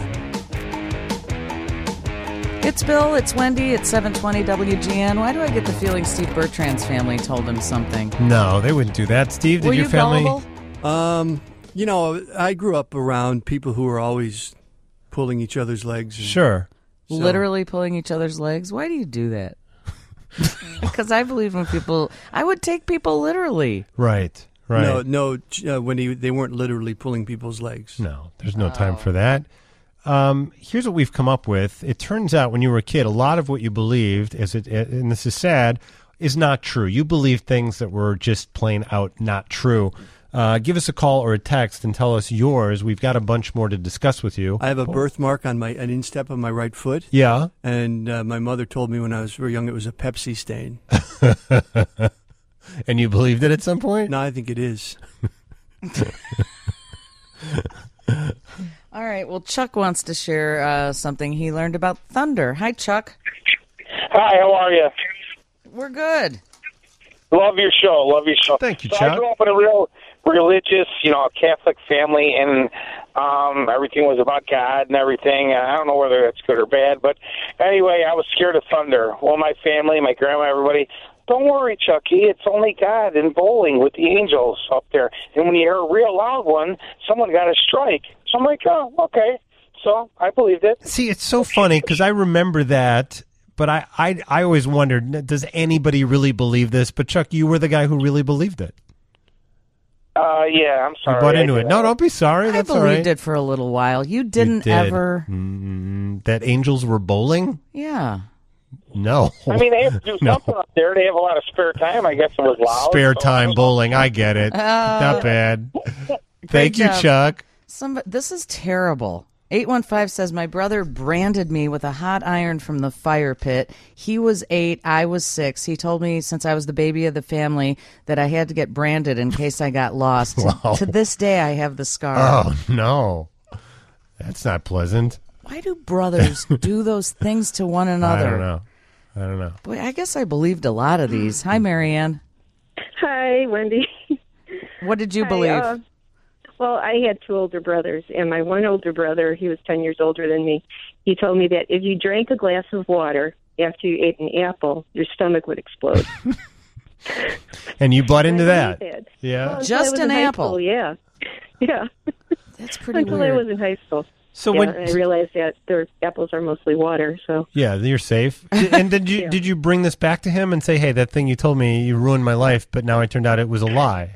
It's Bill, it's Wendy, it's 720 WGN. Why do I get the feeling Steve Bertrand's family told him something? No, they wouldn't do that. Steve, did your family... Gullible? You know, I grew up around people who were always pulling each other's legs. Sure. So. Literally pulling each other's legs? Why do you do that? Because I believe when people... I would take people literally. Right. No, when they weren't literally pulling people's legs. No, there's no time for that. Here's what we've come up with. It turns out when you were a kid, a lot of what you believed, and this is sad, is not true. You believed things that were just plain out not true. Give us a call or a text and tell us yours. We've got a bunch more to discuss with you. I have a birthmark on an instep of my right foot. Yeah. And my mother told me when I was very young it was a Pepsi stain. And you believed it at some point? No, I think it is. All right. Well, Chuck wants to share something he learned about thunder. Hi, Chuck. Hi, how are you? We're good. Love your show. Thank you, so Chuck. I grew up in a real religious, Catholic family, and everything was about God and everything. I don't know whether it's good or bad, but anyway, I was scared of thunder. Well, my family, my grandma, everybody, don't worry, Chucky, it's only God and bowling with the angels up there. And when you hear a real loud one, someone got a strike. So I'm like, oh, okay. So I believed it. See, it's so funny because I remember that, but I always wondered, does anybody really believe this? But Chuck, you were the guy who really believed it. Yeah, I'm sorry. You bought into it. No, don't be sorry. That's all right. I believed it for a little while. You didn't ever. That angels were bowling? Yeah. No. I mean, they have to do something up there. They have a lot of spare time. I guess it was loud. Spare time bowling. I get it. Not bad. Thank you, Chuck. This is terrible. 815 says, my brother branded me with a hot iron from the fire pit. He was 8, I was 6. He told me since I was the baby of the family that I had to get branded in case I got lost. Wow. To this day, I have the scar. Oh, no. That's not pleasant. Why do brothers do those things to one another? I don't know. Boy, I guess I believed a lot of these. Hi, Marianne. Hi, Wendy. What did you believe? Well, I had 2 older brothers, and my one older brother, he was 10 years older than me, he told me that if you drank a glass of water after you ate an apple, your stomach would explode. And you bought into that? Yeah. Well, just an apple? School, yeah. Yeah. That's pretty until weird. I was in high school. So yeah, when I realized that their apples are mostly water, so... Yeah, you're safe. And did you bring this back to him and say, hey, that thing you told me, you ruined my life, but now it turned out it was a lie?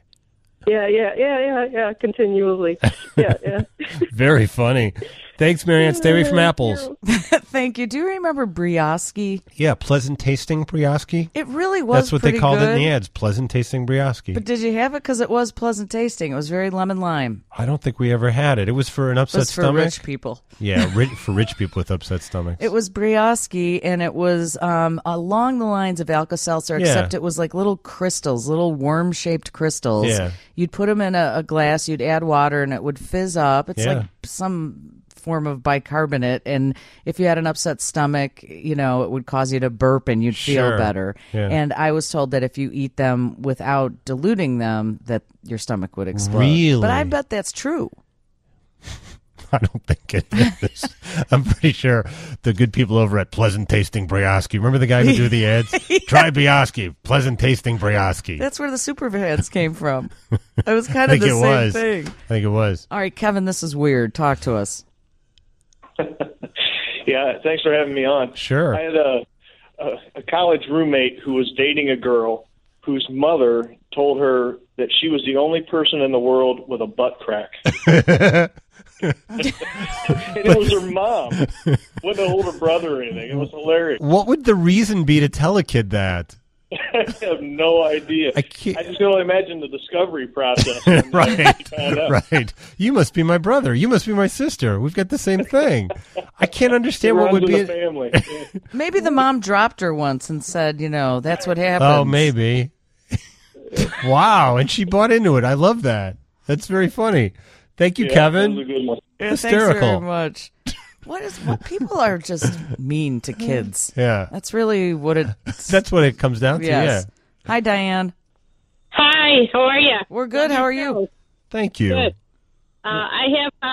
Yeah, continually. Yeah. Very funny. Thanks, Marianne. Stay away from apples. Thank you. Do you remember brioche? Yeah, pleasant tasting brioche. It really was. That's what they called good. it in the ads, pleasant tasting brioche. But did you have it? Because it was pleasant tasting. It was very lemon lime. I don't think we ever had it. It was for an upset stomach. It was for rich people. Yeah, for rich people with upset stomachs. It was brioche, and it was along the lines of Alka-Seltzer, except it was like little crystals, little worm-shaped crystals. Yeah. You'd put them in a glass, you'd add water, and it would fizz up. It's like some form of bicarbonate, and if you had an upset stomach, it would cause you to burp and you'd feel better. Yeah. And I was told that if you eat them without diluting them, that your stomach would explode. Really? But I bet that's true. I don't think it is. I'm pretty sure the good people over at Pleasant Tasting Brioche. Remember the guy who do the ads? Try brioche, pleasant tasting brioche. That's where the superfans came from. It was kind of the same thing. I think it was. All right, Kevin, this is weird. Talk to us. Yeah, thanks for having me on. Sure. I had a college roommate who was dating a girl whose mother told her that she was the only person in the world with a butt crack. And it was her mom. Wasn't an older brother or anything. It was hilarious. What would the reason be to tell a kid that? I have no idea. I just can only imagine the discovery process. Right. You must be my brother. You must be my sister. We've got the same thing. I can't understand what would be. Family. Maybe the mom dropped her once and said, that's what happens. Oh, maybe. Wow, and she bought into it. I love that. That's very funny. Thank you, Kevin. That was a good one. Hysterical. Thanks very much. What people are just mean to kids. Yeah. That's really what it... That's what it comes down to, yes. Hi, Diane. Hi, how are you? We're good. How are you? Thank you. Good. I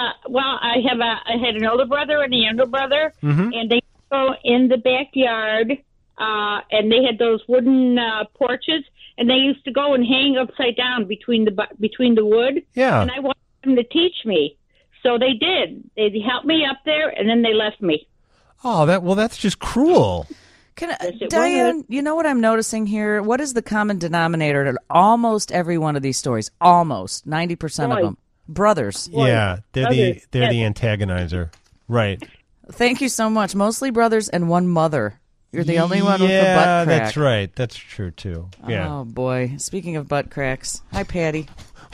had an older brother and a younger brother, and they go in the backyard, and they had those wooden porches, and they used to go and hang upside down between the wood. Yeah. And I wanted them to teach me. So they did. They helped me up there, and then they left me. Oh, that's just cruel. Diane, you know what I'm noticing here? What is the common denominator to almost every one of these stories? Almost 90% of them. Brothers. Yeah, they're the antagonizer. Right. Thank you so much. Mostly brothers and one mother. You're the only one with a butt crack. That's right. That's true, too. Yeah. Oh, boy. Speaking of butt cracks. Hi, Patty.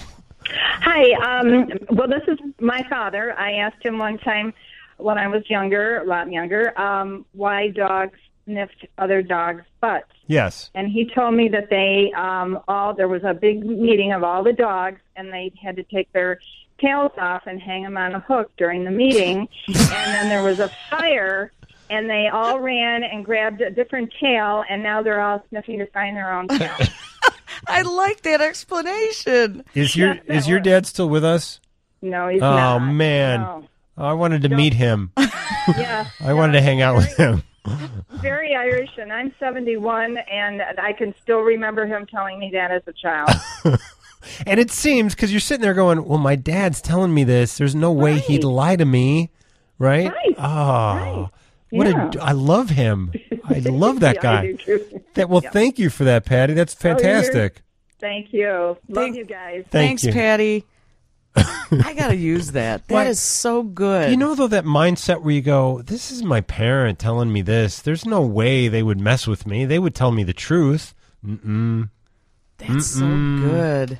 Hi. Well, this is my father. I asked him one time when I was younger, a lot younger, why dogs sniffed other dogs' butts. Yes. And he told me that there was a big meeting of all the dogs, and they had to take their tails off and hang them on a hook during the meeting. And then there was a fire, and they all ran and grabbed a different tail, and now they're all sniffing to find their own tail. I like that explanation. Is your dad still with us? No, he's not. Oh, man. No. I wanted to meet him. Yeah. I wanted to hang out with him. Very Irish, and I'm 71, and I can still remember him telling me that as a child. And it seems, because you're sitting there going, well, my dad's telling me this. There's no way he'd lie to me. Right? Right. Oh. Right. Yeah. I love him. I love that Yeah, guy. I do too. Yeah. Thank you for that, Patty. That's fantastic. Thank you. Love you guys. Thanks, you. Patty. I got to use that. That is so good. You know, though, that mindset where you go, this is my parent telling me this. There's no way they would mess with me. They would tell me the truth. Mm-mm. That's so good.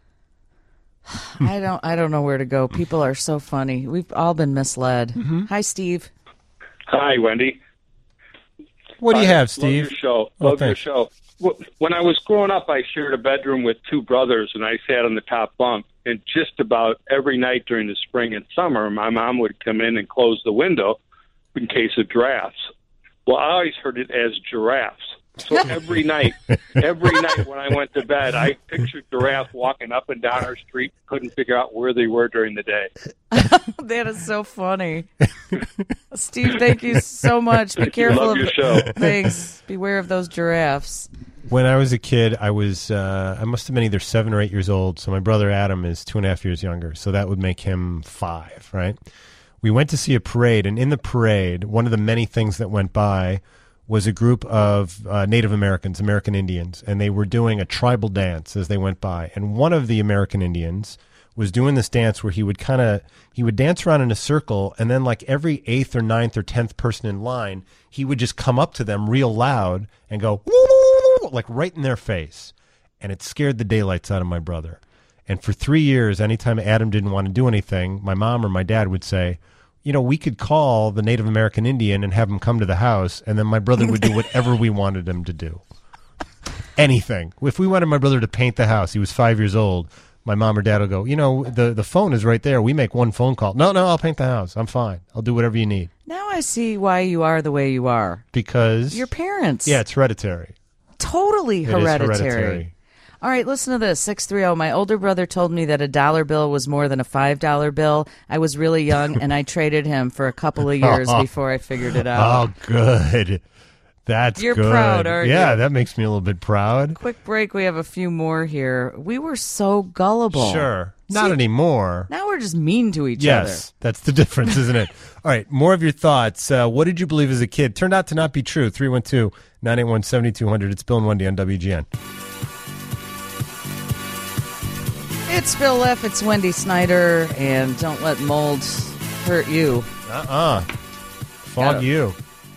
I don't know where to go. People are so funny. We've all been misled. Hi, Steve. Hi, Wendy. What do you have, Steve? Love your show. Oh, Love your thanks. show. When I was growing up, I shared a bedroom with two brothers, and I sat on the top bunk. And just about every night during the spring and summer, my mom would come in and close the window in case of drafts. Well, I always heard it as giraffes. So every night when I went to bed, I pictured giraffes walking up and down our street, couldn't figure out where they were during the day. That is so funny. Steve, thank you so much. Be careful. Love your show. Thanks. Beware of those giraffes. When I was a kid, I must have been either 7 or 8 years old. So my brother Adam is 2.5 years younger. So that would make him 5, right? We went to see a parade, and in the parade, one of the many things that went by was a group of Native Americans, American Indians, and they were doing a tribal dance as they went by. And one of the American Indians was doing this dance where he would dance around in a circle, and then like every 8th or 9th or 10th person in line, he would just come up to them real loud and go, like right in their face. And it scared the daylights out of my brother. And for 3 years, anytime Adam didn't want to do anything, my mom or my dad would say, you know, we could call the Native American Indian and have him come to the house, and then my brother would do whatever we wanted him to do. Anything. If we wanted my brother to paint the house, he was 5 years old, my mom or dad will go, you know, the phone is right there. We make one phone call. No, I'll paint the house. I'm fine. I'll do whatever you need. Now I see why you are the way you are. Because? Your parents. Yeah, it's hereditary. Totally It is hereditary. All right, listen to this. 630. My older brother told me that a $1 bill was more than a $5 bill. I was really young, and I traded him for a couple of years before I figured it out. Oh, good. That's You're good. proud, aren't you? Yeah, that makes me a little bit proud. Quick break. We have a few more here. We were so gullible. Sure. Not anymore. Now we're just mean to each other. Yes, that's the difference, isn't it? All right, more of your thoughts. What did you believe as a kid? Turned out to not be true. 312-981-7200. It's Bill and Wendy on WGN. It's Bill F. It's Wendy Snyder, and don't let molds hurt you. Fog you.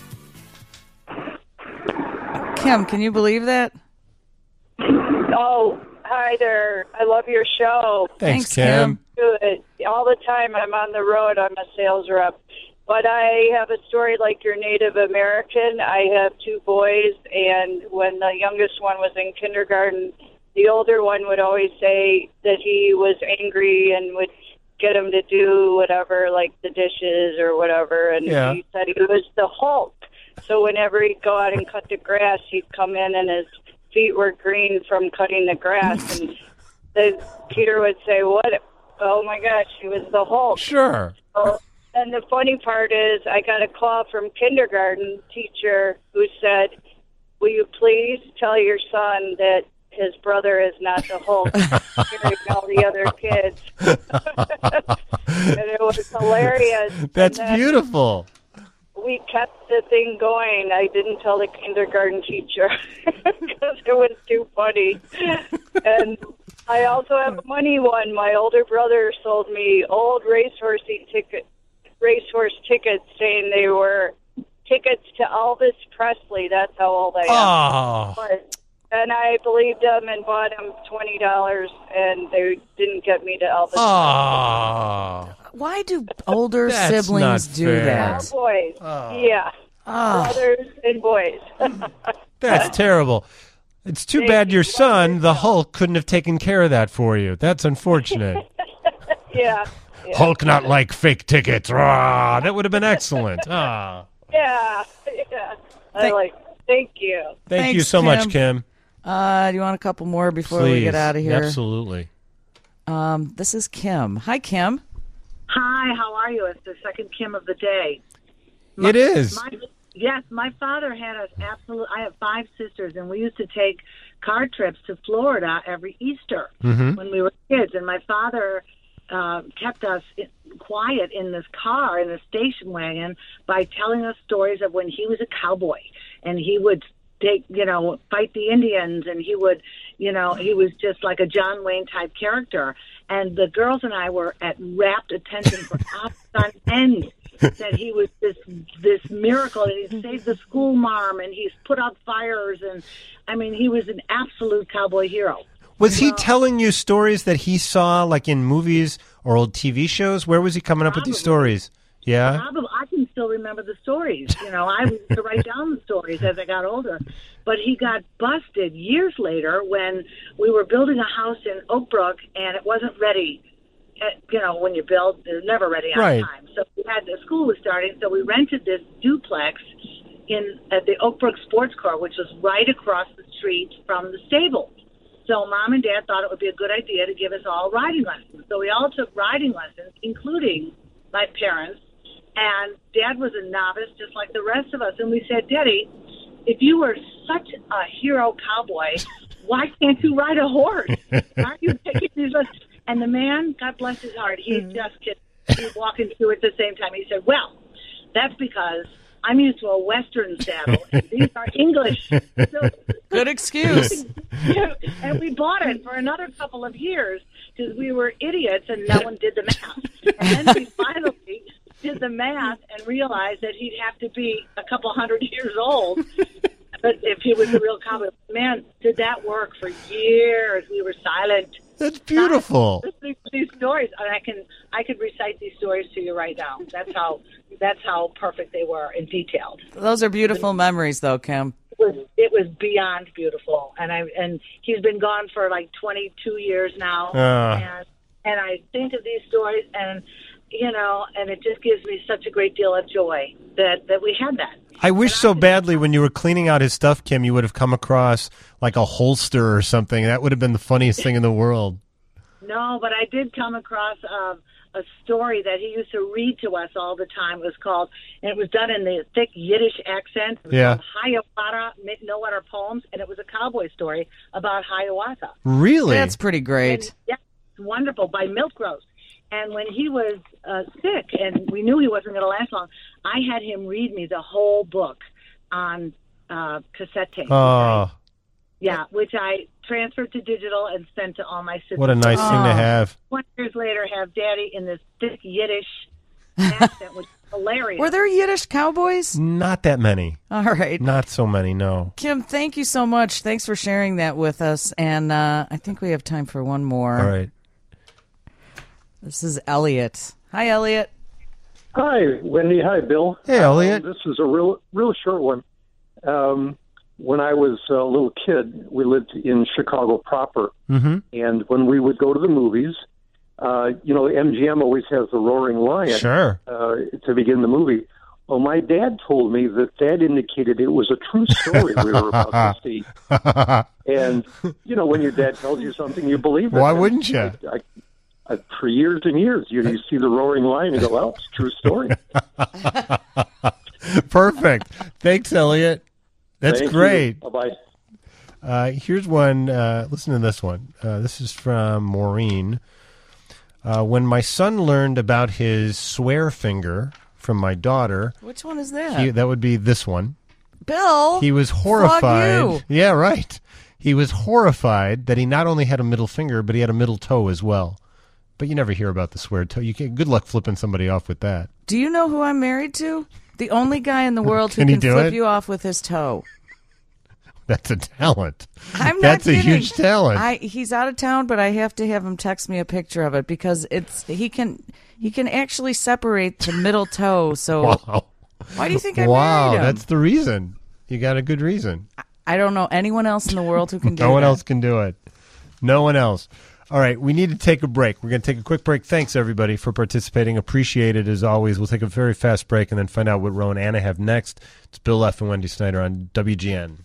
Kim, can you believe that? Oh, hi there. I love your show. Thanks, Kim. Good. All the time I'm on the road. I'm a sales rep. But I have a story like your Native American. I have 2 boys, and when the youngest one was in kindergarten, the older one would always say that he was angry and would get him to do whatever, like the dishes or whatever. And he said he was the Hulk. So whenever he'd go out and cut the grass, he'd come in and his feet were green from cutting the grass. And Peter would say, "What? Oh, my gosh, he was the Hulk." Sure. And the funny part is I got a call from kindergarten teacher who said, "Will you please tell your son that his brother is not the Hulk, hearing all the other kids." And it was hilarious. That's beautiful. We kept the thing going. I didn't tell the kindergarten teacher because it was too funny. And I also have a money one. My older brother sold me old racehorse tickets saying they were tickets to Elvis Presley. That's how old I am. But, and I believed them and bought them $20, and they didn't get me to Elvis Presley. Why do older siblings do that? Boys. Yeah. Brothers and boys. That's terrible. It's too bad your son, the Hulk, couldn't have taken care of that for you. That's unfortunate. Yeah. Hulk not like fake tickets. Rah, that would have been excellent. Yeah. Thank you. Thank you so much, Kim. Do you want a couple more before we get out of here? Absolutely. This is Kim. Hi, Kim. Hi, how are you? It's the second Kim of the day. It is. Yes, my father had us I have 5 sisters, and we used to take car trips to Florida every Easter when we were kids. And my father kept us quiet in this car, in the station wagon, by telling us stories of when he was a cowboy. and he would fight the Indians, and he would, he was just like a John Wayne type character. And the girls and I were at rapt attention for hours on end that he was this miracle, and he saved the school marm, and he's put out fires, and I mean, he was an absolute cowboy hero. Was he telling you stories that he saw, like in movies or old TV shows? Where was he coming up with these stories? Yeah? Probably. I can still remember the stories. I used to write down the stories as I got older. But he got busted years later when we were building a house in Oak Brook, and it wasn't ready. When you build, it's never ready on time. So the school was starting, so we rented this duplex at the Oak Brook Sports Court, which was right across the street from the stable. So Mom and Dad thought it would be a good idea to give us all riding lessons. So we all took riding lessons, including my parents. And Dad was a novice, just like the rest of us. And we said, Daddy, if you were such a hero cowboy, why can't you ride a horse? Aren't you taking these lessons? And the man, God bless his heart, he just kept walking through at the same time. He said, well, that's because I'm used to a Western saddle, and these are English. So, good excuse. And we bought it for another couple of years because we were idiots and no one did the math. And then we finally did the math and realized that he'd have to be a couple hundred years old. But if he was a real cowboy, man, did that work for years? We were silent. That's beautiful. Listening to these stories, and I could recite these stories to you right now. That's how perfect they were and detailed. Those are beautiful memories, though, Kim. It was beyond beautiful, and he's been gone for like 22 years now, and I think of these stories, and and it just gives me such a great deal of joy that we had that. I wish so badly when you were cleaning out his stuff, Kim, you would have come across like a holster or something. That would have been the funniest thing in the world. No, but I did come across a story that he used to read to us all the time. It was called, and it was done in the thick Yiddish accent. It was called Hiawatha No Water Poems, and it was a cowboy story about Hiawatha. Really? That's pretty great. And, yeah, it's wonderful, by Milk Rose. And when he was sick, and we knew he wasn't going to last long, I had him read me the whole book on cassette tape. Oh. Which I transferred to digital and sent to all my sisters. What a nice thing to have. 20 years later, have Daddy in this thick Yiddish accent, which is hilarious. Were there Yiddish cowboys? Not that many. All right. Not so many, no. Kim, thank you so much. Thanks for sharing that with us. And I think we have time for one more. All right. This is Elliot. Hi, Elliot. Hi, Wendy. Hi, Bill. Hey, Elliot. This is a real short one. When I was a little kid, we lived in Chicago proper. Mm-hmm. And when we would go to the movies, MGM always has the Roaring Lion to begin the movie. Well, my dad told me that indicated it was a true story we were about to see. And, when your dad tells you something, you believe it. Why wouldn't you? For years and years, you see the Roaring Lion and go, well, it's a true story. Perfect. Thanks, Elliot. That's Thank great. You. Bye-bye. Here's one. Listen to this one. This is from Maureen. When my son learned about his swear finger from my daughter. Which one is that? That would be this one. Bill. He was horrified. You. Yeah, right. He was horrified that he not only had a middle finger, but he had a middle toe as well. But you never hear about the swear toe. Good luck flipping somebody off with that. Do you know who I'm married to? The only guy in the world who can flip you off with his toe. That's a talent. I'm not That's kidding. a huge talent. He's out of town, but I have to have him text me a picture of it because he can actually separate the middle toe. So wow. Why do you think I married him? That's the reason. You got a good reason. I don't know anyone else in the world who can do it. No one else can do it. No one else. All right, we need to take a break. We're going to take a quick break. Thanks, everybody, for participating. Appreciate it, as always. We'll take a very fast break and then find out what Ro and Anna have next. It's Bill F. and Wendy Snyder on WGN.